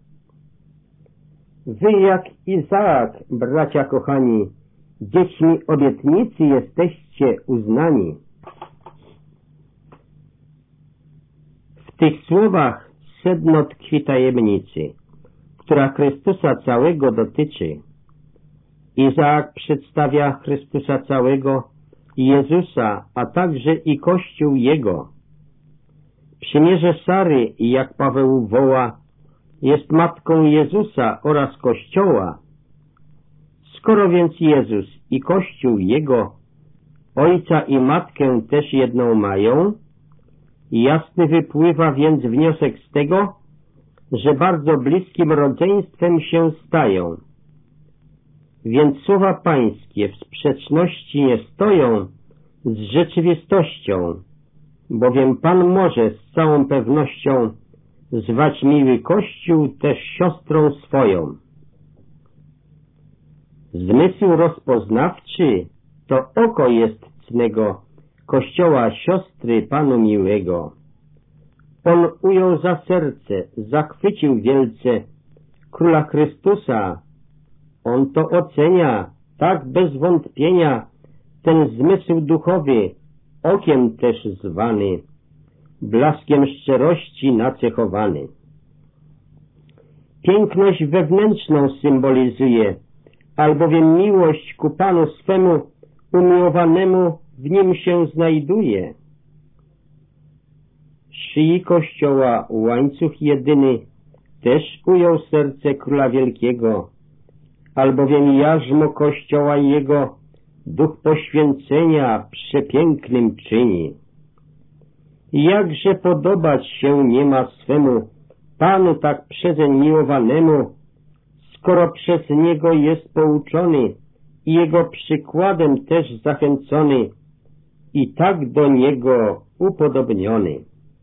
Wy jak Izaak, bracia kochani, dziećmi obietnicy jesteście uznani. W tych słowach sedno tkwi tajemnicy, która Chrystusa całego dotyczy. Izaak przedstawia Chrystusa całego, Jezusa, a także i Kościół Jego. Przymierze Sary, jak Paweł woła, jest matką Jezusa oraz Kościoła. Skoro więc Jezus i Kościół Jego Ojca i Matkę też jedną mają, jasny wypływa więc wniosek z tego, że bardzo bliskim rodzeństwem się stają. Więc słowa pańskie w sprzeczności nie stoją z rzeczywistością, bowiem Pan może z całą pewnością zwać miły Kościół też siostrą swoją. Zmysł rozpoznawczy to oko jest cnego Kościoła siostry Panu miłego. On ujął za serce, zachwycił wielce Króla Chrystusa. On to ocenia, tak bez wątpienia, ten zmysł duchowy, okiem też zwany, blaskiem szczerości nacechowany. Piękność wewnętrzną symbolizuje, albowiem miłość ku Panu swemu umiłowanemu w nim się znajduje. Szyi Kościoła łańcuch jedyny też ujął serce Króla Wielkiego, albowiem jarzmo Kościoła Jego duch poświęcenia przepięknym czyni. Jakże podobać się nie ma swemu Panu tak przezeń miłowanemu, skoro przez Niego jest pouczony i Jego przykładem też zachęcony i tak do Niego upodobniony.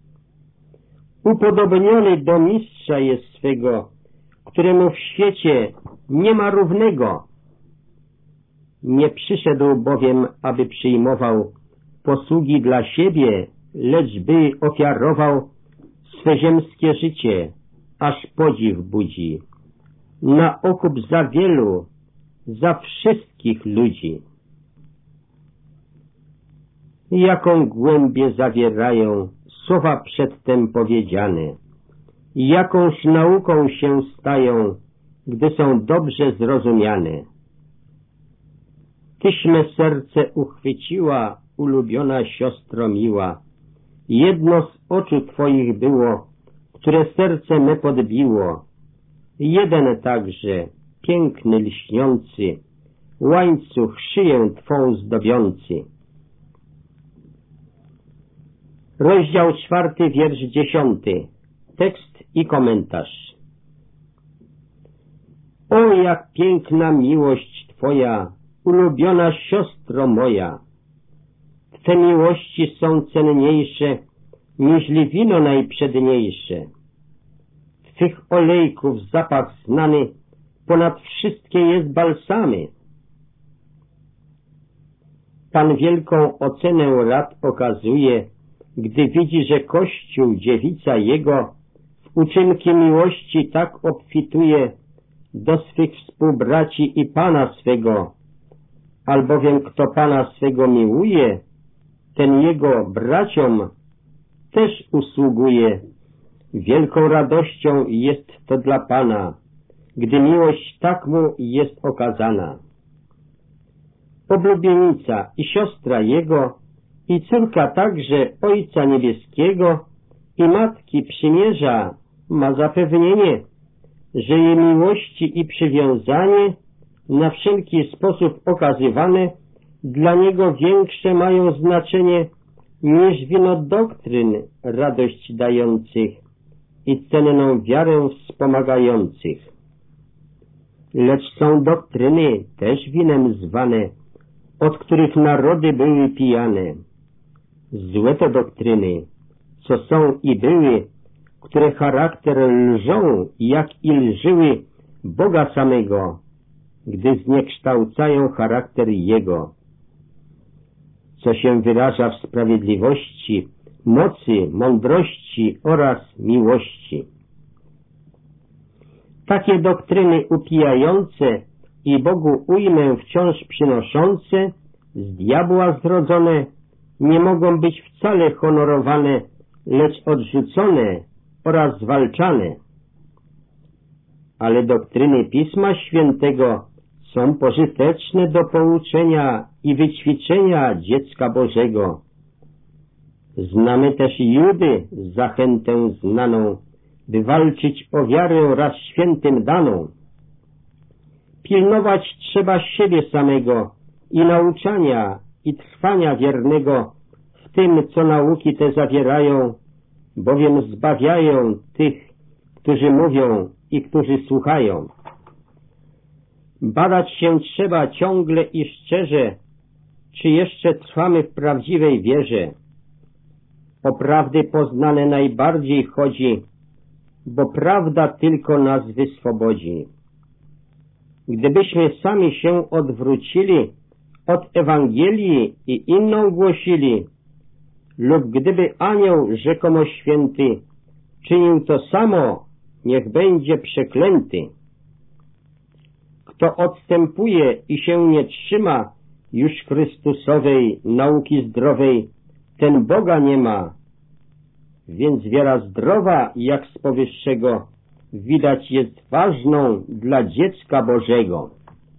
Upodobniony do mistrza jest swego, któremu w świecie nie ma równego. Nie przyszedł bowiem, aby przyjmował posługi dla siebie, lecz by ofiarował swe ziemskie życie, aż podziw budzi, na okup za wielu, za wszystkich ludzi. Jaką głębię zawierają słowa przedtem powiedziane, jakąż nauką się stają, gdy są dobrze zrozumiane. Tyś me serce uchwyciła, ulubiona siostro miła, jedno z oczu Twoich było, które serce me podbiło, jeden także, piękny, lśniący, łańcuch szyję Twą zdobiący. Rozdział czwarty, wiersz dziesiąty. Tekst i komentarz. O, jak piękna miłość Twoja, ulubiona siostro moja! Twe miłości są cenniejsze, niźli wino najprzedniejsze. Twych olejków zapach znany ponad wszystkie jest balsamy. Pan wielką ocenę rad okazuje, gdy widzi, że Kościół, dziewica Jego, w uczynki miłości tak obfituje do swych współbraci i Pana swego, albowiem kto Pana swego miłuje, ten Jego braciom też usługuje. Wielką radością jest to dla Pana, gdy miłość tak mu jest okazana. Oblubienica i siostra Jego i córka także Ojca Niebieskiego i Matki Przymierza ma zapewnienie, że jej miłości i przywiązanie na wszelki sposób okazywane dla niego większe mają znaczenie niż wino doktryn radość dających i cenną wiarę wspomagających. Lecz są doktryny też winem zwane, od których narody były pijane. Złe to doktryny, co są i były, które charakter lżą, jak i lżyły Boga samego, gdy zniekształcają charakter Jego, co się wyraża w sprawiedliwości, mocy, mądrości oraz miłości. Takie doktryny upijające i Bogu ujmę wciąż przynoszące, z diabła zrodzone, nie mogą być wcale honorowane, lecz odrzucone oraz zwalczane. Ale doktryny Pisma Świętego są pożyteczne do pouczenia i wyćwiczenia dziecka Bożego. Znamy też Judy zachętę znaną, by walczyć o wiarę raz świętym daną. Pilnować trzeba siebie samego i nauczania i trwania wiernego w tym, co nauki te zawierają, bowiem zbawiają tych, którzy mówią i którzy słuchają. Badać się trzeba ciągle i szczerze, czy jeszcze trwamy w prawdziwej wierze. O prawdy poznane najbardziej chodzi, bo prawda tylko nas wyswobodzi. Gdybyśmy sami się odwrócili od Ewangelii i inną głosili, lub gdyby anioł rzekomo święty czynił to samo, niech będzie przeklęty. Kto odstępuje i się nie trzyma już Chrystusowej nauki zdrowej, ten Boga nie ma. Więc wiara zdrowa, jak z powyższego, widać jest ważną dla dziecka Bożego.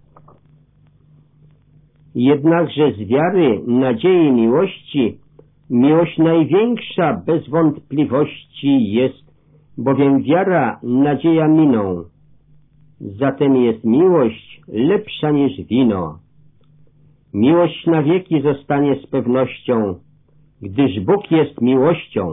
Jednakże z wiary, nadziei, miłości, miłość największa bez wątpliwości jest, bowiem wiara, nadzieja miną. Zatem jest miłość lepsza niż wino. Miłość na wieki zostanie z pewnością, gdyż Bóg jest miłością.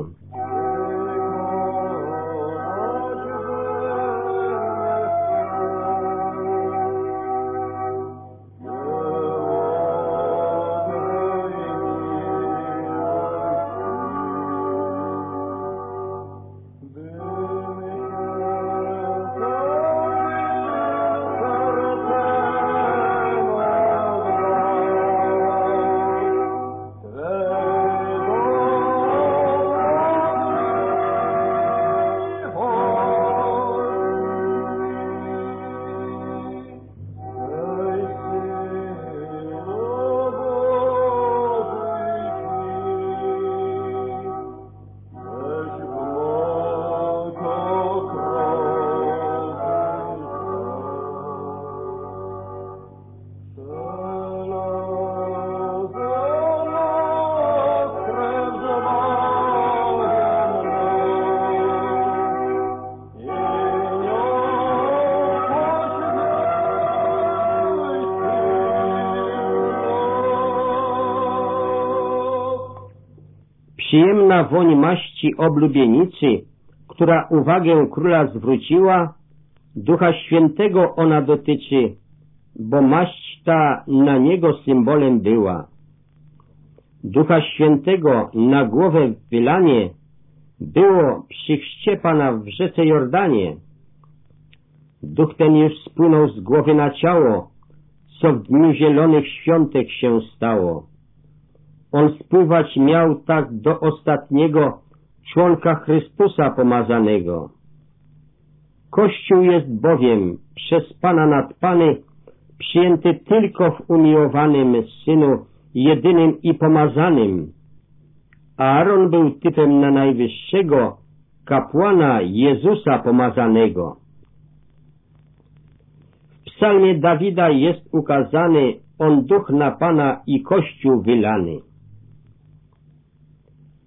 Przyjemna woń maści oblubienicy, która uwagę króla zwróciła, Ducha Świętego ona dotyczy, bo maść ta na niego symbolem była. Ducha Świętego na głowę wylanie było przy chrzcie Pana w rzece Jordanie. Duch ten już spłynął z głowy na ciało, co w dniu zielonych świątek się stało. On spływać miał tak do ostatniego członka Chrystusa pomazanego. Kościół jest bowiem przez Pana nadpany, przyjęty tylko w umiłowanym Synu, jedynym i pomazanym. Aaron był typem na najwyższego kapłana Jezusa pomazanego. W psalmie Dawida jest ukazany on duch na Pana i Kościół wylany.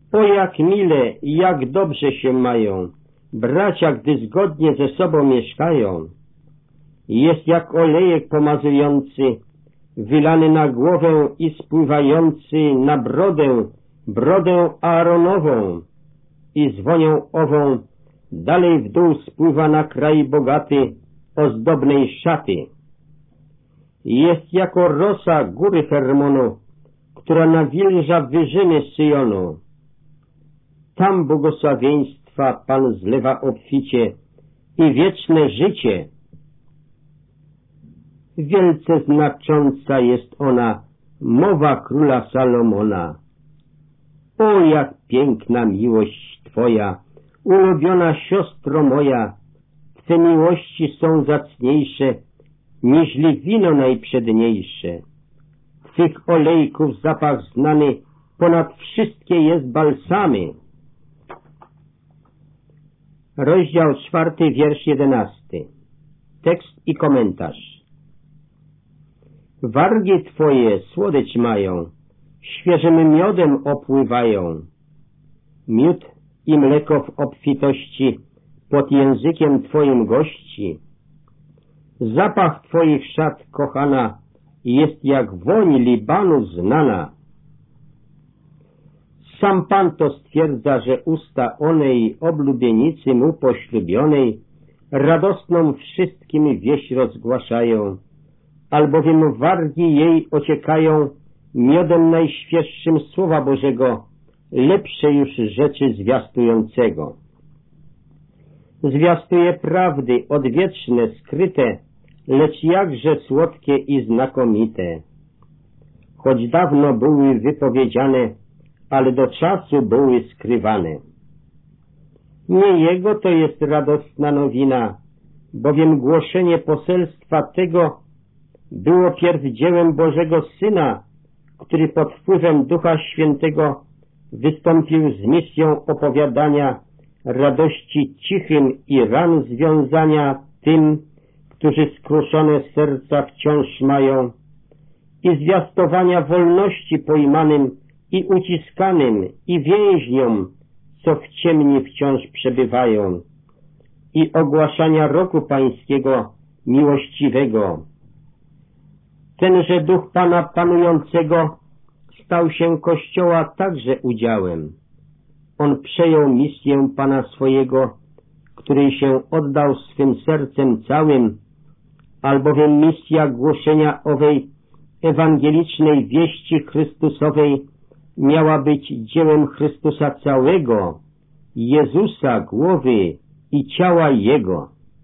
O jak mile, jak dobrze się mają, bracia, gdy zgodnie ze sobą mieszkają. Jest jak olejek pomazujący, wylany na głowę i spływający na brodę, brodę Aaronową, i z wonią ową dalej w dół spływa na kraj bogaty ozdobnej szaty. Jest jako rosa góry Hermonu, która nawilża wyżyny Syjonu. Tam błogosławieństwa Pan zlewa obficie i wieczne życie. Wielce znacząca jest ona, mowa króla Salomona. O, jak piękna miłość Twoja, ulubiona siostro moja, Twe miłości są zacniejsze, niźli wino najprzedniejsze. Twych olejków zapach znany ponad wszystkie jest balsamy. Rozdział czwarty, wiersz jedenasty. Tekst i komentarz. Wargi Twoje słodycz mają, świeżym miodem opływają. Miód i mleko w obfitości pod językiem Twoim gości. Zapach Twoich szat, kochana, jest jak woń Libanu znana. Sam Pan to stwierdza, że usta onej oblubienicy mu poślubionej radosną wszystkim wieść rozgłaszają, albowiem wargi jej ociekają miodem najświeższym Słowa Bożego, lepsze już rzeczy zwiastującego. Zwiastuje prawdy odwieczne, skryte, lecz jakże słodkie i znakomite. Choć dawno były wypowiedziane, ale do czasu były skrywane. Nie jego to jest radosna nowina, bowiem głoszenie poselstwa tego było pierw dziełem Bożego Syna, który pod wpływem Ducha Świętego wystąpił z misją opowiadania radości cichym i ran związania tym, którzy skruszone serca wciąż mają, i zwiastowania wolności pojmanym i uciskanym i więźniom, co w ciemni wciąż przebywają, i ogłaszania roku Pańskiego miłościwego. Tenże Duch Pana panującego stał się Kościoła także udziałem. On przejął misję Pana swojego, której się oddał swym sercem całym, albowiem misja głoszenia owej ewangelicznej wieści Chrystusowej miała być dziełem Chrystusa całego, Jezusa, głowy i ciała Jego.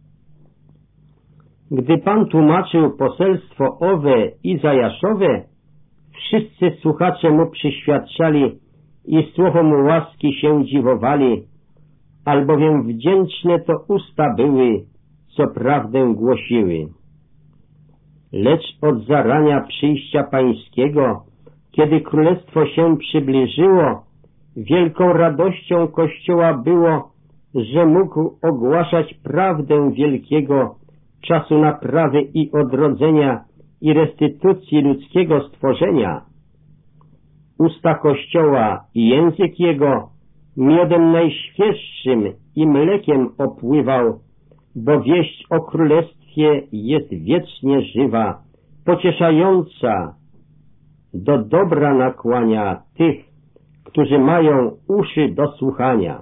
Gdy Pan tłumaczył poselstwo owe Izajaszowe, wszyscy słuchacze mu przyświadczali i słowom łaski się dziwowali, albowiem wdzięczne to usta były, co prawdę głosiły. Lecz od zarania przyjścia Pańskiego, kiedy królestwo się przybliżyło, wielką radością Kościoła było, że mógł ogłaszać prawdę wielkiego czasu naprawy i odrodzenia i restytucji ludzkiego stworzenia. Usta Kościoła i język jego miodem najświeższym i mlekiem opływał, bo wieść o królestwie jest wiecznie żywa, pocieszająca, do dobra nakłania tych, którzy mają uszy do słuchania.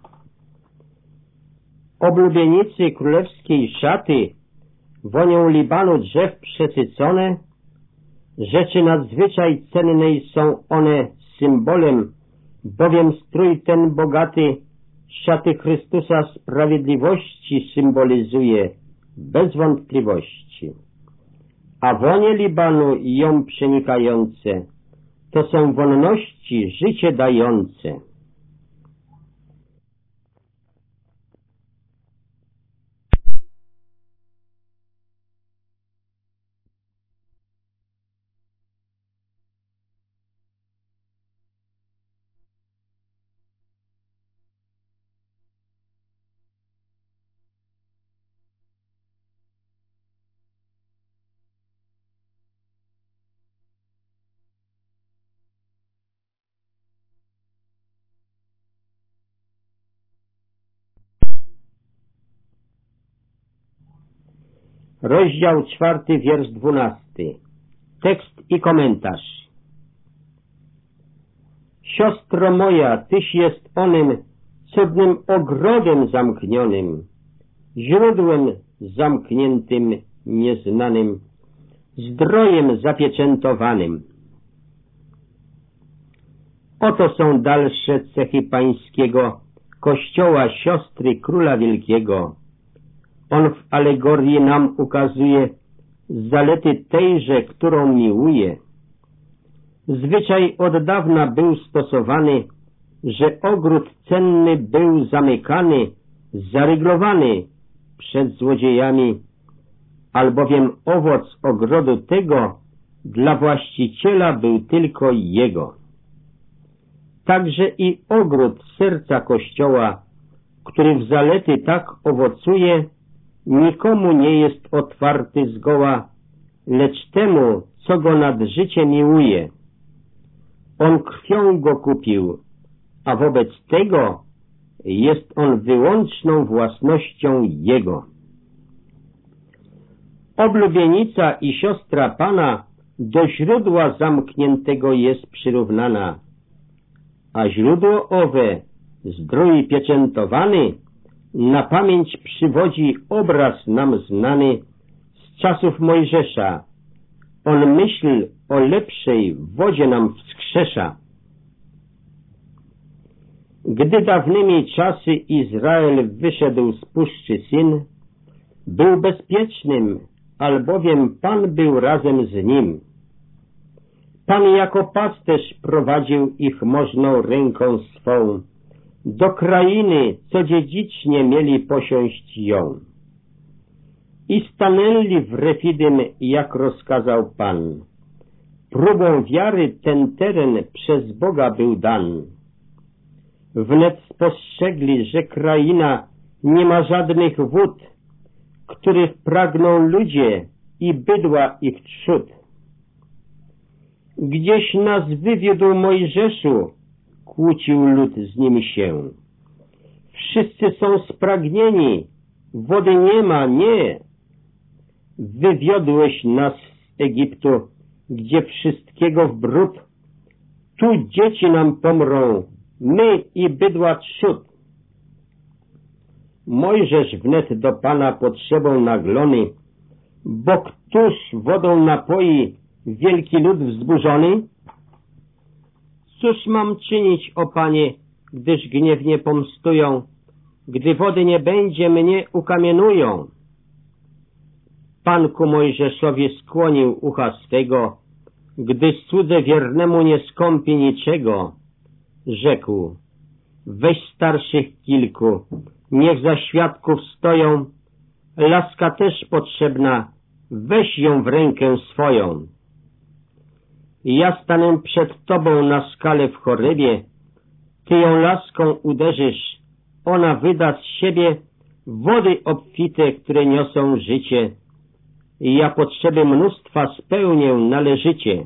Oblubienicy królewskiej szaty, wonią Libanu drzew przesycone, rzeczy nadzwyczaj cennej są one symbolem, bowiem strój ten bogaty szaty Chrystusa sprawiedliwości symbolizuje, bez wątpliwości. A wonie Libanu i ją przenikające to są wonności życie dające. rozdział czwarty, wiersz dwunasty. Tekst i komentarz. Siostro moja, Tyś jest onym cudnym ogrodem zamknionym, źródłem zamkniętym, nieznanym, zdrojem zapieczętowanym. Oto są dalsze cechy pańskiego Kościoła siostry Króla Wielkiego. On w alegorii nam ukazuje zalety tejże, którą miłuje. Zwyczaj od dawna był stosowany, że ogród cenny był zamykany, zaryglowany przed złodziejami, albowiem owoc ogrodu tego dla właściciela był tylko jego. Także i ogród serca Kościoła, który w zalety tak owocuje, nikomu nie jest otwarty zgoła, lecz temu, co go nad życie miłuje. On krwią go kupił, a wobec tego jest on wyłączną własnością jego. Oblubienica i siostra Pana do źródła zamkniętego jest przyrównana, a źródło owe, zdrój pieczętowany, na pamięć przywodzi obraz nam znany z czasów Mojżesza. On myśl o lepszej wodzie nam wskrzesza. Gdy dawnymi czasy Izrael wyszedł z puszczy Sin, był bezpiecznym, albowiem Pan był razem z nim. Pan jako pasterz prowadził ich możną ręką swą do krainy, co dziedzicznie mieli posiąść ją. I stanęli w Refidym, jak rozkazał Pan. Próbą wiary ten teren przez Boga był dan. Wnet spostrzegli, że kraina nie ma żadnych wód, których pragną ludzie i bydła ich trzód. Gdzieś nas wywiódł Mojżeszu, kłócił lud z nim się. Wszyscy są spragnieni, wody nie ma, nie. Wywiodłeś nas z Egiptu, gdzie wszystkiego w bród. Tu dzieci nam pomrą, my i bydła trzód. Mojżesz wnet do Pana potrzebą naglony, bo któż wodą napoi wielki lud wzburzony? Cóż mam czynić, o Panie, gdyż gniewnie pomstują, gdy wody nie będzie, mnie ukamienują. Pan ku Mojżeszowi skłonił ucha swego, gdy cudze wiernemu nie skąpi niczego. Rzekł: weź starszych kilku, niech za świadków stoją, laska też potrzebna, weź ją w rękę swoją. Ja stanę przed Tobą na skale w Chorebie, Ty ją laską uderzysz, ona wyda z siebie wody obfite, które niosą życie. Ja potrzeby mnóstwa spełnię należycie.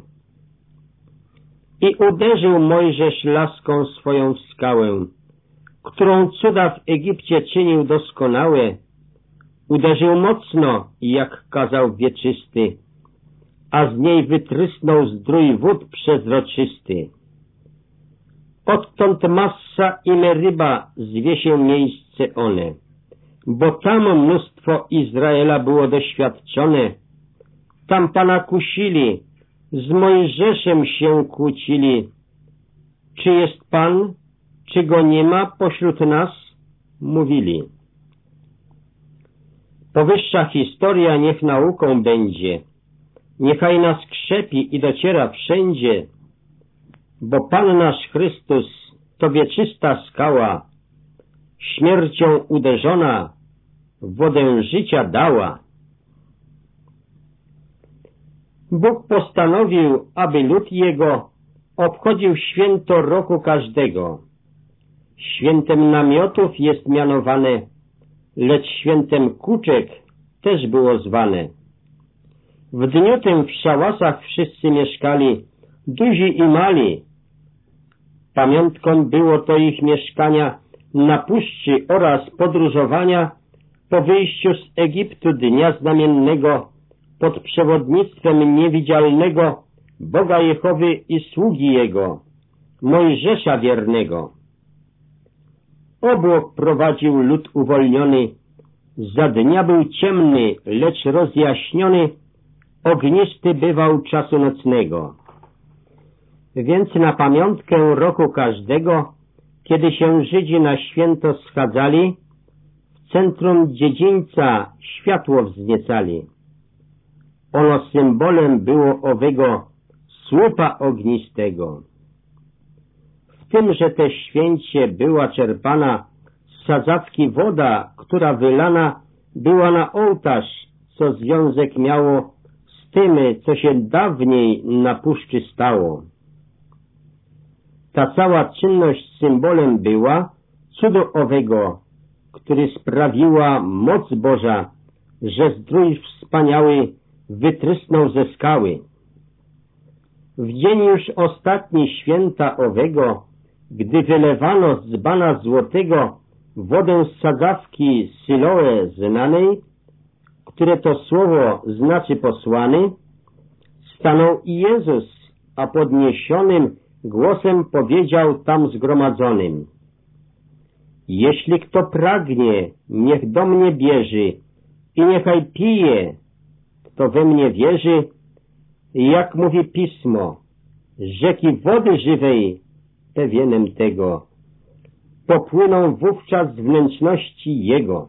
I uderzył Mojżesz laską swoją w skałę, którą cuda w Egipcie czynił doskonałe. Uderzył mocno, jak kazał wieczysty, a z niej wytrysnął zdrój wód przezroczysty. Odtąd Massa i Meryba zwie się miejsce one, bo tam mnóstwo Izraela było doświadczone. Tam Pana kusili, z Mojżeszem się kłócili. Czy jest Pan, czy Go nie ma pośród nas? Mówili. Powyższa historia niech nauką będzie, niechaj nas krzepi i dociera wszędzie, bo Pan nasz Chrystus to wieczysta skała, śmiercią uderzona, wodę życia dała. Bóg postanowił, aby lud Jego obchodził święto roku każdego. Świętem namiotów jest mianowane, lecz świętem kuczek też było zwane. W dniu tym w szałasach wszyscy mieszkali, duzi i mali. Pamiątką było to ich mieszkania na puszczy oraz podróżowania po wyjściu z Egiptu dnia znamiennego pod przewodnictwem niewidzialnego Boga Jehowy i sługi Jego, Mojżesza wiernego. Obłok prowadził lud uwolniony, za dnia był ciemny, lecz rozjaśniony, ognisty bywał czasu nocnego. Więc na pamiątkę roku każdego, kiedy się Żydzi na święto schadzali, w centrum dziedzińca światło wzniecali. Ono symbolem było owego słupa ognistego. W tymże te święcie była czerpana z sadzawki woda, która wylana była na ołtarz, co związek miało z tym, co się dawniej na puszczy stało. Ta cała czynność symbolem była cudu owego, który sprawiła moc Boża, że zdrój wspaniały wytrysnął ze skały. W dzień już ostatni święta owego, gdy wylewano z dzbana złotego wodę z sadzawki Siloe znanej, które to słowo znaczy posłany, stanął i Jezus, a podniesionym głosem powiedział tam zgromadzonym: jeśli kto pragnie, niech do mnie bierze i niechaj pije, kto we mnie wierzy, jak mówi Pismo, rzeki wody żywej, pewienem tego, popłyną wówczas z wnętrzności Jego.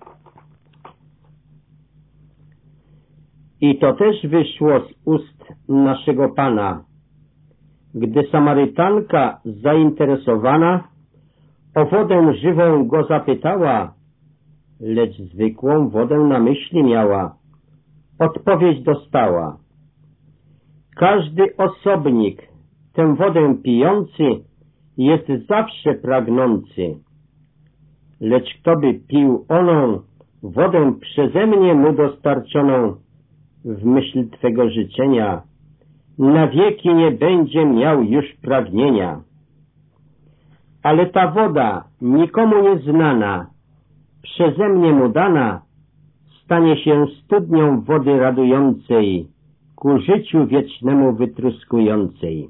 I to też wyszło z ust naszego Pana, gdy Samarytanka zainteresowana o wodę żywą go zapytała, lecz zwykłą wodę na myśli miała. Odpowiedź dostała: każdy osobnik tę wodę pijący jest zawsze pragnący, lecz kto by pił oną wodę przeze mnie mu dostarczoną w myśl Twego życzenia, na wieki nie będzie miał już pragnienia. Ale ta woda, nikomu nieznana, przeze mnie mu dana, stanie się studnią wody radującej, ku życiu wiecznemu wytruskującej.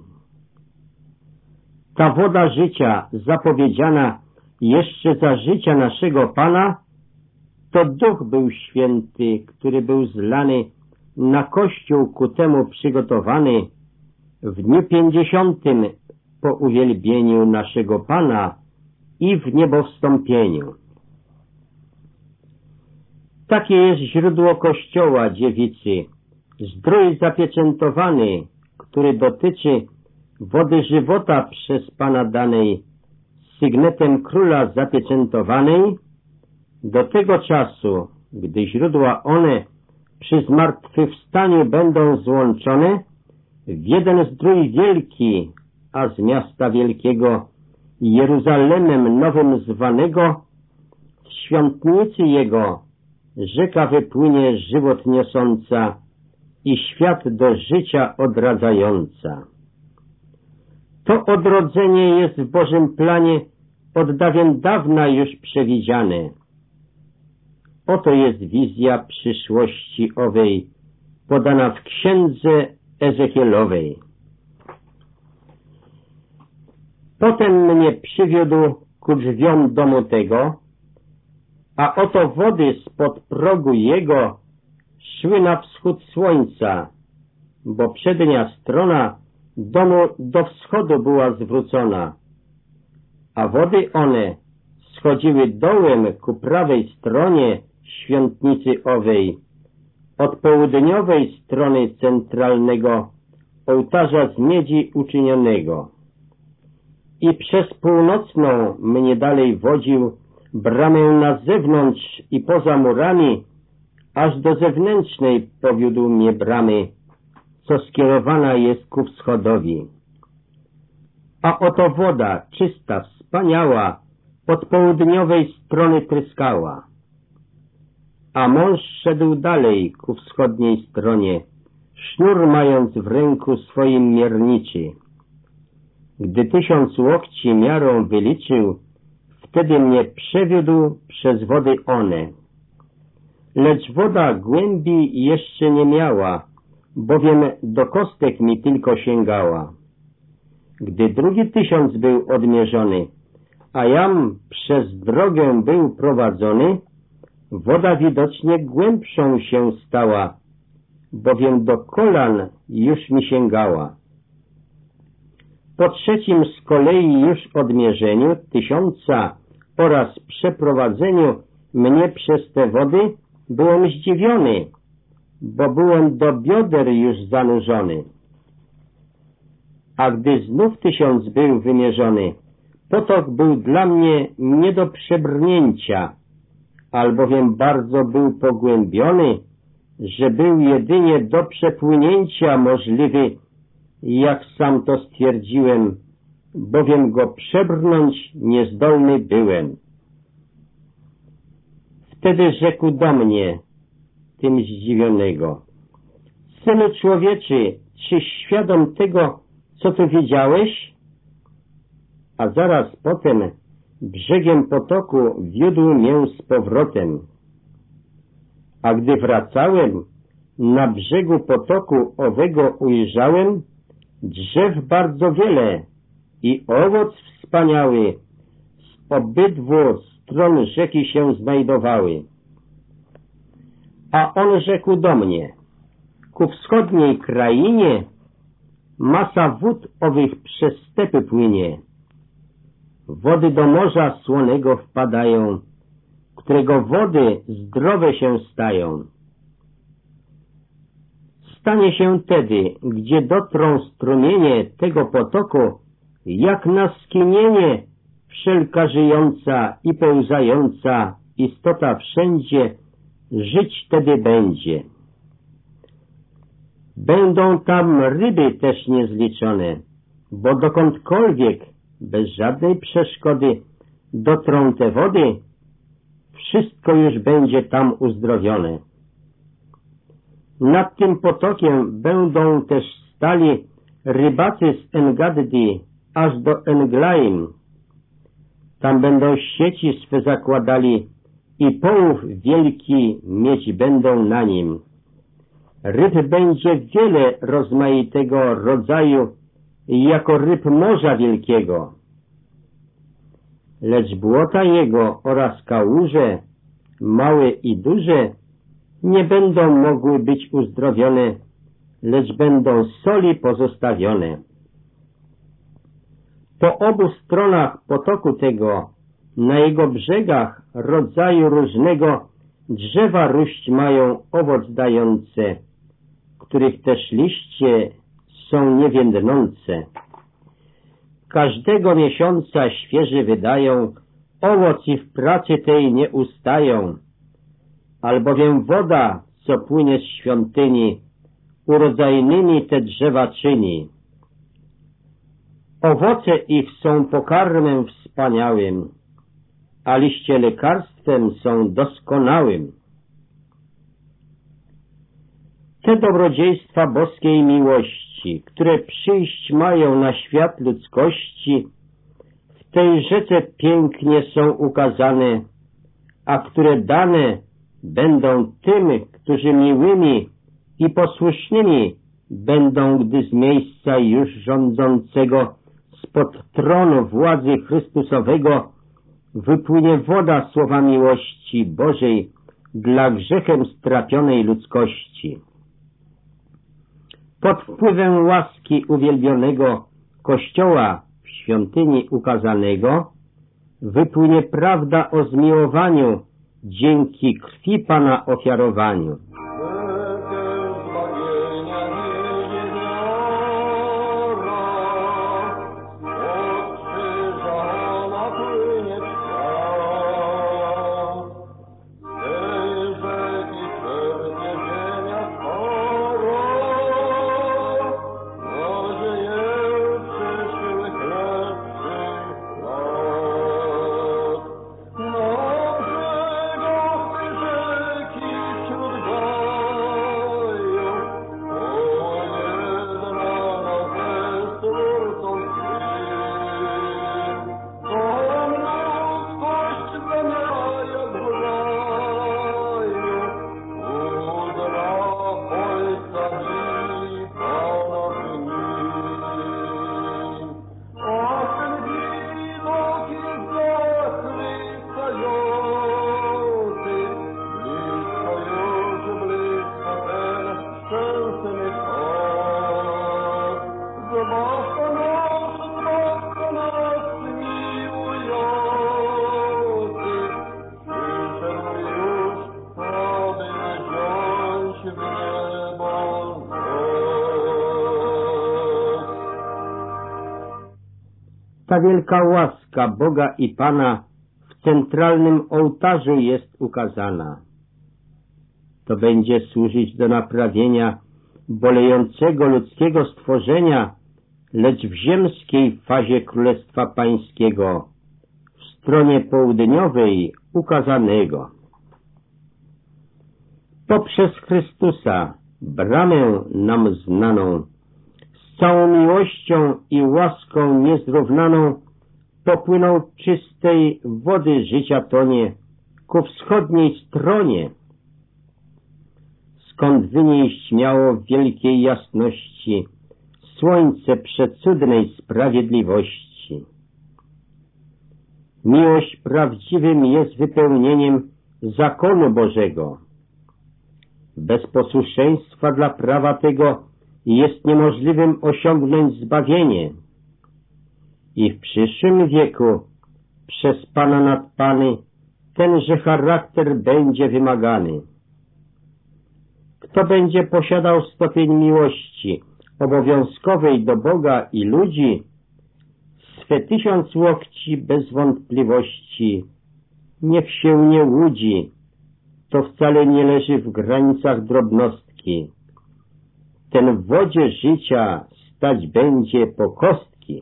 Ta woda życia, zapowiedziana jeszcze za życia naszego Pana, to Duch był Święty, który był zlany na Kościół ku temu przygotowany w dniu pięćdziesiątym po uwielbieniu naszego Pana i w niebowstąpieniu. Takie jest źródło Kościoła dziewicy, zdrój zapieczętowany, który dotyczy wody żywota przez Pana danej, sygnetem króla zapieczętowanej, do tego czasu, gdy źródła one przy zmartwychwstaniu będą złączone w jeden zdrój wielki, a z miasta wielkiego Jeruzalemem nowym zwanego, w świątnicy Jego rzeka wypłynie żywot niosąca i świat do życia odradzająca. To odrodzenie jest w Bożym planie od dawien dawna już przewidziane. Oto jest wizja przyszłości owej, podana w księdze Ezechielowej. Potem mnie przywiódł ku drzwiom domu tego, a oto wody spod progu jego szły na wschód słońca, bo przednia strona domu do wschodu była zwrócona, a wody one schodziły dołem ku prawej stronie świątnicy owej, od południowej strony centralnego ołtarza z miedzi uczynionego. I przez północną mnie dalej wodził bramę na zewnątrz i poza murami, aż do zewnętrznej powiódł mnie bramy, co skierowana jest ku wschodowi. A oto woda, czysta, wspaniała, od południowej strony tryskała. A mąż szedł dalej ku wschodniej stronie, sznur mając w ręku swoim mierniczy. Gdy tysiąc łokci miarą wyliczył, wtedy mnie przewiódł przez wody one. lecz woda głębi jeszcze nie miała, bowiem do kostek mi tylko sięgała. Gdy drugi tysiąc był odmierzony, a jam przez drogę był prowadzony, woda widocznie głębszą się stała, bowiem do kolan już mi sięgała. Po trzecim z kolei już odmierzeniu tysiąca oraz przeprowadzeniu mnie przez te wody byłem zdziwiony, bo byłem do bioder już zanurzony. A gdy znów tysiąc był wymierzony, potok był dla mnie nie do przebrnięcia, albowiem bardzo był pogłębiony, że był jedynie do przepłynięcia możliwy, jak sam to stwierdziłem, bowiem go przebrnąć niezdolny byłem. Wtedy rzekł do mnie, tym zdziwionego: Synu człowieczy, czy świadom tego, co tu widziałeś? A zaraz potem brzegiem potoku wiódł mię z powrotem. A gdy wracałem, na brzegu potoku owego ujrzałem drzew bardzo wiele i owoc wspaniały z obydwu stron rzeki się znajdowały. A on rzekł do mnie: ku wschodniej krainie masa wód owych przez stepy płynie. Wody do morza słonego wpadają, którego wody zdrowe się stają. Stanie się tedy, gdzie dotrą strumienie tego potoku, jak na skinienie wszelka żyjąca i pełzająca istota wszędzie żyć tedy będzie. Będą tam ryby też niezliczone, bo dokądkolwiek, bez żadnej przeszkody, dotrą te wody, wszystko już będzie tam uzdrowione. Nad tym potokiem będą też stali rybacy z Engaddi aż do Englaim. Tam będą sieci swe zakładali i połów wielki mieć będą na nim. Ryb będzie wiele rozmaitego rodzaju, jako ryb morza wielkiego. Lecz błota jego oraz kałuże, małe i duże, nie będą mogły być uzdrowione, lecz będą soli pozostawione. Po obu stronach potoku tego, na jego brzegach rodzaju różnego drzewa róść mają owoc dające, których też liście są niewiędnące. Każdego miesiąca świeży wydają, owoc i w pracy tej nie ustają, albowiem woda, co płynie z świątyni, urodzajnymi te drzewa czyni. Owoce ich są pokarmem wspaniałym, a liście lekarstwem są doskonałym. Te dobrodziejstwa boskiej miłości, które przyjść mają na świat ludzkości, w tej rzece pięknie są ukazane, a które dane będą tym, którzy miłymi i posłusznymi będą, gdy z miejsca już rządzącego spod tronu władzy Chrystusowego wypłynie woda słowa miłości Bożej dla grzechem strapionej ludzkości. Pod wpływem łaski uwielbionego Kościoła w świątyni ukazanego wypłynie prawda o zmiłowaniu dzięki krwi Pana ofiarowaniu. Wśród ta wielka łaska Boga i Pana w centralnym ołtarzu jest ukazana. To będzie służyć do naprawienia bolejącego ludzkiego stworzenia, lecz w ziemskiej fazie Królestwa Pańskiego, w stronie południowej ukazanego. Poprzez Chrystusa, bramę nam znaną, z całą miłością i łaską niezrównaną, popłynął czystej wody życia tonie ku wschodniej stronie, skąd wynieść miało w wielkiej jasności słońce przecudnej sprawiedliwości. Miłość prawdziwym jest wypełnieniem zakonu Bożego. Bez posłuszeństwa dla prawa tego jest niemożliwym osiągnąć zbawienie. I w przyszłym wieku przez Pana nad Pany tenże charakter będzie wymagany. Kto będzie posiadał stopień miłości obowiązkowej do Boga i ludzi, swe tysiąc łokci bez wątpliwości, niech się nie łudzi, to wcale nie leży w granicach drobnostki. Ten w wodzie życia stać będzie po kostki.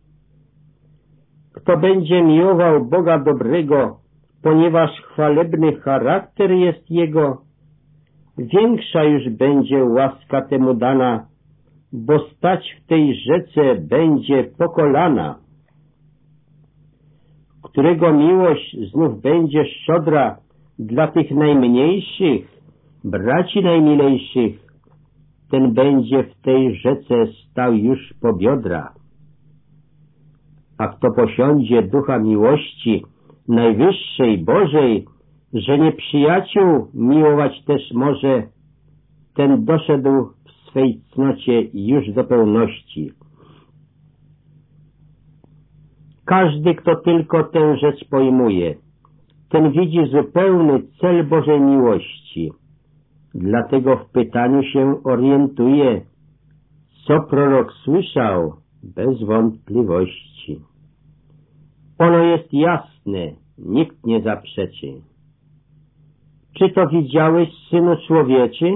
Kto będzie miłował Boga dobrego, ponieważ chwalebny charakter jest jego, większa już będzie łaska temu dana, bo stać w tej rzece będzie po kolana. Którego miłość znów będzie szczodra dla tych najmniejszych, braci najmilejszych, ten będzie w tej rzece stał już po biodra. A kto posiądzie ducha miłości najwyższej Bożej, że nieprzyjaciół miłować też może, ten doszedł w swej cnocie już do pełności. Każdy, kto tylko tę rzecz pojmuje, ten widzi zupełny cel Bożej miłości. Dlatego w pytaniu się orientuje, co prorok słyszał, bez wątpliwości. Ono jest jasne, nikt nie zaprzeczy. Czy to widziałeś, Synu Człowieczy?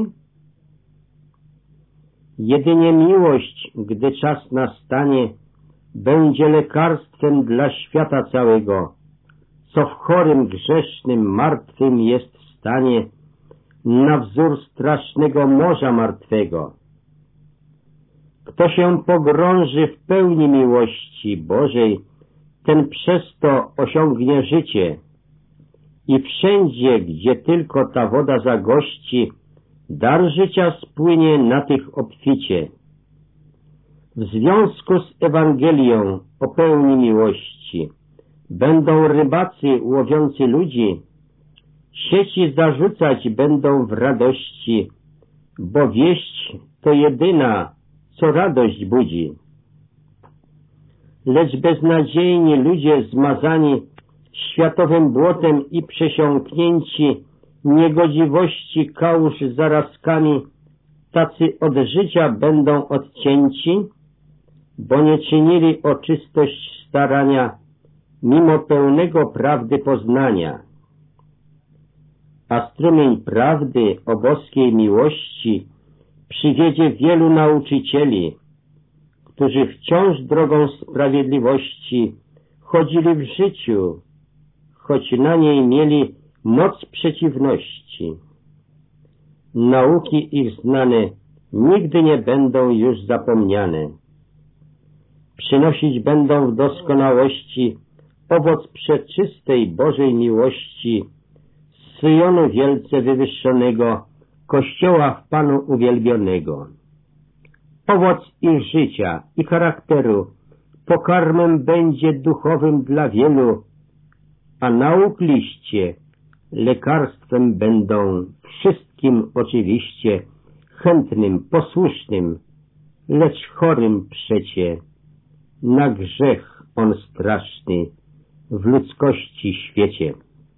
Jedynie miłość, gdy czas nastanie, będzie lekarstwem dla świata całego, co w chorym, grzesznym, martwym jest w stanie, na wzór strasznego morza martwego. Kto się pogrąży w pełni miłości Bożej, ten przez to osiągnie życie i wszędzie, gdzie tylko ta woda zagości, dar życia spłynie na tych obficie. W związku z Ewangelią o pełni miłości będą rybacy łowiący ludzi, sieci zarzucać będą w radości, bo wieść to jedyna, co radość budzi. Lecz beznadziejni ludzie zmazani światowym błotem i przesiąknięci niegodziwości kałuż zarazkami, tacy od życia będą odcięci, bo nie czynili o czystość starania, mimo pełnego prawdy poznania. A strumień prawdy o boskiej miłości przywiedzie wielu nauczycieli, którzy wciąż drogą sprawiedliwości chodzili w życiu, choć na niej mieli moc przeciwności. Nauki ich znane nigdy nie będą już zapomniane. Przynosić będą w doskonałości owoc przeczystej Bożej miłości z Syjonu wielce wywyższonego, Kościoła w Panu uwielbionego. Owoc ich życia i charakteru pokarmem będzie duchowym dla wielu, a nauk liście lekarstwem będą wszystkim oczywiście, chętnym, posłusznym, lecz chorym przecie, na grzech on straszny w ludzkości świecie.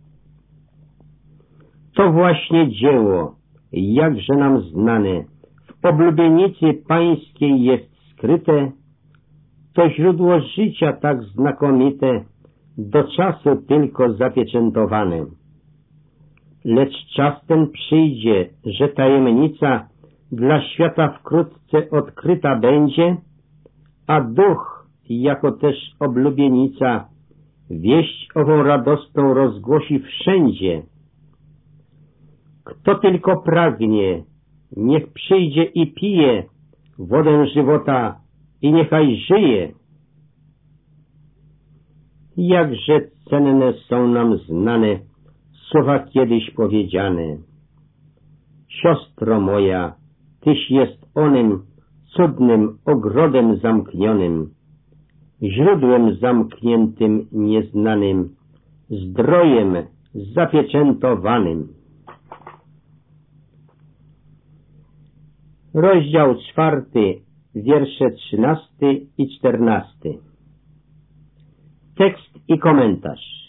To właśnie dzieło, jakże nam znane, w oblubienicy pańskiej jest skryte, To źródło życia tak znakomite, do czasu tylko zapieczętowane. Lecz czas ten przyjdzie, że tajemnica dla świata wkrótce odkryta będzie, a Duch, jako też oblubienica, wieść ową radosną rozgłosi wszędzie. Kto tylko pragnie, niech przyjdzie i pije wodę żywota i niechaj żyje. Jakże cenne są nam znane słowa kiedyś powiedziane. Siostro moja, tyś jest onym cudnym ogrodem zamknionym, źródłem zamkniętym nieznanym, zdrojem zapieczętowanym. Rozdział czwarty, wiersze trzynasty i czternasty. Tekst i komentarz.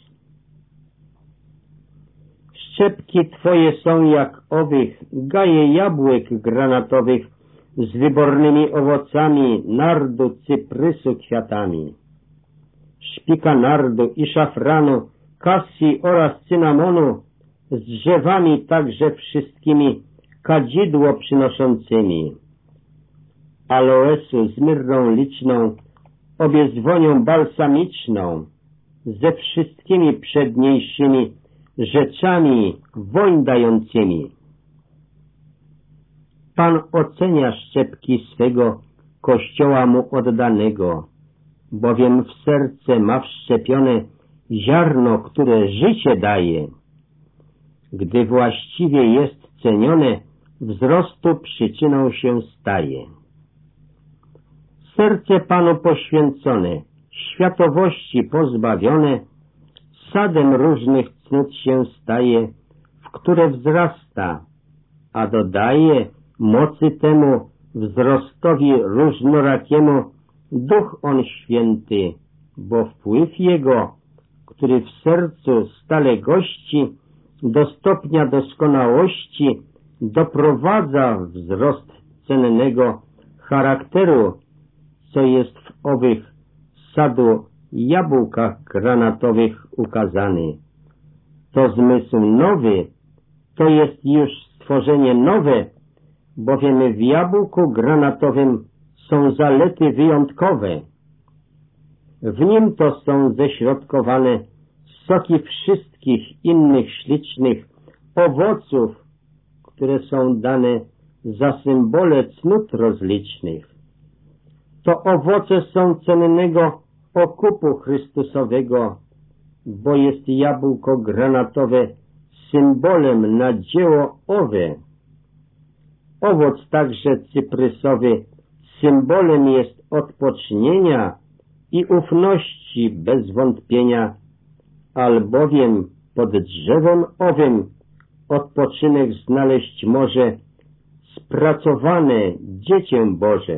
Szczepki Twoje są jak owych gaje jabłek granatowych z wybornymi owocami nardu, cyprysu kwiatami, szpika nardu i szafranu, kasji oraz cynamonu, z drzewami także wszystkimi kadzidło przynoszącymi, aloesu z myrrą liczną, obie z wonią balsamiczną, ze wszystkimi przedniejszymi rzeczami woń dającymi. Pan ocenia szczepki swego Kościoła mu oddanego, bowiem w serce ma wszczepione ziarno, które życie daje. Gdy właściwie jest cenione, wzrostu przyczyną się staje. Serce Panu poświęcone, światowości pozbawione, sadem różnych cnót się staje, w które wzrasta, a dodaje mocy temu wzrostowi różnorakiemu Duch On Święty, bo wpływ Jego, który w sercu stale gości, do stopnia doskonałości doprowadza wzrost cennego charakteru, co jest w owych sadu jabłkach granatowych ukazany. To zmysł nowy, to jest już stworzenie nowe, bowiem w jabłku granatowym są zalety wyjątkowe. W nim to są ześrodkowane soki wszystkich innych ślicznych owoców, które są dane za symbole cnót rozlicznych. To owoce są cennego okupu Chrystusowego, bo jest jabłko granatowe symbolem na dzieło owe. Owoc także cyprysowy symbolem jest odpocznienia i ufności bez wątpienia, albowiem pod drzewem owym odpoczynek znaleźć może spracowane dziecię Boże.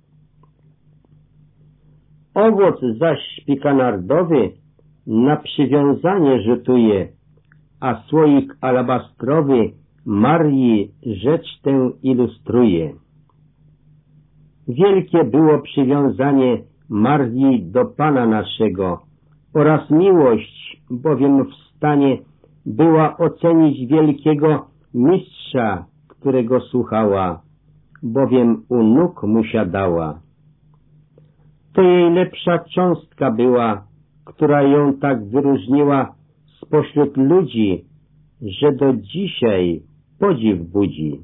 Owoc zaś szpika nardowy na przywiązanie rzutuje, a słoik alabastrowy Marii rzecz tę ilustruje. Wielkie było przywiązanie Marii do Pana naszego oraz miłość, bowiem w stanie była ocenić wielkiego mistrza, którego słuchała, bowiem u nóg mu siadała. To jej lepsza cząstka była, która ją tak wyróżniła spośród ludzi, że do dzisiaj podziw budzi.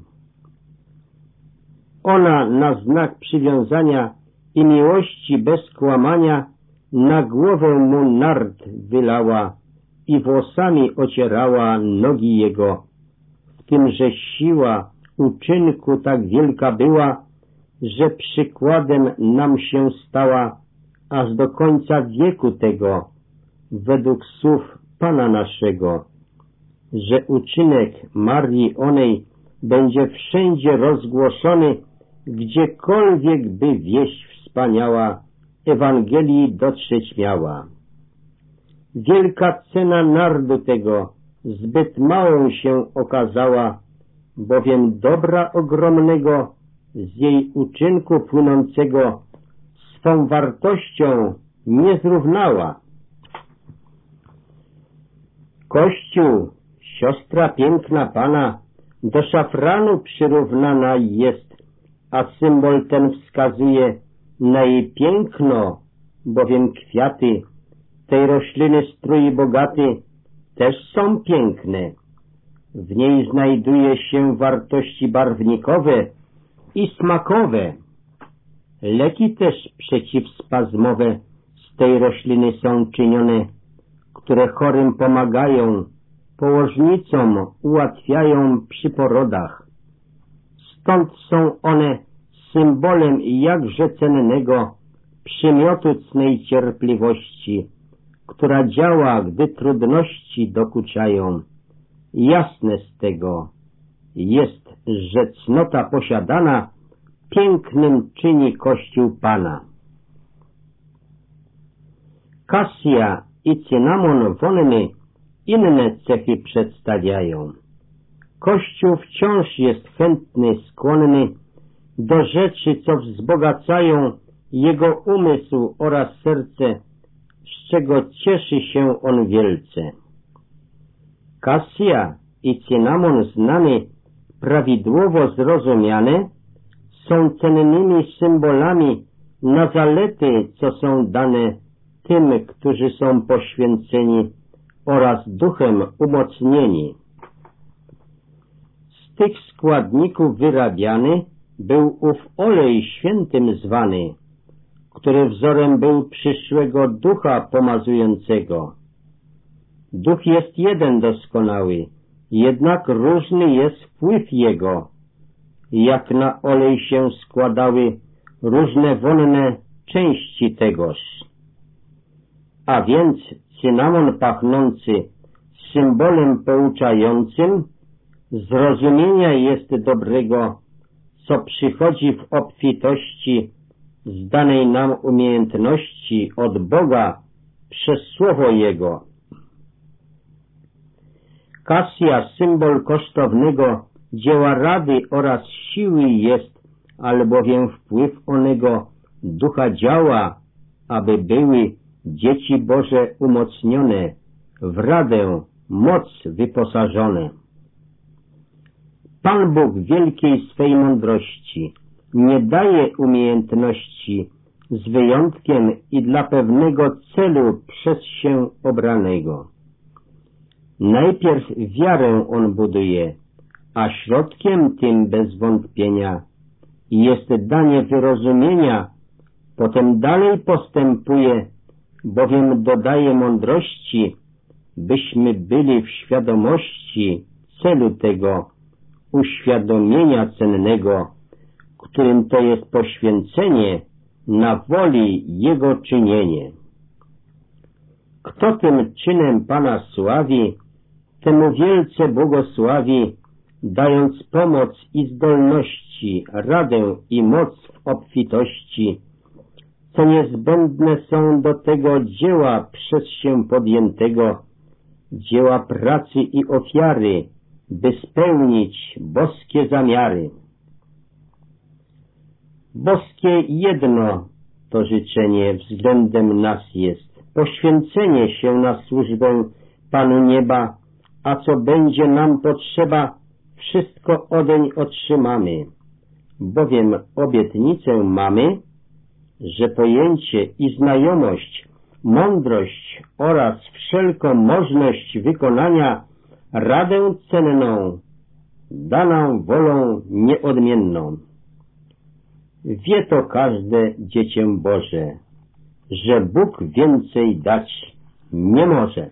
Ona na znak przywiązania i miłości bez kłamania na głowę mu nard wylała i włosami ocierała nogi jego. W tymże siła uczynku tak wielka była, że przykładem nam się stała aż do końca wieku tego, według słów Pana naszego, że uczynek Marii onej będzie wszędzie rozgłoszony, gdziekolwiek by wieść wspaniała Ewangelii dotrzeć miała. Wielka cena nardu tego zbyt małą się okazała, bowiem dobra ogromnego z jej uczynku płynącego swą wartością nie zrównała. Kościół, siostra piękna Pana, do szafranu przyrównana jest, a symbol ten wskazuje na jej piękno, bowiem kwiaty tej rośliny strój bogaty też są piękne. W niej znajduje się wartości barwnikowe i smakowe. Leki też przeciwspazmowe z tej rośliny są czynione, które chorym pomagają, położnicom ułatwiają przy porodach. Stąd są one symbolem jakże cennego przymiotu cnej cierpliwości, która działa, gdy trudności dokuczają. Jasne z tego jest, że cnota posiadana pięknym czyni Kościół Pana. Kasja i cynamon wonny inne cechy przedstawiają. Kościół wciąż jest chętny, skłonny do rzeczy, co wzbogacają jego umysł oraz serce, z czego cieszy się on wielce. Kasja i cynamon znane, prawidłowo zrozumiane, są cennymi symbolami na zalety, co są dane tym, którzy są poświęceni oraz duchem umocnieni. Z tych składników wyrabiany był ów olej świętym zwany, który wzorem był przyszłego ducha pomazującego. Duch jest jeden doskonały, jednak różny jest wpływ jego, jak na olej się składały różne wonne części tegoż. A więc cynamon pachnący symbolem pouczającym zrozumienia jest dobrego, co przychodzi w obfitości z danej nam umiejętności od Boga przez Słowo Jego. Kasja, symbol kosztownego dzieła rady oraz siły jest, albowiem wpływ onego ducha działa, aby były dzieci Boże umocnione, w radę moc wyposażone. Pan Bóg wielkiej swej mądrości nie daje umiejętności z wyjątkiem i dla pewnego celu przez się obranego. Najpierw wiarę on buduje, a środkiem tym bez wątpienia jest danie wyrozumienia, potem dalej postępuje, bowiem dodaje mądrości, byśmy byli w świadomości celu tego uświadomienia cennego, którym to jest poświęcenie na woli Jego czynienie. Kto tym czynem Pana sławi, temu wielce błogosławi, dając pomoc i zdolności, radę i moc w obfitości, co niezbędne są do tego dzieła przez się podjętego, dzieła pracy i ofiary, by spełnić boskie zamiary. Boskie jedno to życzenie względem nas jest, poświęcenie się na służbę Panu nieba, a co będzie nam potrzeba, wszystko odeń otrzymamy, bowiem obietnicę mamy, że pojęcie i znajomość, mądrość oraz wszelką możność wykonania radę cenną da nam wolą nieodmienną. Wie to każde dziecię Boże, że Bóg więcej dać nie może.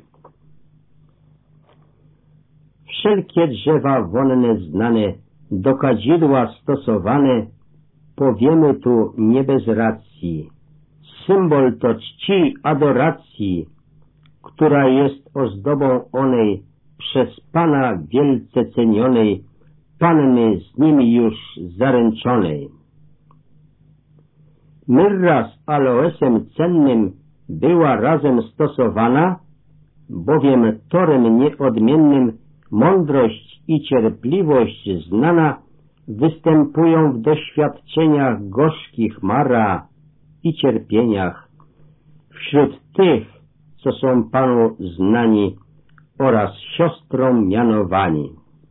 Wszelkie drzewa wonne znane, do kadzidła stosowane, powiemy tu nie bez racji. Symbol to czci adoracji, która jest ozdobą onej przez Pana wielce cenionej, Panny z nimi już zaręczonej. Myrra z aloesem cennym była razem stosowana, bowiem torem nieodmiennym mądrość i cierpliwość znana występują w doświadczeniach gorzkich mara, i cierpieniach, wśród tych, co są Panu znani oraz siostrą mianowani.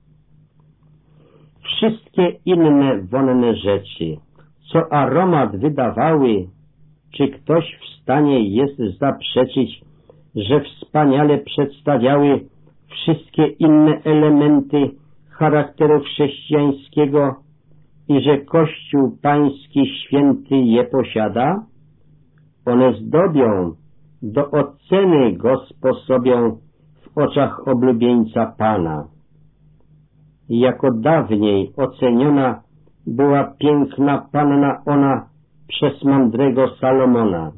Wszystkie inne wonne rzeczy, co aromat wydawały, czy ktoś w stanie jest zaprzeczyć, że wspaniale przedstawiały wszystkie inne elementy charakteru chrześcijańskiego i że Kościół Pański święty je posiada? One zdobią, do oceny go sposobią w oczach oblubieńca Pana. Jako dawniej oceniona była piękna panna ona przez mądrego Salomona.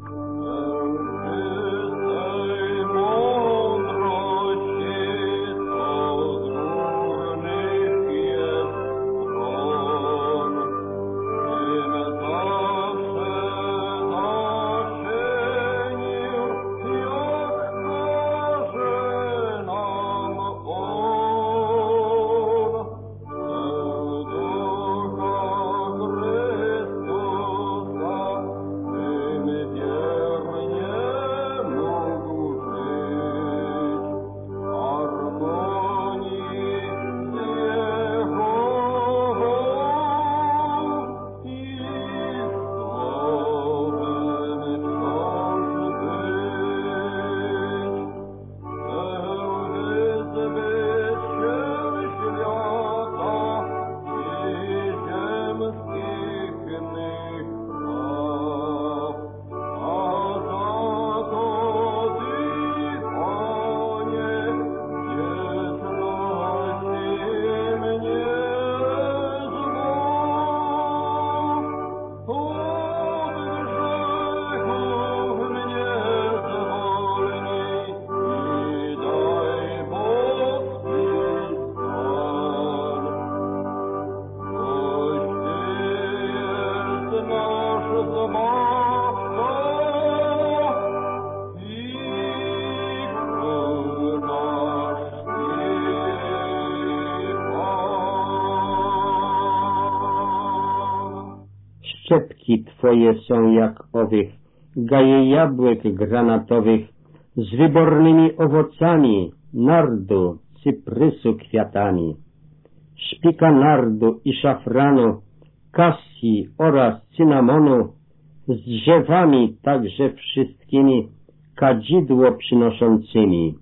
Szczepki Twoje są jak owych, gaje jabłek granatowych, z wybornymi owocami, nardu, cyprysu kwiatami, szpika nardu i szafranu, kasji oraz cynamonu, z drzewami także wszystkimi, kadzidło przynoszącymi,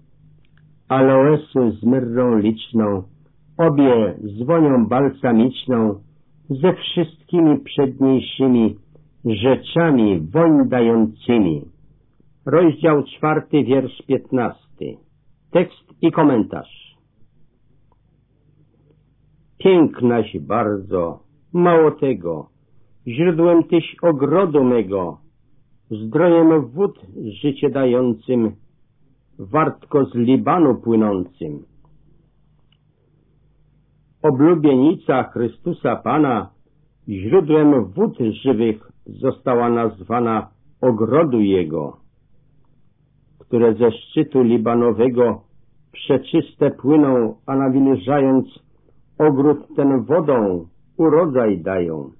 aloesu z myrrą liczną, obie z wonią balsamiczną, ze wszystkimi przedniejszymi rzeczami woń dającymi. Rozdział czwarty, wiersz piętnasty. Tekst i komentarz. Pięknaś bardzo, mało tego, źródłem Tyś ogrodu mego, zdrojem wód życie dającym, wartko z Libanu płynącym. Oblubienica Chrystusa Pana, źródłem wód żywych została nazwana ogrodu Jego, które ze szczytu libanowego przeczyste płyną, a nawilżając ogród ten wodą urodzaj dają.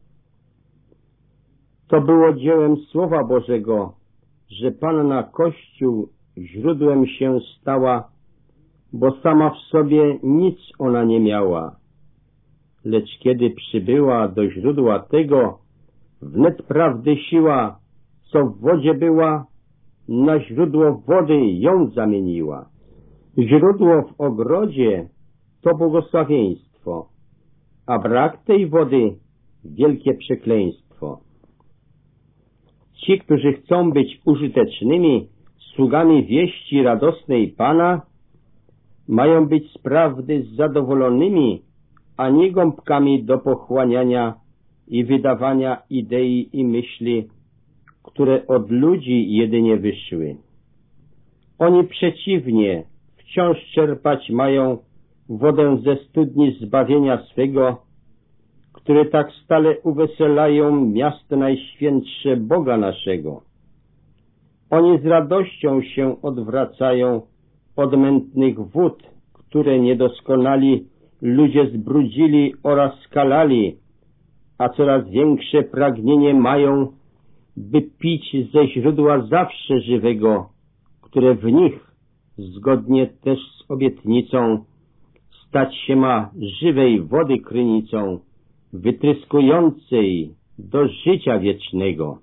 To było dziełem Słowa Bożego, że Panna Kościół źródłem się stała, bo sama w sobie nic ona nie miała. Lecz kiedy przybyła do źródła tego, wnet prawdy siła, co w wodzie była, na źródło wody ją zamieniła. Źródło w ogrodzie to błogosławieństwo, a brak tej wody wielkie przekleństwo. Ci, którzy chcą być użytecznymi sługami wieści radosnej Pana, mają być z prawdy zadowolonymi, a nie gąbkami do pochłaniania i wydawania idei i myśli, które od ludzi jedynie wyszły. Oni przeciwnie, wciąż czerpać mają wodę ze studni zbawienia swego, które tak stale uweselają miasto najświętsze Boga naszego. Oni z radością się odwracają od mętnych wód, które niedoskonali ludzie zbrudzili oraz skalali, a coraz większe pragnienie mają, by pić ze źródła zawsze żywego, które w nich, zgodnie też z obietnicą, stać się ma żywej wody krynicą, wytryskującej do życia wiecznego.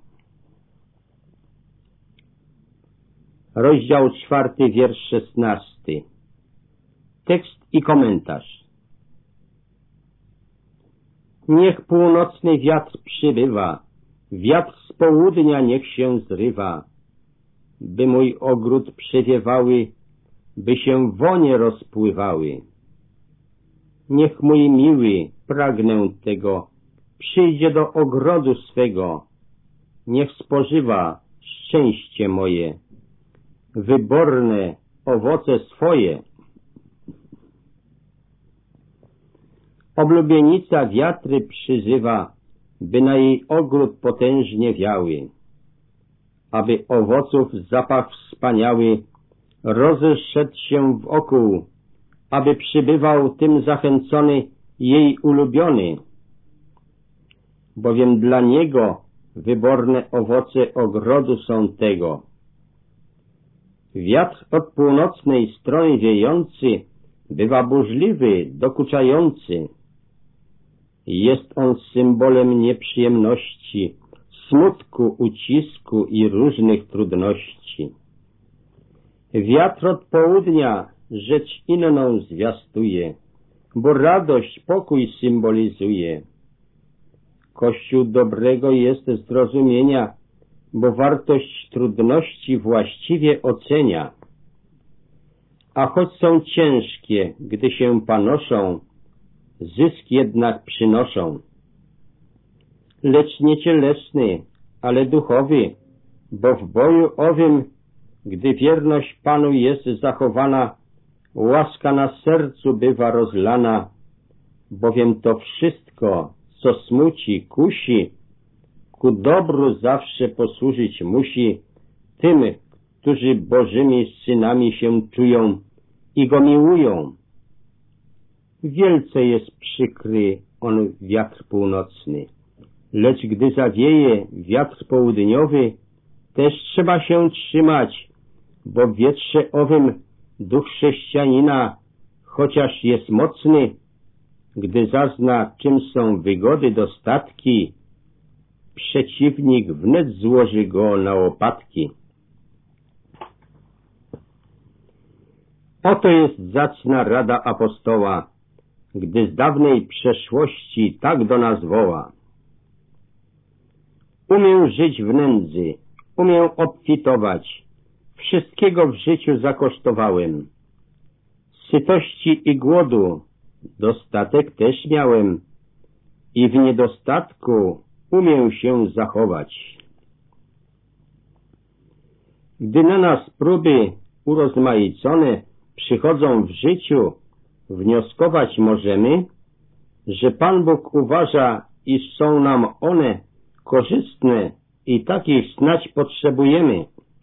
Rozdział czwarty, wiersz szesnasty. Tekst i komentarz. Niech północny wiatr przybywa, wiatr z południa niech się zrywa, by mój ogród przewiewały, by się wonie rozpływały. Niech mój miły, pragnę tego, przyjdzie do ogrodu swego, niech spożywa szczęście moje, wyborne owoce swoje. Oblubienica wiatry przyzywa, by na jej ogród potężnie wiały, aby owoców zapach wspaniały rozeszedł się wokół, aby przybywał tym zachęcony jej ulubiony, bowiem dla niego wyborne owoce ogrodu są tego. Wiatr od północnej strony wiejący bywa burzliwy, dokuczający. Jest on symbolem nieprzyjemności, smutku, ucisku i różnych trudności. Wiatr od południa rzecz inną zwiastuje, bo radość, pokój symbolizuje. Kościół dobrego jest zrozumienia, bo wartość trudności właściwie ocenia. A choć są ciężkie, gdy się panoszą, zysk jednak przynoszą. Lecz nie cielesny, ale duchowy, bo w boju owym, gdy wierność Panu jest zachowana, łaska na sercu bywa rozlana, bowiem to wszystko, co smuci, kusi, ku dobru zawsze posłużyć musi tym, którzy Bożymi synami się czują i Go miłują. Wielce jest przykry on wiatr północny, lecz gdy zawieje wiatr południowy, też trzeba się trzymać, bo w wietrze owym duch chrześcijanina, chociaż jest mocny, gdy zazna, czym są wygody, dostatki, przeciwnik wnet złoży go na łopatki. Oto jest zacna rada apostoła, gdy z dawnej przeszłości tak do nas woła. Umiem żyć w nędzy, umiem obfitować, wszystkiego w życiu zakosztowałem. Sytości i głodu dostatek też miałem i w niedostatku umiem się zachować. Gdy na nas próby urozmaicone przychodzą w życiu, wnioskować możemy, że Pan Bóg uważa, iż są nam one korzystne i takich snadź potrzebujemy.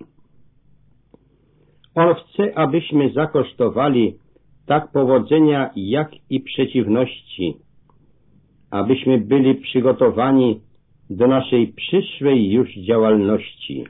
On chce, abyśmy zakosztowali tak powodzenia, jak i przeciwności, abyśmy byli przygotowani do naszej przyszłej już działalności.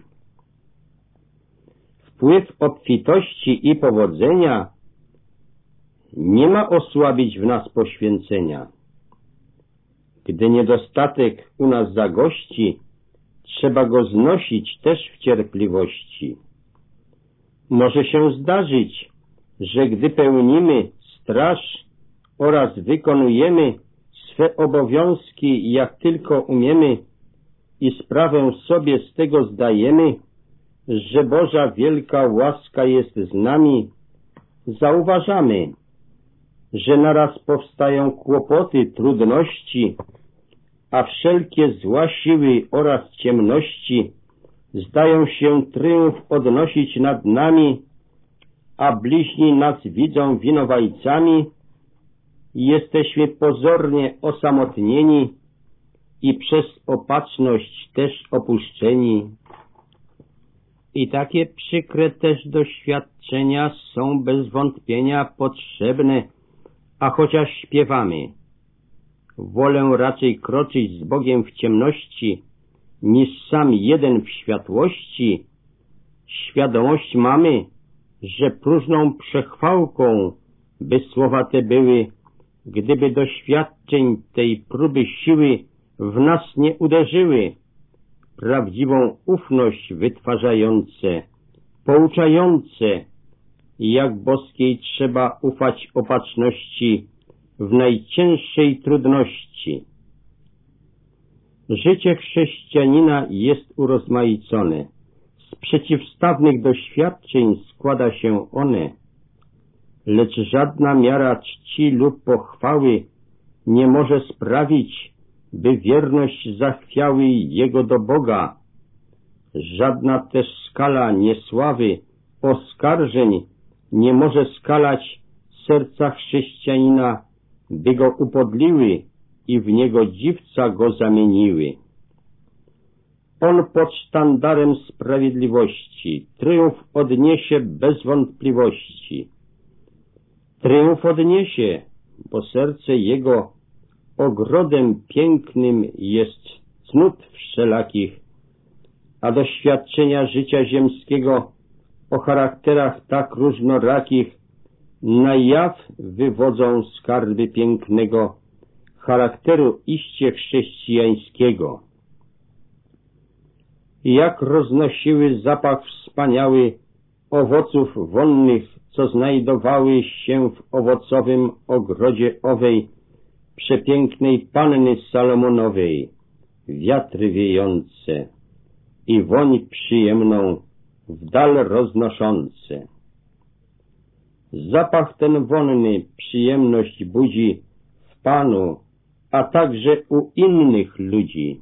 Wpływ obfitości i powodzenia nie ma osłabić w nas poświęcenia. Gdy niedostatek u nas zagości, trzeba go znosić też w cierpliwości. Może się zdarzyć, że gdy pełnimy straż oraz wykonujemy swe obowiązki jak tylko umiemy i sprawę sobie z tego zdajemy, że Boża wielka łaska jest z nami, zauważamy, że naraz powstają kłopoty, trudności, a wszelkie zła siły oraz ciemności zdają się tryumf odnosić nad nami, a bliźni nas widzą winowajcami, jesteśmy pozornie osamotnieni i przez opatrzność też opuszczeni. I takie przykre też doświadczenia są bez wątpienia potrzebne, a chociaż śpiewamy, wolę raczej kroczyć z Bogiem w ciemności, niż sam jeden w światłości, świadomość mamy, że próżną przechwałką by słowa te były, gdyby doświadczeń tej próby siły w nas nie uderzyły, prawdziwą ufność wytwarzające, pouczające, jak boskiej trzeba ufać opatrzności w najcięższej trudności. Życie chrześcijanina jest urozmaicone. Z przeciwstawnych doświadczeń składa się one, lecz żadna miara czci lub pochwały nie może sprawić, by wierność zachwiały jego do Boga. Żadna też skala niesławy, oskarżeń nie może skalać serca chrześcijanina, by go upodliły i w niego dziwca go zamieniły. On pod sztandarem sprawiedliwości tryumf odniesie bez wątpliwości. Tryumf odniesie, bo serce jego ogrodem pięknym jest cnót wszelakich, a doświadczenia życia ziemskiego o charakterach tak różnorakich na jaw wywodzą skarby pięknego charakteru iście chrześcijańskiego. Jak roznosiły zapach wspaniały owoców wonnych, co znajdowały się w owocowym ogrodzie owej przepięknej Panny Salomonowej, wiatry wiejące i woń przyjemną w dal roznoszące. Zapach ten wonny przyjemność budzi w Panu, a także u innych ludzi.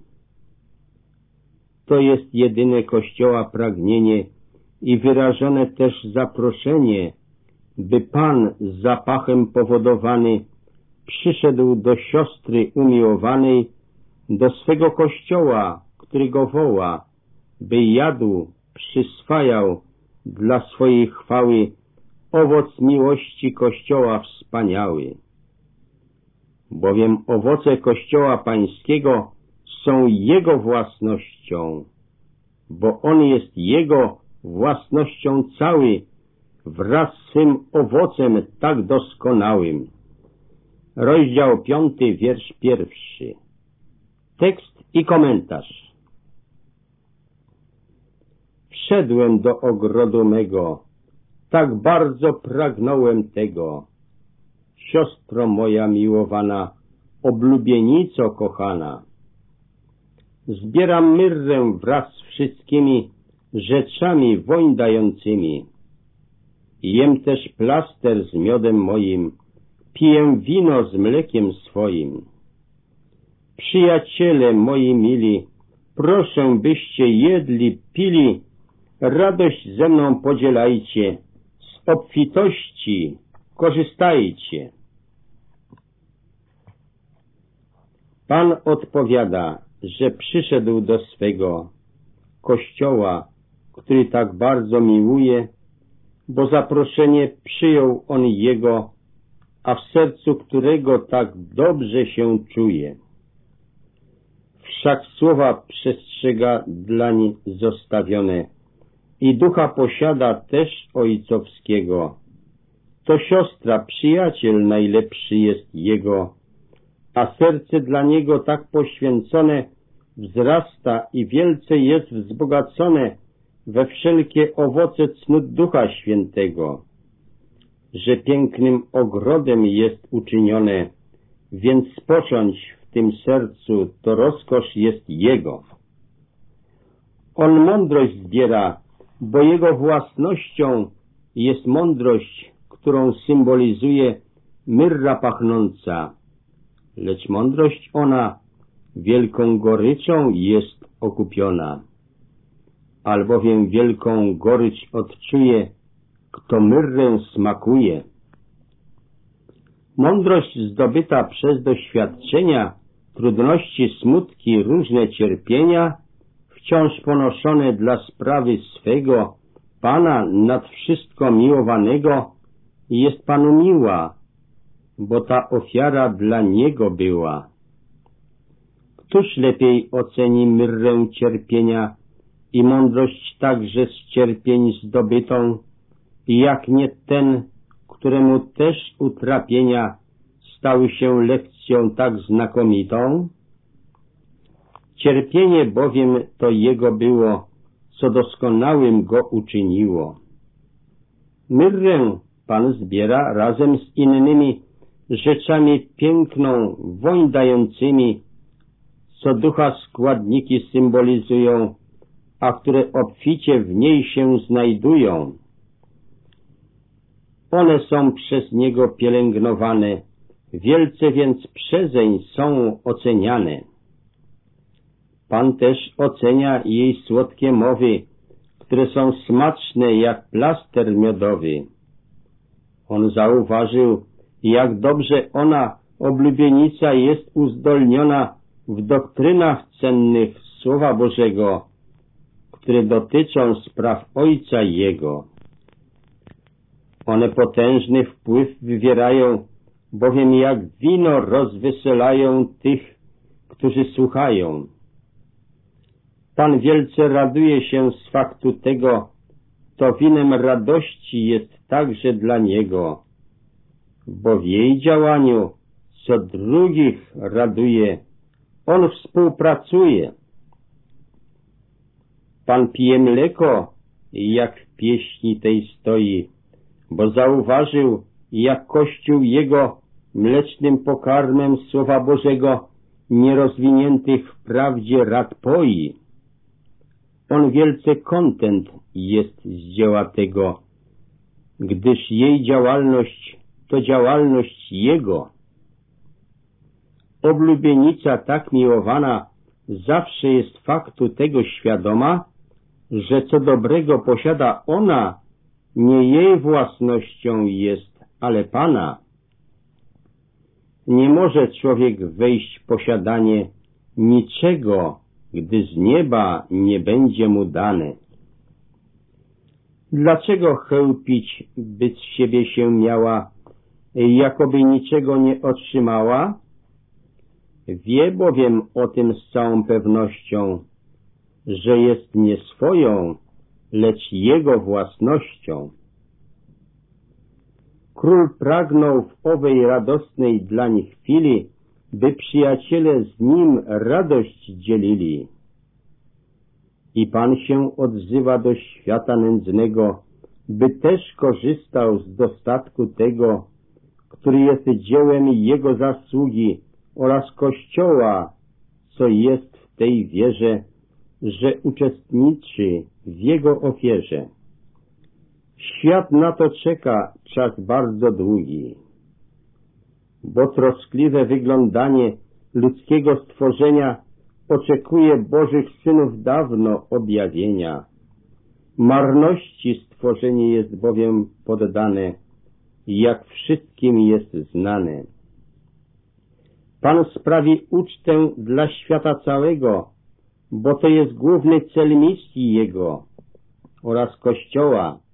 To jest jedyne Kościoła pragnienie i wyrażone też zaproszenie, by Pan z zapachem powodowany przyszedł do siostry umiłowanej, do swego Kościoła, który go woła, by jadł, przyswajał dla swojej chwały owoc miłości Kościoła wspaniały. Bowiem owoce Kościoła Pańskiego są Jego własnością, bo On jest Jego własnością cały, wraz z swym owocem tak doskonałym. Rozdział piąty, wiersz pierwszy. Tekst i komentarz. Wszedłem do ogrodu mego, tak bardzo pragnąłem tego. Siostro moja miłowana, oblubienico kochana. Zbieram myrrę wraz z wszystkimi rzeczami woń dającymi. Jem też plaster z miodem moim, piję wino z mlekiem swoim. Przyjaciele moi mili, proszę, byście jedli, pili, radość ze mną podzielajcie, z obfitości korzystajcie. Pan odpowiada, że przyszedł do swego Kościoła, który tak bardzo miłuje, bo zaproszenie przyjął on jego, a w sercu którego tak dobrze się czuje. Wszak słowa przestrzega dlań zostawione i ducha posiada też ojcowskiego. To siostra, przyjaciel najlepszy jest jego, a serce dla niego tak poświęcone wzrasta i wielce jest wzbogacone we wszelkie owoce cnót Ducha Świętego, że pięknym ogrodem jest uczynione, więc spocząć w tym sercu to rozkosz jest Jego. On mądrość zbiera, bo Jego własnością jest mądrość, którą symbolizuje myrra pachnąca, lecz mądrość ona wielką goryczą jest okupiona, albowiem wielką gorycz odczuje, kto myrrę smakuje. Mądrość zdobyta przez doświadczenia, trudności, smutki, różne cierpienia, wciąż ponoszone dla sprawy swego Pana nad wszystko miłowanego, jest Panu miła, bo ta ofiara dla Niego była. Któż lepiej oceni myrrę cierpienia i mądrość także z cierpień zdobytą, jak nie ten, któremu też utrapienia stały się lekcją tak znakomitą? Cierpienie bowiem to jego było, co doskonałym go uczyniło. Myrrę Pan zbiera razem z innymi rzeczami piękną, woń dającymi, co ducha składniki symbolizują, a które obficie w niej się znajdują. One są przez niego pielęgnowane, wielce więc przezeń są oceniane. Pan też ocenia jej słodkie mowy, które są smaczne jak plaster miodowy. On zauważył, jak dobrze ona, oblubienica, jest uzdolniona w doktrynach cennych Słowa Bożego, które dotyczą spraw Ojca Jego. One potężny wpływ wywierają, bowiem jak wino rozweselają tych, którzy słuchają. Pan wielce raduje się z faktu tego, to winem radości jest także dla Niego, bo w jej działaniu, co drugich raduje, On współpracuje. Pan pije mleko, jak w pieśni tej stoi, bo zauważył, jak Kościół Jego mlecznym pokarmem Słowa Bożego nierozwiniętych w prawdzie rad poi. On wielce kontent jest z dzieła tego, gdyż jej działalność to działalność Jego. Oblubienica tak miłowana zawsze jest faktu tego świadoma, że co dobrego posiada ona, nie jej własnością jest, ale Pana. Nie może człowiek wejść w posiadanie niczego, gdy z nieba nie będzie mu dane. Dlaczego chełpić, by z siebie się miała, jakoby niczego nie otrzymała? Wie bowiem o tym z całą pewnością, że jest nie swoją, lecz Jego własnością. Król pragnął w owej radosnej dlań chwili, by przyjaciele z nim radość dzielili. I Pan się odzywa do świata nędznego, by też korzystał z dostatku tego, który jest dziełem Jego zasługi oraz Kościoła, co jest w tej wierze, że uczestniczy w Jego ofierze. Świat na to czeka czas bardzo długi, bo troskliwe wyglądanie ludzkiego stworzenia oczekuje Bożych synów dawno objawienia. Marności stworzenie jest bowiem poddane, jak wszystkim jest znane. Pan sprawi ucztę dla świata całego, bo to jest główny cel misji Jego oraz Kościoła,